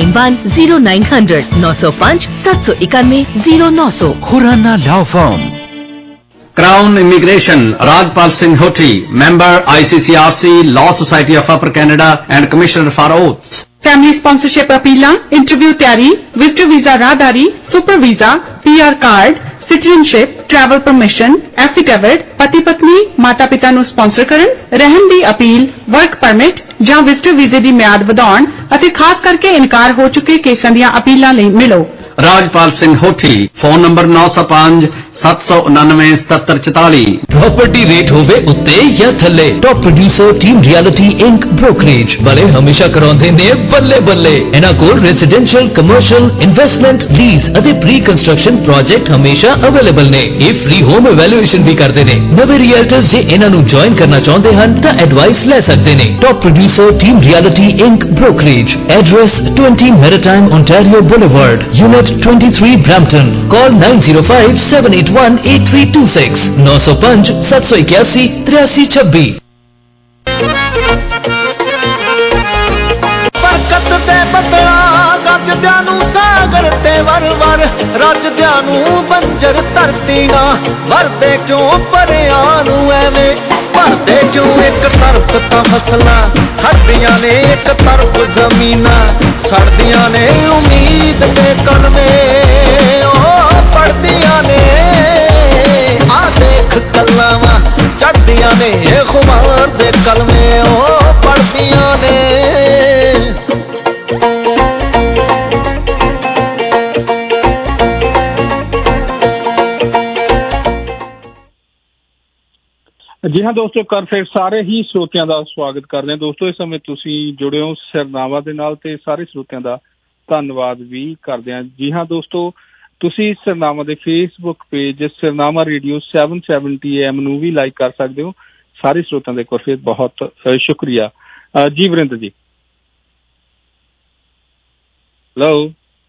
905 791 0900। Khurana law firm. Crown immigration, Rajpal Singh Hothi, member ICCRC, Law Society of Upper Canada and Commissioner for Oaths। Family sponsorship अपीलां, इंटरव्यू तैयारी, विजिटर वीजा राहदारी, super visa, PR card, citizenship, travel permission, affidavit, पति पत्नी माता पिता ਨੂੰ sponsor ਕਰਨ, ਰਹਿਣ ਦੀ ਅਪੀਲ, ਵਰਕ ਪਰਮਿਟ ਜਾਂ ਵਿਜ਼ਟਰ ਵੀਜ਼ੇ ਦੀ ਮਿਆਦ ਵਧਾਉਣ ਅਤੇ ਖਾਸ ਕਰਕੇ ਇਨਕਾਰ ਹੋ ਚੁੱਕੇ ਕੇਸਾਂ ਦੀਆਂ ਅਪੀਲਾਂ ਲਈ ਮਿਲੋ। Rajpal Singh Hothi, phone number 905 799 7744। Property rate होवे उत्ते या थल्ले, top producer team reality inc brokerage वाले हमेशा कराउंदे ने बल्ले बल्ले। इन्हां कोल रेजिडेंशियल, कमर्शियल, इन्वेस्टमेंट, लीज अते प्री कंस्ट्रक्शन प्रोजेक्ट हमेशा अवेलेबल ने। ये फ्री होम इवैल्यूएशन भी करते ने। नवे रियल्टर्स जे इन्हां नु ज्वाइन करना चाहुंदे हन तां एडवाइस ले सकदे ने। Top producer team reality inc brokerage, address 20 maritime Ontario boulevard, unit 23 Brampton। Call 905 781 8326 905 781 8326। ਬਰਕਤ ਦੇ ਬੱਦਲਾ ਗੱਜਦਿਆਂ ਨੂੰ ਸਾਗਰ ਤੇ ਵਰ-ਵਰ, ਰੱਜਦਿਆਂ ਨੂੰ ਬੰਜਰ ਧਰਤੀ ਨਾ ਵਰਦੇ ਕਿਉਂ ਪਰਿਆਂ ਨੂੰ ਐਵੇਂ ਭਰਦੇ ਕਿਉਂ? ਇੱਕ ਤਰਫ ਤਾਂ ਫਸਲਾਂ ਹੱਡੀਆਂ ਨੇ, ਇੱਕ ਤਰਫ ਜ਼ਮੀਨਾਂ ਸੜਦੀਆਂ ਨੇ ਉਮੀਦ ਤੇ ਕਲਮੇ ਉਹ ਪੜਦੀਆਂ ਨੇ। ਆ ਦੇਖ ਕਲਾਵਾਂ ਚੜ੍ਹਦੀਆਂ ਨੇ ਖੁਮਾਰ ਦੇ ਕਲਮੇ ਉਹ ਪੜਦੀਆਂ ਨੇ। ਜੀ ਹਾਂ ਦੋਸਤੋ, ਕਰ ਫਿਰ ਸਾਰੇ ਹੀ ਸਰੋਤਿਆਂ ਦਾ ਸਵਾਗਤ ਕਰਦੇ ਹਾਂ। ਦੋਸਤੋ, ਇਸ ਸਮੇਂ ਤੁਸੀਂ ਜੁੜੇ ਹੋ ਸਿਰਨਾਵਾ ਦੇ ਨਾਲ ਤੇ ਸਾਰੇ ਸਰੋਤਿਆਂ ਦਾ ਧੰਨਵਾਦ ਵੀ ਕਰਦੇ ਹਾਂ। ਜੀ ਹਾਂ ਦੋਸਤੋ, ਤੁਸੀਂ ਸਿਰਨਾਵਾ ਦੇ Facebook page Sirnawa radio 770 AM ਨੂੰ ਵੀ ਲਾਈਕ ਕਰ ਸਕਦੇ ਹੋ। ਸਾਰੇ ਸਰੋਤਿਆਂ ਦਾ ਇੱਕ ਵਾਰ ਫਿਰ ਬਹੁਤ ਸ਼ੁਕਰੀਆ। ਜੀ ਵਰਿੰਦਰ ਜੀ। ਹੈਲੋ।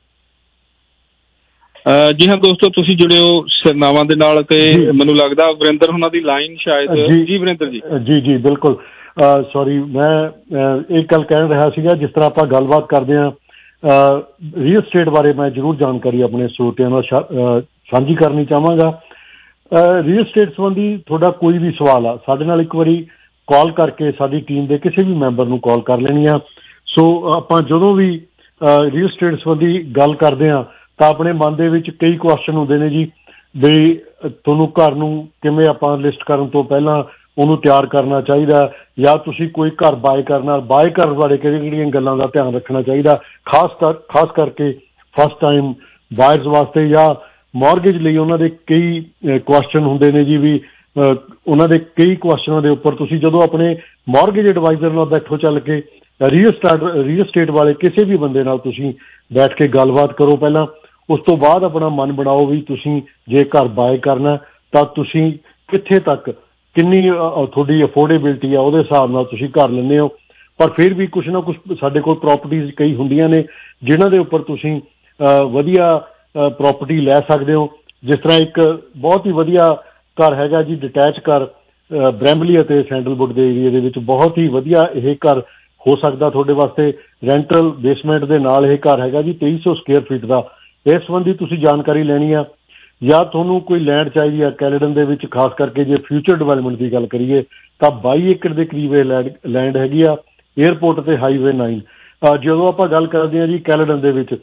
ਜੀ ਹਾਂ ਦੋਸਤੋ, ਤੁਸੀਂ ਜੁੜੇ ਹੋ ਸਿਰਨਾਵਾ ਦੇ ਨਾਲ ਤੇ ਮੈਨੂੰ ਲੱਗਦਾ ਵਰਿੰਦਰ ਉਹਨਾਂ ਦੀ ਲਾਈਨ ਸ਼ਾਇਦ। ਜੀ ਵਰਿੰਦਰ ਜੀ। ਜੀ ਬਿਲਕੁਲ, ਸੌਰੀ, ਮੈਂ ਇਹ ਗੱਲ ਕਹਿ ਰਿਹਾ ਸੀਗਾ ਜਿਸ ਤਰ੍ਹਾਂ ਆਪਾਂ ਗੱਲਬਾਤ ਕਰਦੇ ਹਾਂ ਰੀਅਲ ਸਟੇਟ ਬਾਰੇ ਮੈਂ ਜ਼ਰੂਰ ਜਾਣਕਾਰੀ ਆਪਣੇ ਸਰੋਤਿਆਂ ਨਾਲ ਸਾਂਝੀ ਕਰਨੀ ਚਾਹਾਂਗਾ। ਰੀਅਲ ਸਟੇਟ ਸੰਬੰਧੀ ਤੁਹਾਡਾ ਕੋਈ ਵੀ ਸਵਾਲ ਆ, ਸਾਡੇ ਨਾਲ ਇੱਕ ਵਾਰੀ ਕਾਲ ਕਰਕੇ ਸਾਡੀ ਟੀਮ ਦੇ ਕਿਸੇ ਵੀ ਮੈਂਬਰ ਨੂੰ ਕਾਲ ਕਰ ਲੈਣੀ ਆ। ਸੋ ਆਪਾਂ ਜਦੋਂ ਵੀ ਰੀਅਲ ਸਟੇਟ ਸੰਬੰਧੀ ਗੱਲ ਕਰਦੇ ਹਾਂ ਤਾਂ ਆਪਣੇ ਮਨ ਦੇ ਵਿੱਚ ਕਈ ਕੁਐਸਚਨ ਹੁੰਦੇ ਨੇ ਜੀ, ਵੀ ਤੁਹਾਨੂੰ ਘਰ ਨੂੰ ਕਿਵੇਂ ਆਪਾਂ ਲਿਸਟ ਕਰਨ ਤੋਂ ਪਹਿਲਾਂ ਉਹਨੂੰ ਤਿਆਰ ਕਰਨਾ ਚਾਹੀਦਾ, ਜਾਂ ਤੁਸੀਂ ਕੋਈ ਘਰ ਬਾਏ ਕਰਨਾ, ਬਾਏ ਘਰ ਬਾਰੇ ਕਿਹੜੀਆਂ ਗੱਲਾਂ ਦਾ ਧਿਆਨ ਰੱਖਣਾ ਚਾਹੀਦਾ, ਖਾਸ ਕਰਕੇ ਫਸਟ ਟਾਈਮ ਬਾਇਰਸ ਵਾਸਤੇ ਜਾਂ ਮੌਰਗੇਜ ਲਈ ਉਹਨਾਂ ਦੇ ਕਈ ਕੁਐਸਚਨ ਹੁੰਦੇ ਨੇ ਜੀ। ਵੀ ਉਹਨਾਂ ਦੇ ਕਈ ਕੁਐਸਚਨਾਂ ਦੇ ਉੱਪਰ ਤੁਸੀਂ ਜਦੋਂ ਆਪਣੇ ਮੌਰਗੇਜ ਐਡਵਾਈਜ਼ਰ ਨਾਲ ਬੈਠੋ ਚੱਲ ਕੇ ਰੀਅਲ ਸਟੇਟ ਵਾਲੇ ਕਿਸੇ ਵੀ ਬੰਦੇ ਨਾਲ ਤੁਸੀਂ ਬੈਠ ਕੇ ਗੱਲਬਾਤ ਕਰੋ ਪਹਿਲਾਂ, ਉਸ ਤੋਂ ਬਾਅਦ ਆਪਣਾ ਮਨ ਬਣਾਓ ਵੀ ਤੁਸੀਂ ਜੇ ਘਰ ਬਾਏ ਕਰਨਾ ਤਾਂ ਤੁਸੀਂ ਕਿੱਥੇ ਤੱਕ ਕਿੰਨੀ ਤੁਹਾਡੀ ਅਫੋਰਡੇਬਿਲਟੀ ਆ ਉਹਦੇ ਹਿਸਾਬ ਨਾਲ ਤੁਸੀਂ ਘਰ ਲੈਂਦੇ ਹੋ। ਪਰ ਫਿਰ ਵੀ ਕੁਛ ਨਾ ਕੁਛ ਸਾਡੇ ਕੋਲ ਪ੍ਰੋਪਰਟੀਜ਼ ਕਈ ਹੁੰਦੀਆਂ ਨੇ ਜਿਨ੍ਹਾਂ ਦੇ ਉੱਪਰ ਤੁਸੀਂ ਵਧੀਆ ਪ੍ਰੋਪਰਟੀ ਲੈ ਸਕਦੇ ਹੋ। ਜਿਸ ਤਰ੍ਹਾਂ ਇੱਕ ਬਹੁਤ ਹੀ ਵਧੀਆ ਘਰ ਹੈਗਾ ਜੀ, ਡਿਟੈਚ ਘਰ ਬ੍ਰੈਂਬਲੀ ਅਤੇ ਸੈਂਡਲਵੁੱਡ ਦੇ ਏਰੀਏ ਦੇ ਵਿੱਚ ਬਹੁਤ ਹੀ ਵਧੀਆ ਇਹ ਘਰ ਹੋ ਸਕਦਾ ਤੁਹਾਡੇ ਵਾਸਤੇ। ਰੈਂਟਲ ਬੇਸਮੈਂਟ ਦੇ ਨਾਲ ਇਹ ਘਰ ਹੈਗਾ ਜੀ 2300 ਸਕੁਅਰ ਫੀਟ ਦਾ। ਇਸ ਸੰਬੰਧੀ ਤੁਸੀਂ ਜਾਣਕਾਰੀ ਲੈਣੀ ਆ ਜਾਂ ਤੁਹਾਨੂੰ ਕੋਈ ਲੈਂਡ ਚਾਹੀਦੀ ਆ ਕੈਲੇਡਨ ਦੇ ਵਿੱਚ, ਖਾਸ ਕਰਕੇ ਜੇ ਫਿਊਚਰ ਡਿਵੈਲਪਮੈਂਟ ਦੀ ਗੱਲ ਕਰੀਏ ਤਾਂ 22 ਏਕੜ ਦੇ ਕਰੀਬ ਇਹ ਲੈਂਡ ਹੈਗੀ ਆ ਏਅਰਪੋਰਟ ਤੇ ਹਾਈਵੇ 9। ਜਦੋਂ ਆਪਾਂ ਗੱਲ ਕਰਦੇ ਹਾਂ ਜੀ ਕੈਲੇਡਨ ਦੇ ਵਿੱਚ,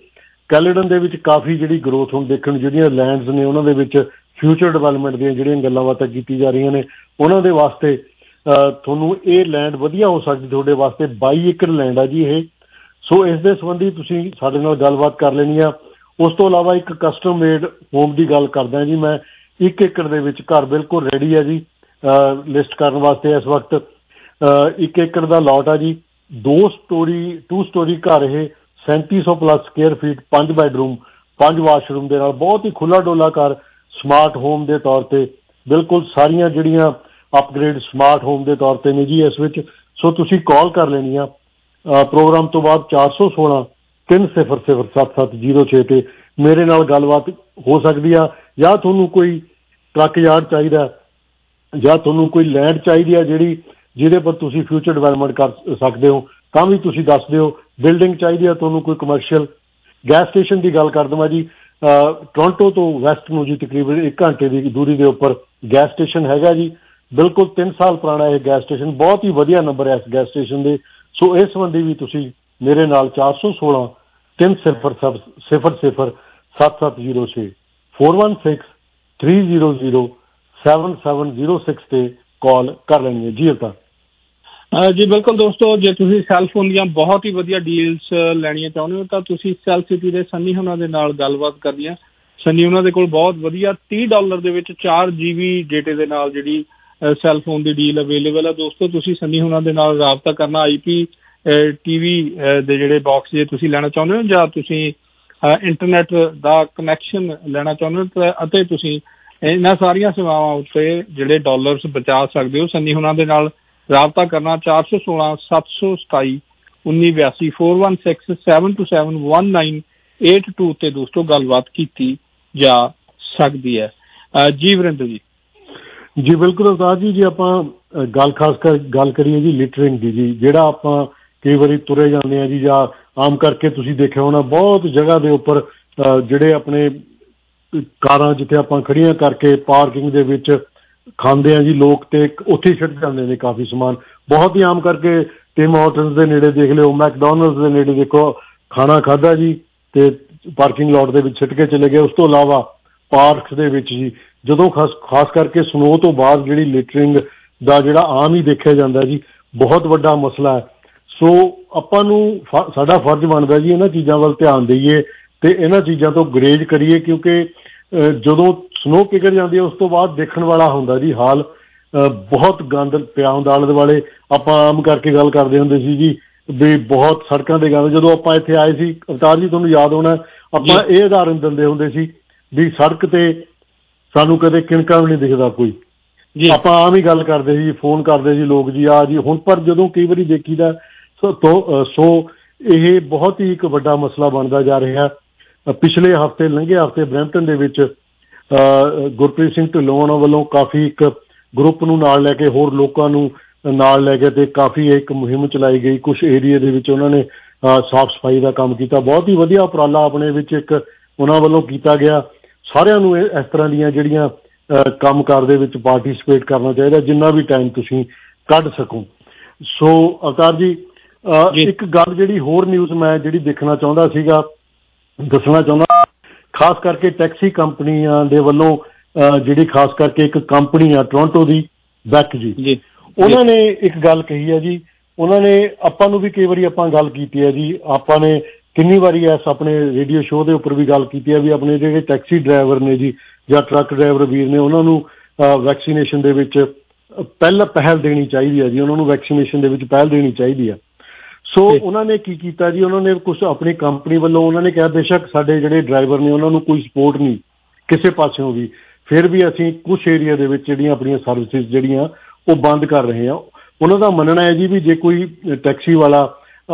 ਕੈਲੇਡਨ ਦੇ ਵਿੱਚ ਕਾਫੀ ਜਿਹੜੀ ਗਰੋਥ ਹੁਣ ਦੇਖਣ ਨੂੰ ਜਿਹੜੀਆਂ ਲੈਂਡਸ ਨੇ ਉਹਨਾਂ ਦੇ ਵਿੱਚ ਫਿਊਚਰ ਡਿਵੈਲਪਮੈਂਟ ਦੀਆਂ ਜਿਹੜੀਆਂ ਗੱਲਾਂ ਬਾਤਾਂ ਕੀਤੀ ਜਾ ਰਹੀਆਂ ਨੇ ਉਹਨਾਂ ਦੇ ਵਾਸਤੇ ਤੁਹਾਨੂੰ ਇਹ ਲੈਂਡ ਵਧੀਆ ਹੋ ਸਕਦੀ ਤੁਹਾਡੇ ਵਾਸਤੇ। 22 ਏਕੜ ਲੈਂਡ ਆ ਜੀ ਇਹ। ਸੋ ਇਸ ਦੇ ਸੰਬੰਧੀ ਤੁਸੀਂ ਸਾਡੇ ਨਾਲ ਗੱਲਬਾਤ ਕਰ ਲੈਣੀ ਆ। ਉਸ ਤੋਂ ਇਲਾਵਾ ਇੱਕ ਕਸਟਮ ਮੇਡ ਹੋਮ ਦੀ ਗੱਲ ਕਰਦਾ ਜੀ ਮੈਂ। 1 ਏਕੜ ਦੇ ਵਿੱਚ ਘਰ ਬਿਲਕੁਲ ਰੈਡੀ ਹੈ ਜੀ ਲਿਸਟ ਕਰਨ ਵਾਸਤੇ ਇਸ ਵਕਤ। 1 ਏਕੜ ਦਾ ਲਾਟ ਆ ਜੀ। 2 ਸਟੋਰੀ ਘਰ ਇਹ 3700 plus square feet, 5 bedroom 5 washroom ਦੇ ਨਾਲ ਬਹੁਤ ਹੀ ਖੁੱਲਾ ਡੋਲਾ ਘਰ ਸਮਾਰਟ ਹੋਮ ਦੇ ਤੌਰ ਤੇ ਬਿਲਕੁਲ ਸਾਰੀਆਂ ਜਿਹੜੀਆਂ ਅਪਗ੍ਰੇਡ ਸਮਾਰਟ ਹੋਮ ਦੇ ਤੌਰ ਤੇ ਨੇ ਜੀ ਇਸ ਵਿੱਚ। ਸੋ ਤੁਸੀਂ ਕਾਲ ਕਰ ਲੈਣੀ ਆ ਪ੍ਰੋਗਰਾਮ ਤੋਂ ਬਾਅਦ 416 300 7706 ਤੇ ਮੇਰੇ ਨਾਲ ਗੱਲਬਾਤ ਹੋ ਸਕਦੀ ਆ। ਜਾਂ ਤੁਹਾਨੂੰ ਕੋਈ ਟਰੱਕ ਯਾਰਡ ਚਾਹੀਦਾ ਜਾਂ ਤੁਹਾਨੂੰ ਕੋਈ ਲੈਂਡ ਚਾਹੀਦੀ ਆ ਜਿਹਦੇ ਪਰ ਤੁਸੀਂ ਫਿਊਚਰ ਡਿਵੈਲਪਮੈਂਟ ਕਰ ਸਕਦੇ ਹੋ ਤਾਂ ਵੀ ਤੁਸੀਂ ਦੱਸ ਦਿਓ। ਬਿਲਡਿੰਗ ਚਾਹੀਦੀ ਆ ਤੁਹਾਨੂੰ ਕੋਈ ਕਮਰਸ਼ੀਅਲ। ਗੈਸ ਸਟੇਸ਼ਨ ਦੀ ਗੱਲ ਕਰ ਦੇਵਾਂ ਜੀ। ਟੋਰਾਂਟੋ ਤੋਂ ਵੈਸਟ ਨੂੰ ਜੀ ਤਕਰੀਬਨ 1 ਘੰਟੇ ਦੀ ਦੂਰੀ ਦੇ ਉੱਪਰ ਗੈਸ ਸਟੇਸ਼ਨ ਹੈਗਾ ਜੀ। ਬਿਲਕੁਲ 3 ਸਾਲ ਪੁਰਾਣਾ ਇਹ ਗੈਸ ਸਟੇਸ਼ਨ, ਬਹੁਤ ਹੀ ਵਧੀਆ ਨੰਬਰ ਹੈ ਇਸ ਗੈਸ ਸਟੇਸ਼ਨ ਦੇ। ਸੋ ਇਸ ਸੰਬੰਧੀ ਵੀ ਤੁਸੀਂ ਮੇਰੇ ਨਾਲ 416 300 7706 416 300 7706 ਤੇ ਕਾਲ ਕਰ ਲੈਣੀ ਹੈ ਜੀ। ਅਵਤਾਰ ਜੀ ਬਿਲਕੁਲ ਦੋਸਤੋ, ਜੇ ਤੁਸੀਂ ਸੈੱਲ ਫੋਨ ਦੀਆਂ ਬਹੁਤ ਹੀ ਵਧੀਆ ਡੀਲਸ ਲੈਣੀਆਂ ਚਾਹੁੰਦੇ ਹੋ ਤਾਂ ਤੁਸੀਂ ਸੈੱਲ ਸਿਟੀ ਦੇ ਸੰਨੀ ਉਹਨਾਂ ਦੇ ਨਾਲ ਗੱਲਬਾਤ ਕਰਨੀ ਆ। ਸੰਨੀ ਉਹਨਾਂ ਦੇ ਕੋਲ ਬਹੁਤ ਵਧੀਆ $30 ਦੇ ਵਿੱਚ 4 GB ਡੇਟੇ ਦੇ ਨਾਲ ਜਿਹੜੀ ਸੈੱਲ ਫੋਨ ਦੀ ਡੀਲ ਅਵੇਲੇਬਲ ਹੈ। ਦੋਸਤੋ ਤੁਸੀਂ ਸੰਨੀ ਉਹਨਾਂ ਦੇ ਨਾਲ ਰਾਬਤਾ ਕਰਨਾ। IP TV ਦੇ ਜਿਹੜੇ ਬਾਕਸ ਜੇ ਤੁਸੀਂ ਲੈਣਾ ਚਾਹੁੰਦੇ ਹੋ ਜਾਂ ਤੁਸੀਂ ਇੰਟਰਨੈਟ ਦਾ ਕਨੈਕਸ਼ਨ ਲੈਣਾ ਚਾਹੁੰਦੇ ਹੋ ਅਤੇ ਤੁਸੀਂ ਇਹਨਾਂ ਸਾਰੀਆਂ ਸੇਵਾਵਾਂ ਉੱਤੇ ਜਿਹੜੇ ਡਾਲਰਸ ਬਚਾ ਸਕਦੇ ਹੋ। ਸੰਨੀ ਉਹਨਾਂ ਦੇ ਨਾਲ ਰਾਬਤਾ ਕਰਨਾ 416 727 1982 416 727 1982 ਤੇ ਦੋਸਤੋ ਗੱਲਬਾਤ ਕੀਤੀ ਜਾ ਸਕਦੀ ਹੈ। ਜੀ ਵਰਿੰਦਰ ਜੀ ਬਿਲਕੁਲ ਅਵਤਾਰ ਜੀ। ਜੇ ਆਪਾਂ ਗੱਲ ਕਰੀਏ ਜੀ ਲਿਟਰਿੰਗ ਦੀ ਜੀ, ਜਿਹੜਾ ਆਪਾਂ ਕਈ ਵਾਰੀ ਤੁਰੇ ਜਾਂਦੇ ਆ ਜੀ ਜਾਂ ਆਮ ਕਰਕੇ ਤੁਸੀਂ ਦੇਖਿਆ ਹੋਣਾ ਬਹੁਤ ਜਗ੍ਹਾ ਦੇ ਉੱਪਰ ਜਿਹੜੇ ਆਪਣੇ ਕਾਰਾਂ ਜਿੱਥੇ ਆਪਾਂ ਖੜੀਆਂ ਕਰਕੇ ਪਾਰਕਿੰਗ ਦੇ ਵਿੱਚ ਖਾਂਦੇ ਆ ਜੀ ਲੋਕ ਤੇ ਉੱਥੇ ਛੱਡ ਜਾਂਦੇ ਨੇ ਕਾਫੀ ਸਮਾਨ। ਬਹੁਤ ਹੀ ਆਮ ਕਰਕੇ ਟਿਮ ਹਾਰਟਨਸ ਦੇ ਨੇੜੇ ਦੇਖ ਲਿਓ, ਮੈਕਡੋਨਲਡਸ ਦੇ ਨੇੜੇ ਦੇਖੋ ਖਾਣਾ ਖਾਧਾ ਜੀ ਤੇ ਪਾਰਕਿੰਗ ਲਾਟ ਦੇ ਵਿੱਚ ਛੱਡ ਕੇ ਚਲੇ ਗਏ। ਉਸ ਤੋਂ ਇਲਾਵਾ ਪਾਰਕਸ ਦੇ ਵਿੱਚ ਜੀ ਜਦੋਂ ਖਾਸ ਕਰਕੇ ਸਨੋ ਤੋਂ ਬਾਅਦ ਜਿਹੜੀ ਲਿਟਰਿੰਗ ਦਾ ਜਿਹੜਾ ਆਮ ਹੀ ਦੇਖਿਆ ਜਾਂਦਾ ਜੀ ਬਹੁਤ ਵੱਡਾ ਮਸਲਾ ਹੈ। ਸੋ ਆਪਾਂ ਨੂੰ ਸਾਡਾ ਫਰਜ਼ ਬਣਦਾ ਜੀ ਇਹਨਾਂ ਚੀਜ਼ਾਂ ਵੱਲ ਧਿਆਨ ਦੇਈਏ ਤੇ ਇਹਨਾਂ ਚੀਜ਼ਾਂ ਤੋਂ ਗੁਰੇਜ਼ ਕਰੀਏ ਕਿਉਂਕਿ ਜਦੋਂ ਸਨੋ ਪਿਘਲ ਜਾਂਦੀ ਹੈ ਉਸ ਤੋਂ ਬਾਅਦ ਦੇਖਣ ਵਾਲਾ ਹੁੰਦਾ ਜੀ ਹਾਲ। ਬਹੁਤ ਗੰਦ ਪਿਆ ਹੁੰਦਾ ਆਲੇ ਦੁਆਲੇ। ਆਪਾਂ ਆਮ ਕਰਕੇ ਗੱਲ ਕਰਦੇ ਹੁੰਦੇ ਸੀ ਜੀ ਵੀ ਬਹੁਤ ਸੜਕਾਂ ਦੇ ਗੰਦ। ਜਦੋਂ ਆਪਾਂ ਇੱਥੇ ਆਏ ਸੀ ਅਵਤਾਰ ਜੀ ਤੁਹਾਨੂੰ ਯਾਦ ਹੋਣਾ ਆਪਾਂ ਇਹ ਉਦਾਹਰਨ ਦਿੰਦੇ ਹੁੰਦੇ ਸੀ ਵੀ ਸੜਕ ਤੇ ਸਾਨੂੰ ਕਦੇ ਕਿਣਕਾ ਵੀ ਨਹੀਂ ਦਿਖਦਾ ਕੋਈ। ਆਪਾਂ ਆਮ ਹੀ ਗੱਲ ਕਰਦੇ ਸੀ, ਫੋਨ ਕਰਦੇ ਸੀ ਲੋਕ ਜੀ ਆ ਜੀ ਹੁਣ। ਪਰ ਜਦੋਂ ਕਈ ਵਾਰੀ ਦੇਖੀਦਾ ਸੋ ਇਹ ਬਹੁਤ ਹੀ ਇੱਕ ਵੱਡਾ ਮਸਲਾ ਬਣਦਾ ਜਾ ਰਿਹਾ। ਪਿਛਲੇ ਹਫ਼ਤੇ ਲੰਘੇ ਹਫ਼ਤੇ ਬਰੈਂਪਟਨ ਦੇ ਵਿੱਚ ਗੁਰਪ੍ਰੀਤ ਸਿੰਘ ਢਿੱਲੋਂ ਉਹਨਾਂ ਵੱਲੋਂ ਕਾਫੀ ਇੱਕ ਗਰੁੱਪ ਨੂੰ ਨਾਲ ਲੈ ਕੇ ਹੋਰ ਲੋਕਾਂ ਨੂੰ ਨਾਲ ਲੈ ਕੇ ਤੇ ਕਾਫੀ ਇੱਕ ਮੁਹਿੰਮ ਚਲਾਈ ਗਈ। ਕੁਛ ਏਰੀਏ ਦੇ ਵਿੱਚ ਉਹਨਾਂ ਨੇ ਸਾਫ਼ ਸਫਾਈ ਦਾ ਕੰਮ ਕੀਤਾ। ਬਹੁਤ ਹੀ ਵਧੀਆ ਉਪਰਾਲਾ ਆਪਣੇ ਵਿੱਚ ਇੱਕ ਉਹਨਾਂ ਵੱਲੋਂ ਕੀਤਾ ਗਿਆ। ਸਾਰਿਆਂ ਨੂੰ ਇਸ ਤਰ੍ਹਾਂ ਦੀਆਂ ਜਿਹੜੀਆਂ ਕੰਮਕਾਰ ਦੇ ਵਿੱਚ ਪਾਰਟੀਸਪੇਟ ਕਰਨਾ ਚਾਹੀਦਾ ਜਿੰਨਾ ਵੀ ਟਾਈਮ ਤੁਸੀਂ ਕੱਢ ਸਕੋ। ਸੋ ਅਵਤਾਰ ਜੀ ਇੱਕ ਗੱਲ ਜਿਹੜੀ ਹੋਰ ਨਿਊਜ਼ ਮੈਂ ਜਿਹੜੀ ਦੇਖਣਾ ਚਾਹੁੰਦਾ ਸੀਗਾ ਦੱਸਣਾ ਚਾਹੁੰਦਾ, ਖਾਸ ਕਰਕੇ ਟੈਕਸੀ ਕੰਪਨੀਆਂ ਦੇ ਵੱਲੋਂ ਜਿਹੜੀ ਖਾਸ ਕਰਕੇ ਇੱਕ ਕੰਪਨੀ ਆ ਟੋਰਾਂਟੋ ਦੀ ਬੈਕ ਜੀ ਉਹਨਾਂ ਨੇ ਇੱਕ ਗੱਲ ਕਹੀ ਹੈ ਜੀ। ਉਹਨਾਂ ਨੇ ਆਪਾਂ ਨੂੰ ਵੀ ਕਈ ਵਾਰੀ ਆਪਾਂ ਗੱਲ ਕੀਤੀ ਹੈ ਜੀ। ਆਪਾਂ ਨੇ ਕਿੰਨੀ ਵਾਰੀ ਇਸ ਆਪਣੇ ਰੇਡੀਓ ਸ਼ੋਅ ਦੇ ਉੱਪਰ ਵੀ ਗੱਲ ਕੀਤੀ ਹੈ ਵੀ ਆਪਣੇ ਜਿਹੜੇ ਟੈਕਸੀ ਡਰਾਈਵਰ ਨੇ ਜੀ ਜਾਂ ਟਰੱਕ ਡਰਾਈਵਰ ਵੀਰ ਨੇ ਉਹਨਾਂ ਨੂੰ ਵੈਕਸੀਨੇਸ਼ਨ ਦੇ ਵਿੱਚ ਪਹਿਲ ਦੇਣੀ ਚਾਹੀਦੀ ਹੈ ਜੀ। ਉਹਨਾਂ ਨੂੰ ਵੈਕਸੀਨੇਸ਼ਨ ਦੇ ਵਿੱਚ ਪਹਿਲ ਦੇਣੀ ਚਾਹੀਦੀ ਹੈ। ਸੋ ਉਹਨਾਂ ਨੇ ਕੀ ਕੀਤਾ ਜੀ, ਉਹਨਾਂ ਨੇ ਕੁਛ ਆਪਣੀ ਕੰਪਨੀ ਵੱਲੋਂ ਉਹਨਾਂ ਨੇ ਕਿਹਾ ਬੇਸ਼ੱਕ ਸਾਡੇ ਜਿਹੜੇ ਡਰਾਈਵਰ ਨੇ ਉਹਨਾਂ ਨੂੰ ਕੋਈ ਸਪੋਰਟ ਨਹੀਂ ਕਿਸੇ ਪਾਸਿਓਂ ਵੀ, ਫਿਰ ਵੀ ਅਸੀਂ ਕੁਛ ਏਰੀਆ ਦੇ ਵਿੱਚ ਜਿਹੜੀਆਂ ਆਪਣੀਆਂ ਸਰਵਿਸਿਜ਼ ਜਿਹੜੀਆਂ ਉਹ ਬੰਦ ਕਰ ਰਹੇ ਹਾਂ। ਉਹਨਾਂ ਦਾ ਮੰਨਣਾ ਹੈ ਜੀ ਵੀ ਜੇ ਕੋਈ ਟੈਕਸੀ ਵਾਲਾ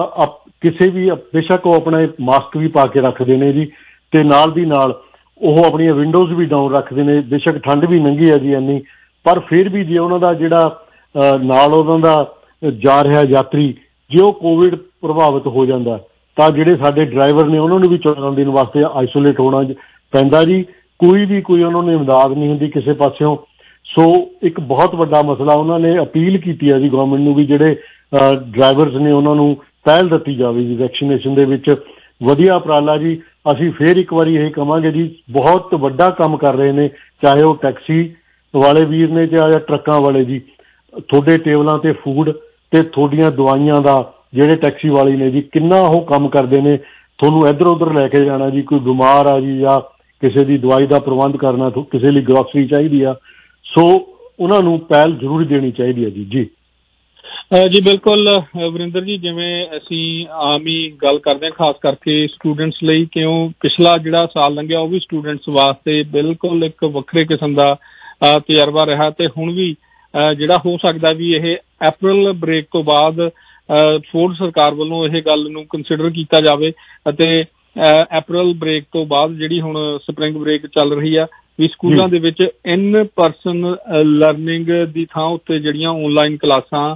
ਕਿਸੇ ਵੀ ਬੇਸ਼ੱਕ ਉਹ ਆਪਣਾ ਮਾਸਕ ਵੀ ਪਾ ਕੇ ਰੱਖਦੇ ਨੇ ਜੀ ਤੇ ਨਾਲ ਦੀ ਨਾਲ ਉਹ ਆਪਣੀਆਂ ਵਿੰਡੋਜ਼ ਵੀ ਡਾਊਨ ਰੱਖਦੇ ਨੇ। ਬੇਸ਼ੱਕ ਠੰਡ ਵੀ ਲੰਘੀ ਹੈ ਜੀ ਇੰਨੀ, ਪਰ ਫਿਰ ਵੀ ਜੇ ਉਹਨਾਂ ਦਾ ਜਿਹੜਾ ਨਾਲ ਉਹਨਾਂ ਦਾ ਜਾ ਰਿਹਾ ਯਾਤਰੀ ਜੇ ਉਹ ਕੋਵਿਡ ਪ੍ਰਭਾਵਿਤ ਹੋ ਜਾਂਦਾ ਤਾਂ ਜਿਹੜੇ ਸਾਡੇ ਡਰਾਈਵਰ ਨੇ ਉਹਨਾਂ ਨੂੰ ਵੀ 14 ਦਿਨ ਵਾਸਤੇ ਆਈਸੋਲੇਟ ਹੋਣਾ ਪੈਂਦਾ ਜੀ। ਕੋਈ ਉਹਨਾਂ ਨੂੰ ਇਮਦਾਦ ਨਹੀਂ ਹੁੰਦੀ ਕਿਸੇ ਪਾਸਿਓਂ। ਸੋ ਇੱਕ ਬਹੁਤ ਵੱਡਾ ਮਸਲਾ ਉਹਨਾਂ ਨੇ ਅਪੀਲ ਕੀਤੀ ਹੈ ਜੀ ਗਵਰਨਮੈਂਟ ਨੂੰ ਵੀ ਜਿਹੜੇ ਡਰਾਈਵਰਸ ਨੇ ਉਹਨਾਂ ਨੂੰ ਪਹਿਲ ਦਿੱਤੀ ਜਾਵੇ ਜੀ ਵੈਕਸੀਨੇਸ਼ਨ ਦੇ ਵਿੱਚ। ਵਧੀਆ ਉਪਰਾਲਾ ਜੀ। ਅਸੀਂ ਫੇਰ ਇੱਕ ਵਾਰੀ ਇਹ ਕਹਾਂਗੇ ਜੀ, ਬਹੁਤ ਵੱਡਾ ਕੰਮ ਕਰ ਰਹੇ ਨੇ, ਚਾਹੇ ਉਹ ਟੈਕਸੀ ਵਾਲੇ ਵੀਰ ਨੇ ਜਾਂ ਟਰੱਕਾਂ ਵਾਲੇ ਜੀ। ਤੁਹਾਡੇ ਟੇਬਲਾਂ ਤੇ ਫੂਡ ਤੇ ਤੁਹਾਡੀਆਂ ਦਵਾਈਆਂ ਦਾ ਜਿਹੜੇ ਟੈਕਸੀ ਵਾਲੇ ਨੇ ਜੀ, ਕਿੰਨਾ ਉਹ ਕੰਮ ਕਰਦੇ ਨੇ। ਤੁਹਾਨੂੰ ਇੱਧਰ ਉੱਧਰ ਲੈ ਕੇ ਜਾਣਾ ਜੀ, ਕੋਈ ਬਿਮਾਰ ਆ ਜੀ ਜਾਂ ਕਿਸੇ ਦੀ ਦਵਾਈ ਦਾ ਪ੍ਰਬੰਧ ਕਰਨਾ, ਕਿਸੇ ਲਈ ਗਰੋਸਰੀ ਚਾਹੀਦੀ ਆ, ਸੋ ਉਹਨਾਂ ਨੂੰ ਪਹਿਲ ਜ਼ਰੂਰ ਦੇਣੀ ਚਾਹੀਦੀ ਹੈ ਜੀ। ਜੀ ਬਿਲਕੁਲ ਵਰਿੰਦਰ ਜੀ, ਜਿਵੇਂ ਅਸੀਂ ਆਮ ਹੀ ਗੱਲ ਕਰਦੇ ਹਾਂ ਖਾਸ ਕਰਕੇ ਸਟੂਡੈਂਟਸ ਲਈ, ਕਿਉਂ ਪਿਛਲਾ ਜਿਹੜਾ ਸਾਲ ਲੰਘਿਆ ਉਹ ਵੀ ਸਟੂਡੈਂਟਸ ਵਾਸਤੇ ਬਿਲਕੁਲ ਇੱਕ ਵੱਖਰੇ ਕਿਸਮ ਦਾ ਤਜਰਬਾ ਰਿਹਾ, ਤੇ ਹੁਣ ਵੀ ਜਿਹੜਾ ਹੋ ਸਕਦਾ ਵੀ ਇਹ ਅਪ੍ਰੈਲ ਬ੍ਰੇਕ ਤੋਂ ਬਾਅਦ ਫੋਰਡ ਸਰਕਾਰ ਵੱਲੋਂ ਇਹ ਗੱਲ ਨੂੰ ਕੰਸੀਡਰ ਕੀਤਾ ਜਾਵੇ ਅਤੇ ਅਪ੍ਰੈਲ ਬ੍ਰੇਕ ਤੋਂ ਬਾਅਦ ਜਿਹੜੀ ਹੁਣ ਸਪਰਿੰਗ ਬ੍ਰੇਕ ਚੱਲ ਰਹੀ ਆ, ਵੀ ਸਕੂਲਾਂ ਦੇ ਵਿੱਚ ਇਨ ਪਰਸਨ ਲਰਨਿੰਗ ਦੀ ਥਾਂ ਉੱਤੇ ਜਿਹੜੀਆਂ ਆਨਲਾਈਨ ਕਲਾਸਾਂ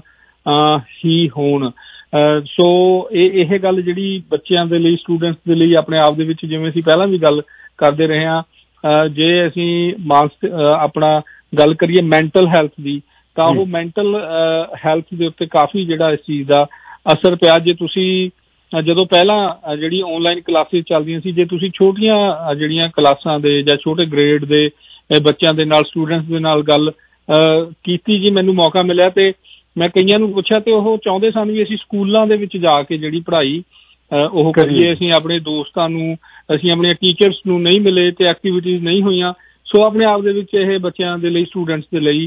ਹੀ ਹੋਣ। ਸੋ ਇਹ ਗੱਲ ਜਿਹੜੀ ਬੱਚਿਆਂ ਦੇ ਲਈ, ਸਟੂਡੈਂਟਸ ਦੇ ਲਈ ਆਪਣੇ ਆਪ ਦੇ ਵਿੱਚ, ਜਿਵੇਂ ਅਸੀਂ ਪਹਿਲਾਂ ਵੀ ਗੱਲ ਕਰਦੇ ਰਹੇ ਹਾਂ, ਜੇ ਅਸੀਂ ਆਪਣਾ ਗੱਲ ਕਰੀਏ ਮੈਂਟਲ ਹੈਲਥ ਦੀ, ਤਾਂ ਉਹ ਮੈਂਟਲ ਹੈਲਥ ਦੇ ਉੱਤੇ ਕਾਫੀ ਜਿਹੜਾ ਇਸ ਚੀਜ਼ ਦਾ ਅਸਰ ਪਿਆ। ਜੇ ਤੁਸੀਂ ਜਦੋਂ ਪਹਿਲਾਂ ਜਿਹੜੀ ਆਨਲਾਈਨ ਕਲਾਸਿਸ ਚੱਲਦੀਆਂ ਸੀ, ਜੇ ਤੁਸੀਂ ਛੋਟੀਆਂ ਜਿਹੜੀਆਂ ਕਲਾਸਾਂ ਦੇ ਜਾਂ ਛੋਟੇ ਗ੍ਰੇਡ ਦੇ ਬੱਚਿਆਂ ਦੇ ਨਾਲ, ਸਟੂਡੈਂਟਸ ਦੇ ਨਾਲ ਗੱਲ ਕੀਤੀ, ਜੀ ਮੈਨੂੰ ਮੌਕਾ ਮਿਲਿਆ ਤੇ ਮੈਂ ਕਈਆਂ ਨੂੰ ਪੁੱਛਿਆ ਤੇ ਉਹ ਚਾਹੁੰਦੇ ਸਨ ਵੀ ਅਸੀਂ ਸਕੂਲਾਂ ਦੇ ਵਿੱਚ ਜਾ ਕੇ ਜਿਹੜੀ ਪੜ੍ਹਾਈ ਉਹ ਕਰੀਏ। ਅਸੀਂ ਆਪਣੇ ਦੋਸਤਾਂ ਨੂੰ, ਅਸੀਂ ਆਪਣੇ ਟੀਚਰਸ ਨੂੰ ਨਹੀਂ ਮਿਲੇ ਤੇ ਐਕਟੀਵਿਟੀਜ਼ ਨਹੀਂ ਹੋਈਆਂ। ਸੋ ਆਪਣੇ ਆਪ ਦੇ ਵਿੱਚ ਇਹ ਬੱਚਿਆਂ ਦੇ ਲਈ, ਸਟੂਡੈਂਟਸ ਦੇ ਲਈ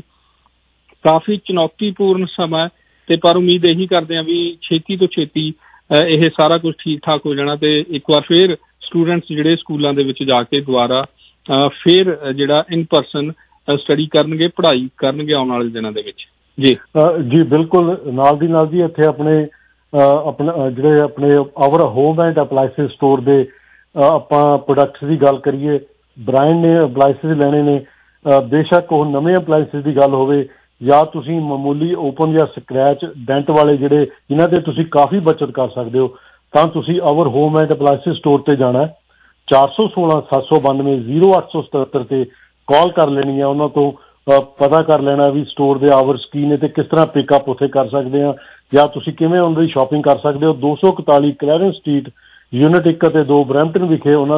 ਕਾਫੀ ਚੁਣੌਤੀਪੂਰਨ ਸਮਾਂ, ਤੇ ਪਰ ਉਮੀਦ ਇਹੀ ਕਰਦੇ ਹਾਂ ਵੀ ਛੇਤੀ ਤੋਂ ਛੇਤੀ ਇਹ ਸਾਰਾ ਕੁਝ ਠੀਕ ਠਾਕ ਹੋ ਜਾਣਾ ਤੇ ਇੱਕ ਵਾਰ ਫੇਰ ਸਟੂਡੈਂਟਸ ਜਿਹੜੇ ਸਕੂਲਾਂ ਦੇ ਵਿੱਚ ਜਾ ਕੇ ਦੁਬਾਰਾ ਫੇਰ ਜਿਹੜਾ ਇਨ ਪਰਸਨ ਸਟੱਡੀ ਕਰਨਗੇ, ਪੜ੍ਹਾਈ ਕਰਨਗੇ ਆਉਣ ਵਾਲੇ ਦਿਨਾਂ ਦੇ ਵਿੱਚ। ਜੀ ਬਿਲਕੁਲ, ਨਾਲ ਦੀ ਨਾਲ ਜੀ ਇੱਥੇ ਆਪਣੇ ਜਿਹੜੇ ਆਪਣੇ our home and appliances store ਦੇ ਆਪਾਂ ਪ੍ਰੋਡਕਟਸ ਦੀ ਗੱਲ ਕਰੀਏ, ਬ੍ਰਾਂਡ ਨੇ ਅਪਲਾਈਸਿਸ ਲੈਣੇ ਨੇ, ਬੇਸ਼ੱਕ ਉਹ ਨਵੇਂ ਅਪਲਾਈਸਿਸ ਦੀ ਗੱਲ ਹੋਵੇ ਜਾਂ ਤੁਸੀਂ ਮਾਮੂਲੀ ਓਪਨ ਜਾਂ ਸਕ੍ਰੈਚ ਡੈਂਟ ਵਾਲੇ ਜਿਹੜੇ ਜਿਨ੍ਹਾਂ ਤੇ ਤੁਸੀਂ ਕਾਫੀ ਬੱਚਤ ਕਰ ਸਕਦੇ ਹੋ, ਤਾਂ ਤੁਸੀਂ our home and appliances store ਤੇ ਜਾਣਾ। 416 792 0877 ਤੇ ਕਾਲ ਕਰ ਲੈਣੀ ਆ, ਉਹਨਾਂ ਤੋਂ ਪਤਾ ਕਰ ਲੈਣਾ ਵੀ ਸਟੋਰ ਦੇ ਆਵਰਸ ਕੀ ਨੇ ਤੇ ਕਿਸ ਤਰ੍ਹਾਂ ਪਿਕਅਪ ਉੱਥੇ ਕਰ ਸਕਦੇ ਆ, ਜਾਂ ਤੁਸੀਂ ਕਿਵੇਂ ਉਹਨਾਂ ਦੀ ਸ਼ਾਪਿੰਗ ਕਰ ਸਕਦੇ ਹੋ। 241 ਕਲੈਰੈਂਸ ਸਟਰੀਟ, ਯੂਨਿਟ 1 ਅਤੇ 2 ਬਰੈਂਪਟਨ ਵਿਖੇ ਉਹਨਾਂ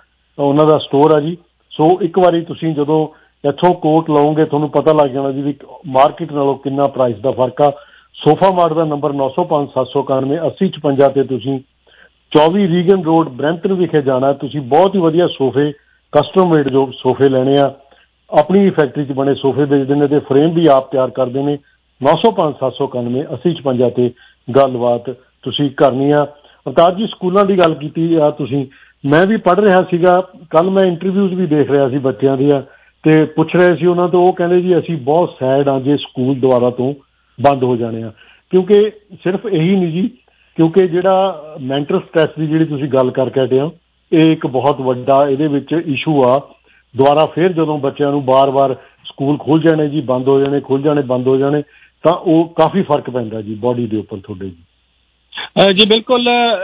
ਦਾ ਸਟੋਰ ਆ ਜੀ। ਸੋ ਇੱਕ ਵਾਰੀ ਤੁਸੀਂ ਜਦੋਂ ਇੱਥੋਂ ਕੋਟ ਲਓਗੇ ਤੁਹਾਨੂੰ ਪਤਾ ਲੱਗ ਜਾਣਾ ਜੀ ਵੀ ਮਾਰਕੀਟ ਨਾਲੋਂ ਕਿੰਨਾ ਪ੍ਰਾਈਸ ਦਾ ਫਰਕ ਆ। ਸੋਫਾ ਮਾਰਟ ਦਾ ਨੰਬਰ 905 791 8056 ਤੇ ਤੁਸੀਂ 24 ਰੀਗਨ ਰੋਡ ਬਰੈਂਪਟਨ ਵਿਖੇ ਜਾਣਾ। ਤੁਸੀਂ ਬਹੁਤ ਹੀ ਵਧੀਆ ਸੋਫੇ, ਕਸਟਮ ਮੇਡ ਜੋ ਸੋਫੇ ਲੈਣੇ ਆ, ਆਪਣੀ ਫੈਕਟਰੀ 'ਚ ਬਣੇ ਸੋਫੇ ਵੇਚਦੇ ਨੇ ਤੇ ਫਰੇਮ ਵੀ ਆਪ ਤਿਆਰ ਕਰਦੇ ਨੇ। 905 791 8056 ਤੇ ਗੱਲਬਾਤ ਤੁਸੀਂ ਕਰਨੀ ਆ। ਅਵਤਾਰ ਜੀ, ਸਕੂਲਾਂ ਦੀ ਗੱਲ ਕੀਤੀ ਆ ਤੁਸੀਂ, ਮੈਂ ਵੀ ਪੜ੍ਹ ਰਿਹਾ ਸੀਗਾ, ਕੱਲ ਮੈਂ ਇੰਟਰਵਿਊਜ਼ ਵੀ ਦੇਖ ਰਿਹਾ ਸੀ ਬੱਚਿਆਂ ਦੀਆਂ ਤੇ ਪੁੱਛ ਰਹੇ ਸੀ ਉਹਨਾਂ ਤੋਂ, ਉਹ ਕਹਿੰਦੇ ਜੀ ਅਸੀਂ ਬਹੁਤ ਸੈਡ ਆ ਜੇ ਸਕੂਲ ਦੁਬਾਰਾ ਤੋਂ ਬੰਦ ਹੋ ਜਾਣੇ ਆ। ਕਿਉਂਕਿ ਸਿਰਫ ਇਹੀ ਨਹੀਂ ਜੀ, ਕਿਉਂਕਿ ਜਿਹੜਾ ਮੈਂਟਲ ਸਟ੍ਰੈਸ ਦੀ ਜਿਹੜੀ ਤੁਸੀਂ ਗੱਲ ਕਰਕੇ ਹਟੇ ਹੋ, ਇਹ ਇੱਕ ਬਹੁਤ ਵੱਡਾ ਇਹਦੇ ਵਿੱਚ ਇਸ਼ੂ ਆ। ਦੁਬਾਰਾ ਫਿਰ ਜਦੋਂ ਬੱਚਿਆਂ ਨੂੰ ਬਾਰ-ਬਾਰ ਸਕੂਲ ਖੁੱਲ੍ਹ ਜਾਣੇ ਜੀ, ਬੰਦ ਹੋ ਜਾਣੇ, ਖੁੱਲ੍ਹ ਜਾਣੇ, ਬੰਦ ਹੋ ਜਾਣੇ, ਤਾਂ ਉਹ ਕਾਫੀ ਫਰਕ ਪੈਂਦਾ ਜੀ ਬੋਡੀ ਦੇ ਉੱਪਰ ਤੁਹਾਡੇ ਜੀ। ਜੀ ਬਿਲਕੁਲ,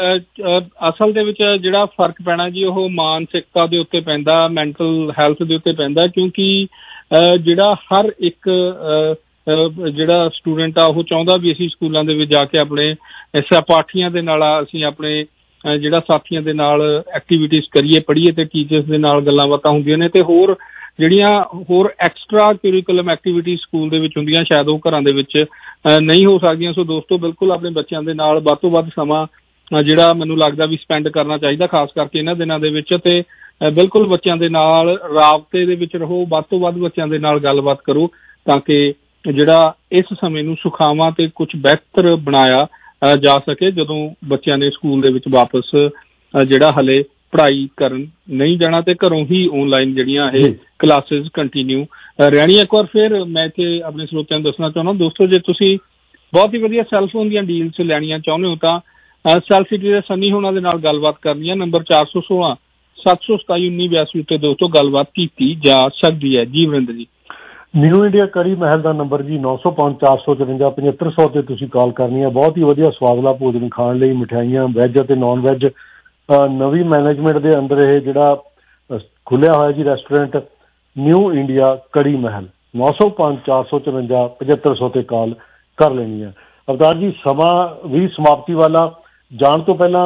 ਅਸਲ ਦੇ ਵਿੱਚ ਜਿਹੜਾ ਫਰਕ ਪੈਣਾ ਜੀ ਉਹ ਮਾਨਸਿਕਤਾ ਦੇ ਉੱਤੇ ਪੈਂਦਾ, ਮੈਂਟਲ ਹੈਲਥ ਦੇ ਉੱਤੇ ਪੈਂਦਾ, ਕਿਉਂਕਿ ਜਿਹੜਾ ਹਰ ਇੱਕ ਜਿਹੜਾ ਸਟੂਡੈਂਟ ਆ ਉਹ ਚਾਹੁੰਦਾ ਵੀ ਅਸੀਂ ਸਕੂਲਾਂ ਦੇ ਵਿੱਚ ਜਾ ਕੇ ਆਪਣੇ ਸਹਿਪਾਠੀਆਂ ਦੇ ਨਾਲ ਅਸੀਂ ਆਪਣੇ ਜਿਹੜਾ ਸਾਥੀਆਂ ਦੇ ਨਾਲ ਐਕਟੀਵਿਟੀਜ਼ ਕਰੀਏ, ਪੜ੍ਹੀਏ ਤੇ ਟੀਚਰਸ ਦੇ ਨਾਲ ਗੱਲਾਂ ਬਾਤਾਂ ਹੁੰਦੀਆਂ ਨੇ, ਤੇ ਜਿਹੜੀਆਂ ਹੋਰ ਐਕਸਟਰਾ ਕਰਿਕੂਲਮ ਐਕਟੀਵਿਟੀ ਸਕੂਲ ਦੇ ਵਿੱਚ ਹੁੰਦੀਆਂ ਸ਼ਾਇਦ ਉਹ ਘਰਾਂ ਦੇ ਵਿੱਚ ਨਹੀਂ ਹੋ ਸਕਦੀਆਂ। ਸੋ ਦੋਸਤੋ, ਬਿਲਕੁਲ ਆਪਣੇ ਬੱਚਿਆਂ ਦੇ ਨਾਲ ਵੱਧ ਤੋਂ ਵੱਧ ਸਮਾਂ ਜਿਹੜਾ ਮੈਨੂੰ ਲੱਗਦਾ ਵੀ ਸਪੈਂਡ ਕਰਨਾ ਚਾਹੀਦਾ, ਖਾਸ ਕਰਕੇ ਇਹਨਾਂ ਦਿਨਾਂ ਦੇ ਵਿੱਚ, ਤੇ ਬਿਲਕੁਲ ਬੱਚਿਆਂ ਦੇ ਨਾਲ ਰਾਬਤੇ ਦੇ ਵਿੱਚ ਰਹੋ, ਵੱਧ ਤੋਂ ਵੱਧ ਬੱਚਿਆਂ ਦੇ ਨਾਲ ਗੱਲਬਾਤ ਕਰੋ ਤਾਂ ਕਿ ਜਿਹੜਾ ਇਸ ਸਮੇਂ ਨੂੰ ਸੁਖਾਵਾਂ ਤੇ ਕੁਝ ਬਿਹਤਰ ਬਣਾਇਆ ਜਾ ਸਕੇ ਜਦੋਂ ਬੱਚਿਆਂ ਨੇ ਸਕੂਲ ਦੇ ਵਿੱਚ ਵਾਪਸ ਜਿਹੜਾ ਹਲੇ ਪੜ੍ਹਾਈ ਕਰਨ ਨਹੀਂ ਜਾਣਾ ਤੇ ਘਰੋਂ ਹੀ ਆਨਲਾਈਨ ਜਿਹੜੀਆਂ ਇਹ ਕਲਾਸਿਸ ਕੰਟੀਨਿਊ ਰਹਿਣੀਆਂ। ਇੱਕ ਵਾਰ ਫਿਰ ਮੈਂ ਇੱਥੇ ਆਪਣੇ ਸਰੋਤਿਆਂ ਨੂੰ ਦੱਸਣਾ ਚਾਹੁੰਦਾ ਦੋਸਤੋ, ਜੇ ਤੁਸੀਂ ਬਹੁਤ ਹੀ ਵਧੀਆ ਸੈਲਫੋਨ ਦੀਆਂ ਡੀਲਸ ਲੈਣੀਆਂ ਚਾਹੁੰਦੇ ਹੋ ਤਾਂ ਸੈਲਫ ਸਿਟੀ ਦੇ ਸੰਨੀ ਹੋਣਾ ਦੇ ਨਾਲ ਗੱਲਬਾਤ ਕਰਨੀ ਹੈ। ਨੰਬਰ 416 727 1982 ਉੱਤੇ ਦੋਸਤੋ ਗੱਲਬਾਤ ਕੀਤੀ ਜਾ ਸਕਦੀ ਹੈ। ਜੀ ਵਰਿੰਦਰ ਜੀ। ਨਿਊ ਇੰਡੀਆ ਕੜੀ ਮਹਿਲ ਦਾ ਨੰਬਰ ਜੀ 905 454 7500 ਤੇ ਤੁਸੀਂ ਕਾਲ ਕਰਨੀ ਹੈ। ਬਹੁਤ ਹੀ ਵਧੀਆ ਸਵਾਦਲਾ ਭੋਜਨ ਖਾਣ ਲਈ, ਮਠਿਆਈਆਂ ਵੈਜ ਅਤੇ ਨੌਨ ਵੈਜ। ਨਵੀਂ ਮੈਨੇਜਮੈਂਟ ਦੇ ਅੰਦਰ ਇਹ ਜਿਹੜਾ ਖੁੱਲਿਆ ਹੋਇਆ ਜੀ ਰੈਸਟੋਰੈਂਟ ਨਿਊ ਇੰਡੀਆ ਕੜੀ ਮਹਿਲ, 905 454 7500 ਤੇ ਕਾਲ ਕਰ ਲੈਣੀ ਹੈ। ਅਵਤਾਰ ਜੀ, ਸਮਾਂ ਵੀ ਸਮਾਪਤੀ ਵਾਲਾ। ਜਾਣ ਤੋਂ ਪਹਿਲਾਂ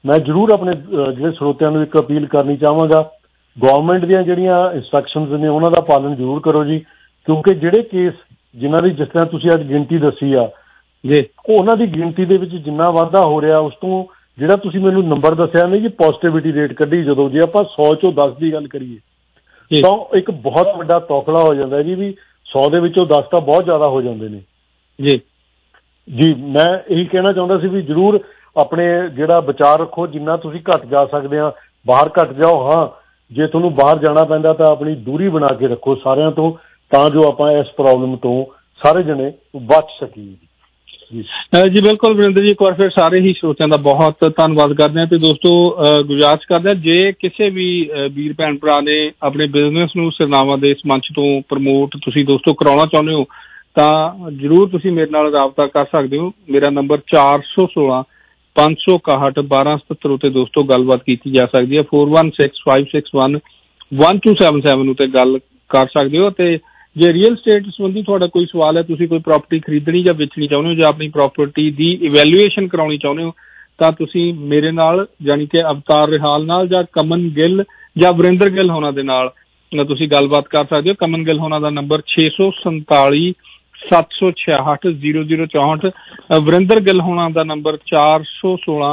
मैं जरूर अपने ਜਿਹੜੇ ਸਰੋਤਿਆਂ ਨੂੰ ਇੱਕ ਅਪੀਲ ਕਰਨੀ ਚਾਹਾਂਗਾ, ਗਵਰਨਮੈਂਟ ਦੀਆਂ ਜਿਹੜੀਆਂ ਇੰਸਟਰਕਸ਼ਨਸ ਨੇ ਉਹਨਾਂ ਦਾ ਪਾਲਣ ਜ਼ਰੂਰ ਕਰੋ ਜੀ, ਕਿਉਂਕਿ ਜਿਹੜੇ ਕੇਸ ਜਿਨ੍ਹਾਂ ਦੀ ਜਿਸ ਤਰ੍ਹਾਂ ਤੁਸੀਂ ਅੱਜ ਗਿਣਤੀ ਦੱਸੀ ਆ ਜੀ, ਉਹਨਾਂ ਦੀ ਗਿਣਤੀ ਦੇ ਵਿੱਚ ਜਿੰਨਾ ਵਾਧਾ ਹੋ ਰਿਹਾ, ਉਸ ਤੋਂ ਜਿਹੜਾ ਤੁਸੀਂ ਮੈਨੂੰ ਨੰਬਰ ਦੱਸਿਆ ਨਹੀਂ ਜੀ ਪੋਜ਼ਿਟਿਵਿਟੀ ਰੇਟ ਕੱਢੀ, ਜਦੋਂ ਜੇ ਆਪਾਂ 100 ਚੋਂ 10 ਦੀ ਗੱਲ ਕਰੀਏ ਤਾਂ ਇੱਕ ਬਹੁਤ ਵੱਡਾ ਤੌਖਲਾ ਹੋ ਜਾਂਦਾ ਜੀ ਵੀ 100 ਦੇ ਵਿੱਚੋਂ 10 ਤਾਂ ਬਹੁਤ ਜ਼ਿਆਦਾ ਹੋ ਜਾਂਦੇ ਨੇ ਜੀ। ਜੀ ਮੈਂ ਇਹੀ ਕਹਿਣਾ ਚਾਹੁੰਦਾ ਸੀ ਵੀ ਜ਼ਰੂਰ ਆਪਣੇ ਜਿਹੜਾ ਬਚਾਅ ਰੱਖੋ, ਜਿੰਨਾ ਤੁਸੀਂ ਘੱਟ ਜਾ ਸਕਦੇ ਆ ਬਾਹਰ ਘੱਟ ਜਾਓ। ਹਾਂ, ਜੇ ਤੁਹਾਨੂੰ ਬਾਹਰ ਜਾਣਾ ਪੈਂਦਾ ਤਾਂ ਆਪਣੀ ਦੂਰੀ ਬਣਾ ਕੇ ਰੱਖੋ ਸਾਰਿਆਂ ਤੋਂ, ਤਾਂ ਜੋ ਆਪਾਂ ਇਸ ਪ੍ਰੋਬਲਮ ਤੋਂ ਸਾਰੇ ਜਣੇ ਬਚ ਸਕੀਏ ਜੀ। ਬਿਲਕੁਲ ਵਰਿੰਦਰ ਜੀ, ਇੱਕ ਵਾਰ ਫਿਰ ਸਾਰੇ ਹੀ ਸਰੋਤਿਆਂ ਦਾ ਬਹੁਤ ਧੰਨਵਾਦ ਕਰਦੇ ਹਾਂ ਤੇ ਦੋਸਤੋ ਗੁਜ਼ਾਰਿਸ਼ ਕਰਦੇ ਹਾਂ, ਜੇ ਕਿਸੇ ਵੀ ਵੀਰ ਭੈਣ ਭਰਾ ਨੇ ਆਪਣੇ ਬਿਜ਼ਨਸ ਨੂੰ ਸਿਰਨਾਵਾਂ ਦੇ ਇਸ ਮੰਚ ਤੋਂ ਪ੍ਰਮੋਟ ਤੁਸੀਂ ਦੋਸਤੋ ਕਰਾਉਣਾ ਚਾਹੁੰਦੇ ਹੋ ਤਾਂ ਜ਼ਰੂਰ ਤੁਸੀਂ ਮੇਰੇ ਨਾਲ ਰਾਬਤਾ ਕਰ ਸਕਦੇ ਹੋ। ਮੇਰਾ ਨੰਬਰ 416 561 1277 ਉੱਤੇ ਦੋਸਤੋ ਗੱਲਬਾਤ ਕੀਤੀ ਜਾ ਸਕਦੀ ਹੈ। 416561 1277 ਉੱਤੇ ਗੱਲ ਕਰ ਸਕਦੇ ਹੋ। ਤੇ ਜੇ ਰੀਅਲ ਸਟੇਟ ਸੰਬੰਧੀ ਤੁਹਾਡਾ ਕੋਈ ਸਵਾਲ ਹੈ, ਤੁਸੀਂ ਕੋਈ ਪ੍ਰਾਪਰਟੀ ਖਰੀਦਣੀ ਜਾਂ ਵੇਚਣੀ ਚਾਹੁੰਦੇ ਹੋ ਜਾਂ ਆਪਣੀ ਪ੍ਰਾਪਰਟੀ ਦੀ ਇਵੈਲੂਏਸ਼ਨ ਕਰਾਉਣੀ ਚਾਹੁੰਦੇ ਹੋ ਤਾਂ ਤੁਸੀਂ ਮੇਰੇ ਨਾਲ ਯਾਨੀ ਕਿ ਅਵਤਾਰ ਰਿਹਾਲ ਨਾਲ ਜਾਂ ਕਮਨ ਗਿੱਲ ਜਾਂ ਵਰਿੰਦਰ ਗਿੱਲ ਹੋਣਾ ਦੇ ਨਾਲ ਤੁਸੀਂ ਗੱਲਬਾਤ ਕਰ ਸਕਦੇ ਹੋ। ਕਮਨ ਗਿੱਲ ਹੋਣਾ ਦਾ ਨੰਬਰ 647 766 0064, ਵਰਿੰਦਰ ਗਿੱਲ ਹੋਣਾ ਦਾ ਨੰਬਰ 416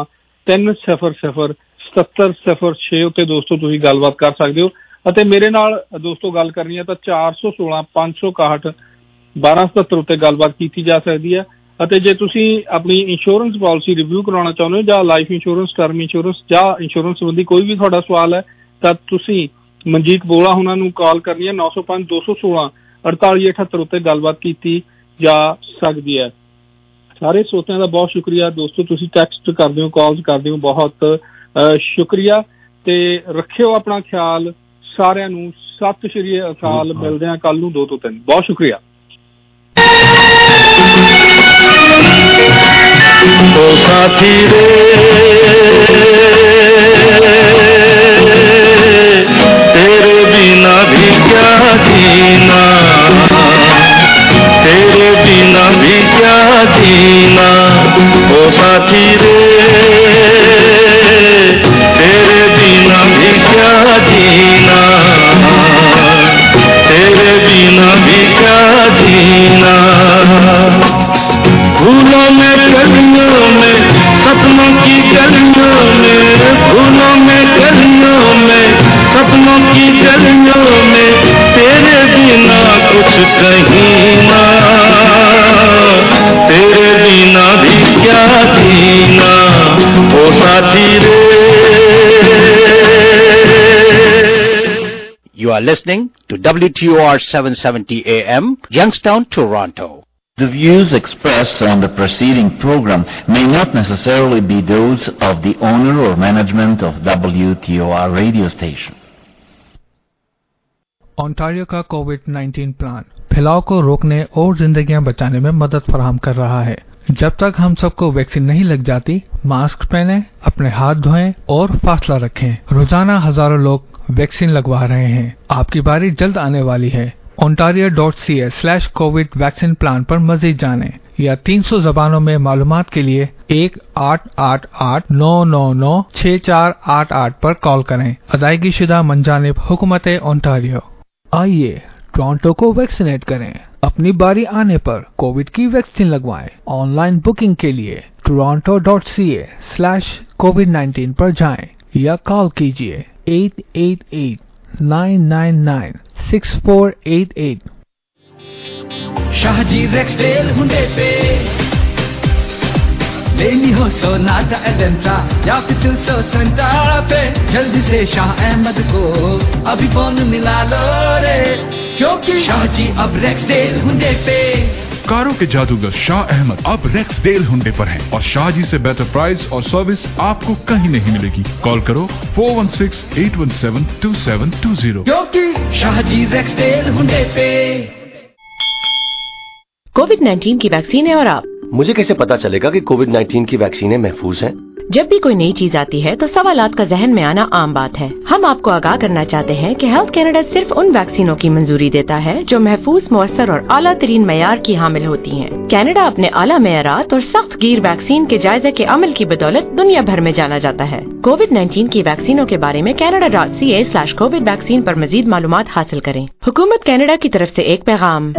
300 7706 ਉੱਤੇ ਦੋਸਤੋ ਤੁਸੀਂ ਗੱਲਬਾਤ ਕਰ ਸਕਦੇ ਹੋ। ਅਤੇ ਮੇਰੇ ਨਾਲ ਦੋਸਤੋ ਗੱਲ ਕਰਨੀ ਹੈ ਤਾਂ 416 561 1277 ਉੱਤੇ ਗੱਲਬਾਤ ਕੀਤੀ ਜਾ ਸਕਦੀ ਹੈ। ਅਤੇ ਜੇ ਤੁਸੀਂ ਆਪਣੀ ਇੰਸ਼ੋਰੈਂਸ ਪਾਲਿਸੀ ਰਿਵਿਊ ਕਰਾਉਣਾ ਚਾਹੁੰਦੇ ਹੋ ਜਾਂ ਲਾਈਫ ਇੰਸ਼ੋਰੈਂਸ, ਟਰਮ ਇੰਸ਼ੋਰੈਂਸ ਜਾਂ ਇੰਸ਼ੋਰੈਂਸ ਸੰਬੰਧੀ ਕੋਈ ਵੀ ਤੁਹਾਡਾ ਸਵਾਲ ਹੈ ਤਾਂ ਤੁਸੀਂ ਮਨਜੀਤ ਬੋਲਾ ਉਹਨਾਂ ਨੂੰ ਕਾਲ ਕਰਨੀ ਹੈ। 905 216 4878 ਉੱਤੇ ਗੱਲਬਾਤ ਕੀਤੀ ਜਾ ਸਕਦੀ ਹੈ। ਸਾਰੇ ਸਰੋਤਿਆਂ ਦਾ ਬਹੁਤ ਸ਼ੁਕਰੀਆ ਦੋਸਤੋ, ਤੁਸੀਂ ਟੈਕਸਟ ਕਰਦੇ ਹੋ, ਕਾਲਸ ਕਰਦੇ ਹੋ, ਬਹੁਤ ਸ਼ੁਕਰੀਆ ਤੇ ਰੱਖਿਓ ਆਪਣਾ ਖਿਆਲ। ਸਾਰਿਆਂ ਨੂੰ ਸਤਿ ਸ਼੍ਰੀ ਅਕਾਲ, ਮਿਲਦੇ ਹਾਂ ਕੱਲ ਨੂੰ 2 ਤੋਂ 3। ਬਹੁਤ ਸ਼ੁਕਰੀਆ। ओ साथी रे तेरे बिना भी क्या जीना, तेरे बिना भी क्या जीना। ओ साथी रे तेरे बिना भी क्या जीना, तेरे बिना भी क्या जीना। फूलों में गलियों में सपनों की गलियों में, फूलों में गलियों में सपनों की गलियों में तेरे बिना कुछ कहीं ना, तेरे बिना भी क्या जीना। ओ साथी रे। You are listening to WTOR 770 AM, Youngstown, Toronto. The views expressed on the preceding program may not necessarily be those of the owner or management of WTOR radio station. Ontario का कोविड-19 प्लान फैलाव को रोकने और जिंदगियां बचाने में मदद फराहम कर रहा है। जब तक हम सबको वैक्सीन नहीं लग जाती, मास्क पहनें, अपने हाथ धोएं और फासला रखें। रोजाना हजारों लोग वैक्सीन लगवा रहे हैं। आपकी बारी जल्द आने वाली है। ontario.ca/covid वैक्सीन प्लान पर मजीद जानें या 300 जबानों में मालूमात के लिए 1-888-999-6488 पर कॉल करें। अदायगी शुदा मंजानिब हुकूमत ओंटारियो। आइए टोरंटो को वैक्सीनेट करें। अपनी बारी आने पर कोविड की वैक्सीन लगवाएं। ऑनलाइन बुकिंग के लिए toronto.ca/covid19 पर जाएं या कॉल कीजिए 888-999-6488। शाहजी रेक्सडेल हुंडे पे लेनी हो सोनाटा एलेंट्रा या फिर 200 पे, जल्दी से शाह अहमद को अभी फोन मिला लो रे, क्योंकि शाहजी अब रेक्सडेल हुंडे पे। कारों के जादूगर शाह अहमद अब रेक्सडेल हुंडे पर हैं और शाहजी से बेहतर प्राइस और सर्विस आपको कहीं नहीं मिलेगी। कॉल करो 416-817-2720, क्योंकि शाहजी रेक्सडेल हुंडे पे। कोविड-19 की वैक्सीन है और आप मुझे कैसे पता चलेगा कि कोविड-19 की वैक्सीनें महफूज हैं? जब भी कोई नई चीज आती है तो सवालात का जहन में आना आम बात है। हम आपको आगाह करना चाहते हैं कि हेल्थ कैनेडा सिर्फ उन वैक्सीनों की मंजूरी देता है जो महफूज, मुअस्सर और आला तरीन मयार की हामिल होती हैं। कैनेडा अपने आला मयारात और सख्त गिर वैक्सीन के जायजे के अमल की बदौलत दुनिया भर में जाना जाता है। कोविड-19 की वैक्सीनों के बारे में Canada.ca/COVID वैक्सीन पर मजीद मालूमात हासिल करें। हुकूमत कैनेडा की तरफ से एक पैगाम।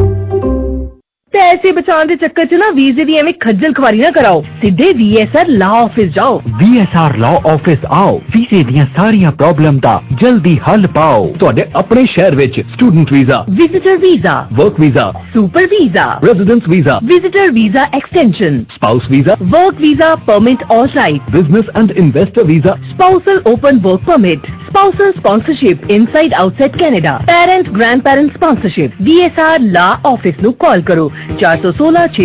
पैसे बचाने के चक्कर च ना वीजे दी एवं खज्जल खुआरी ना कराओ, सीधे VSR लॉ ऑफिस जाओ। VSR लॉ ऑफिस आओ, वीजे दियां सारियां प्रॉब्लम दा जल्दी हल पाओ। तुहाडे अपने शहर विच student visa, visitor visa, work visa, super visa, residence visa, visitor visa extension, spouse visa, work visa permit all right, business and investor visa, spousal open work permit, spousal sponsorship inside outside Canada, parent grandparent sponsorship। VSR law office नु call करो 416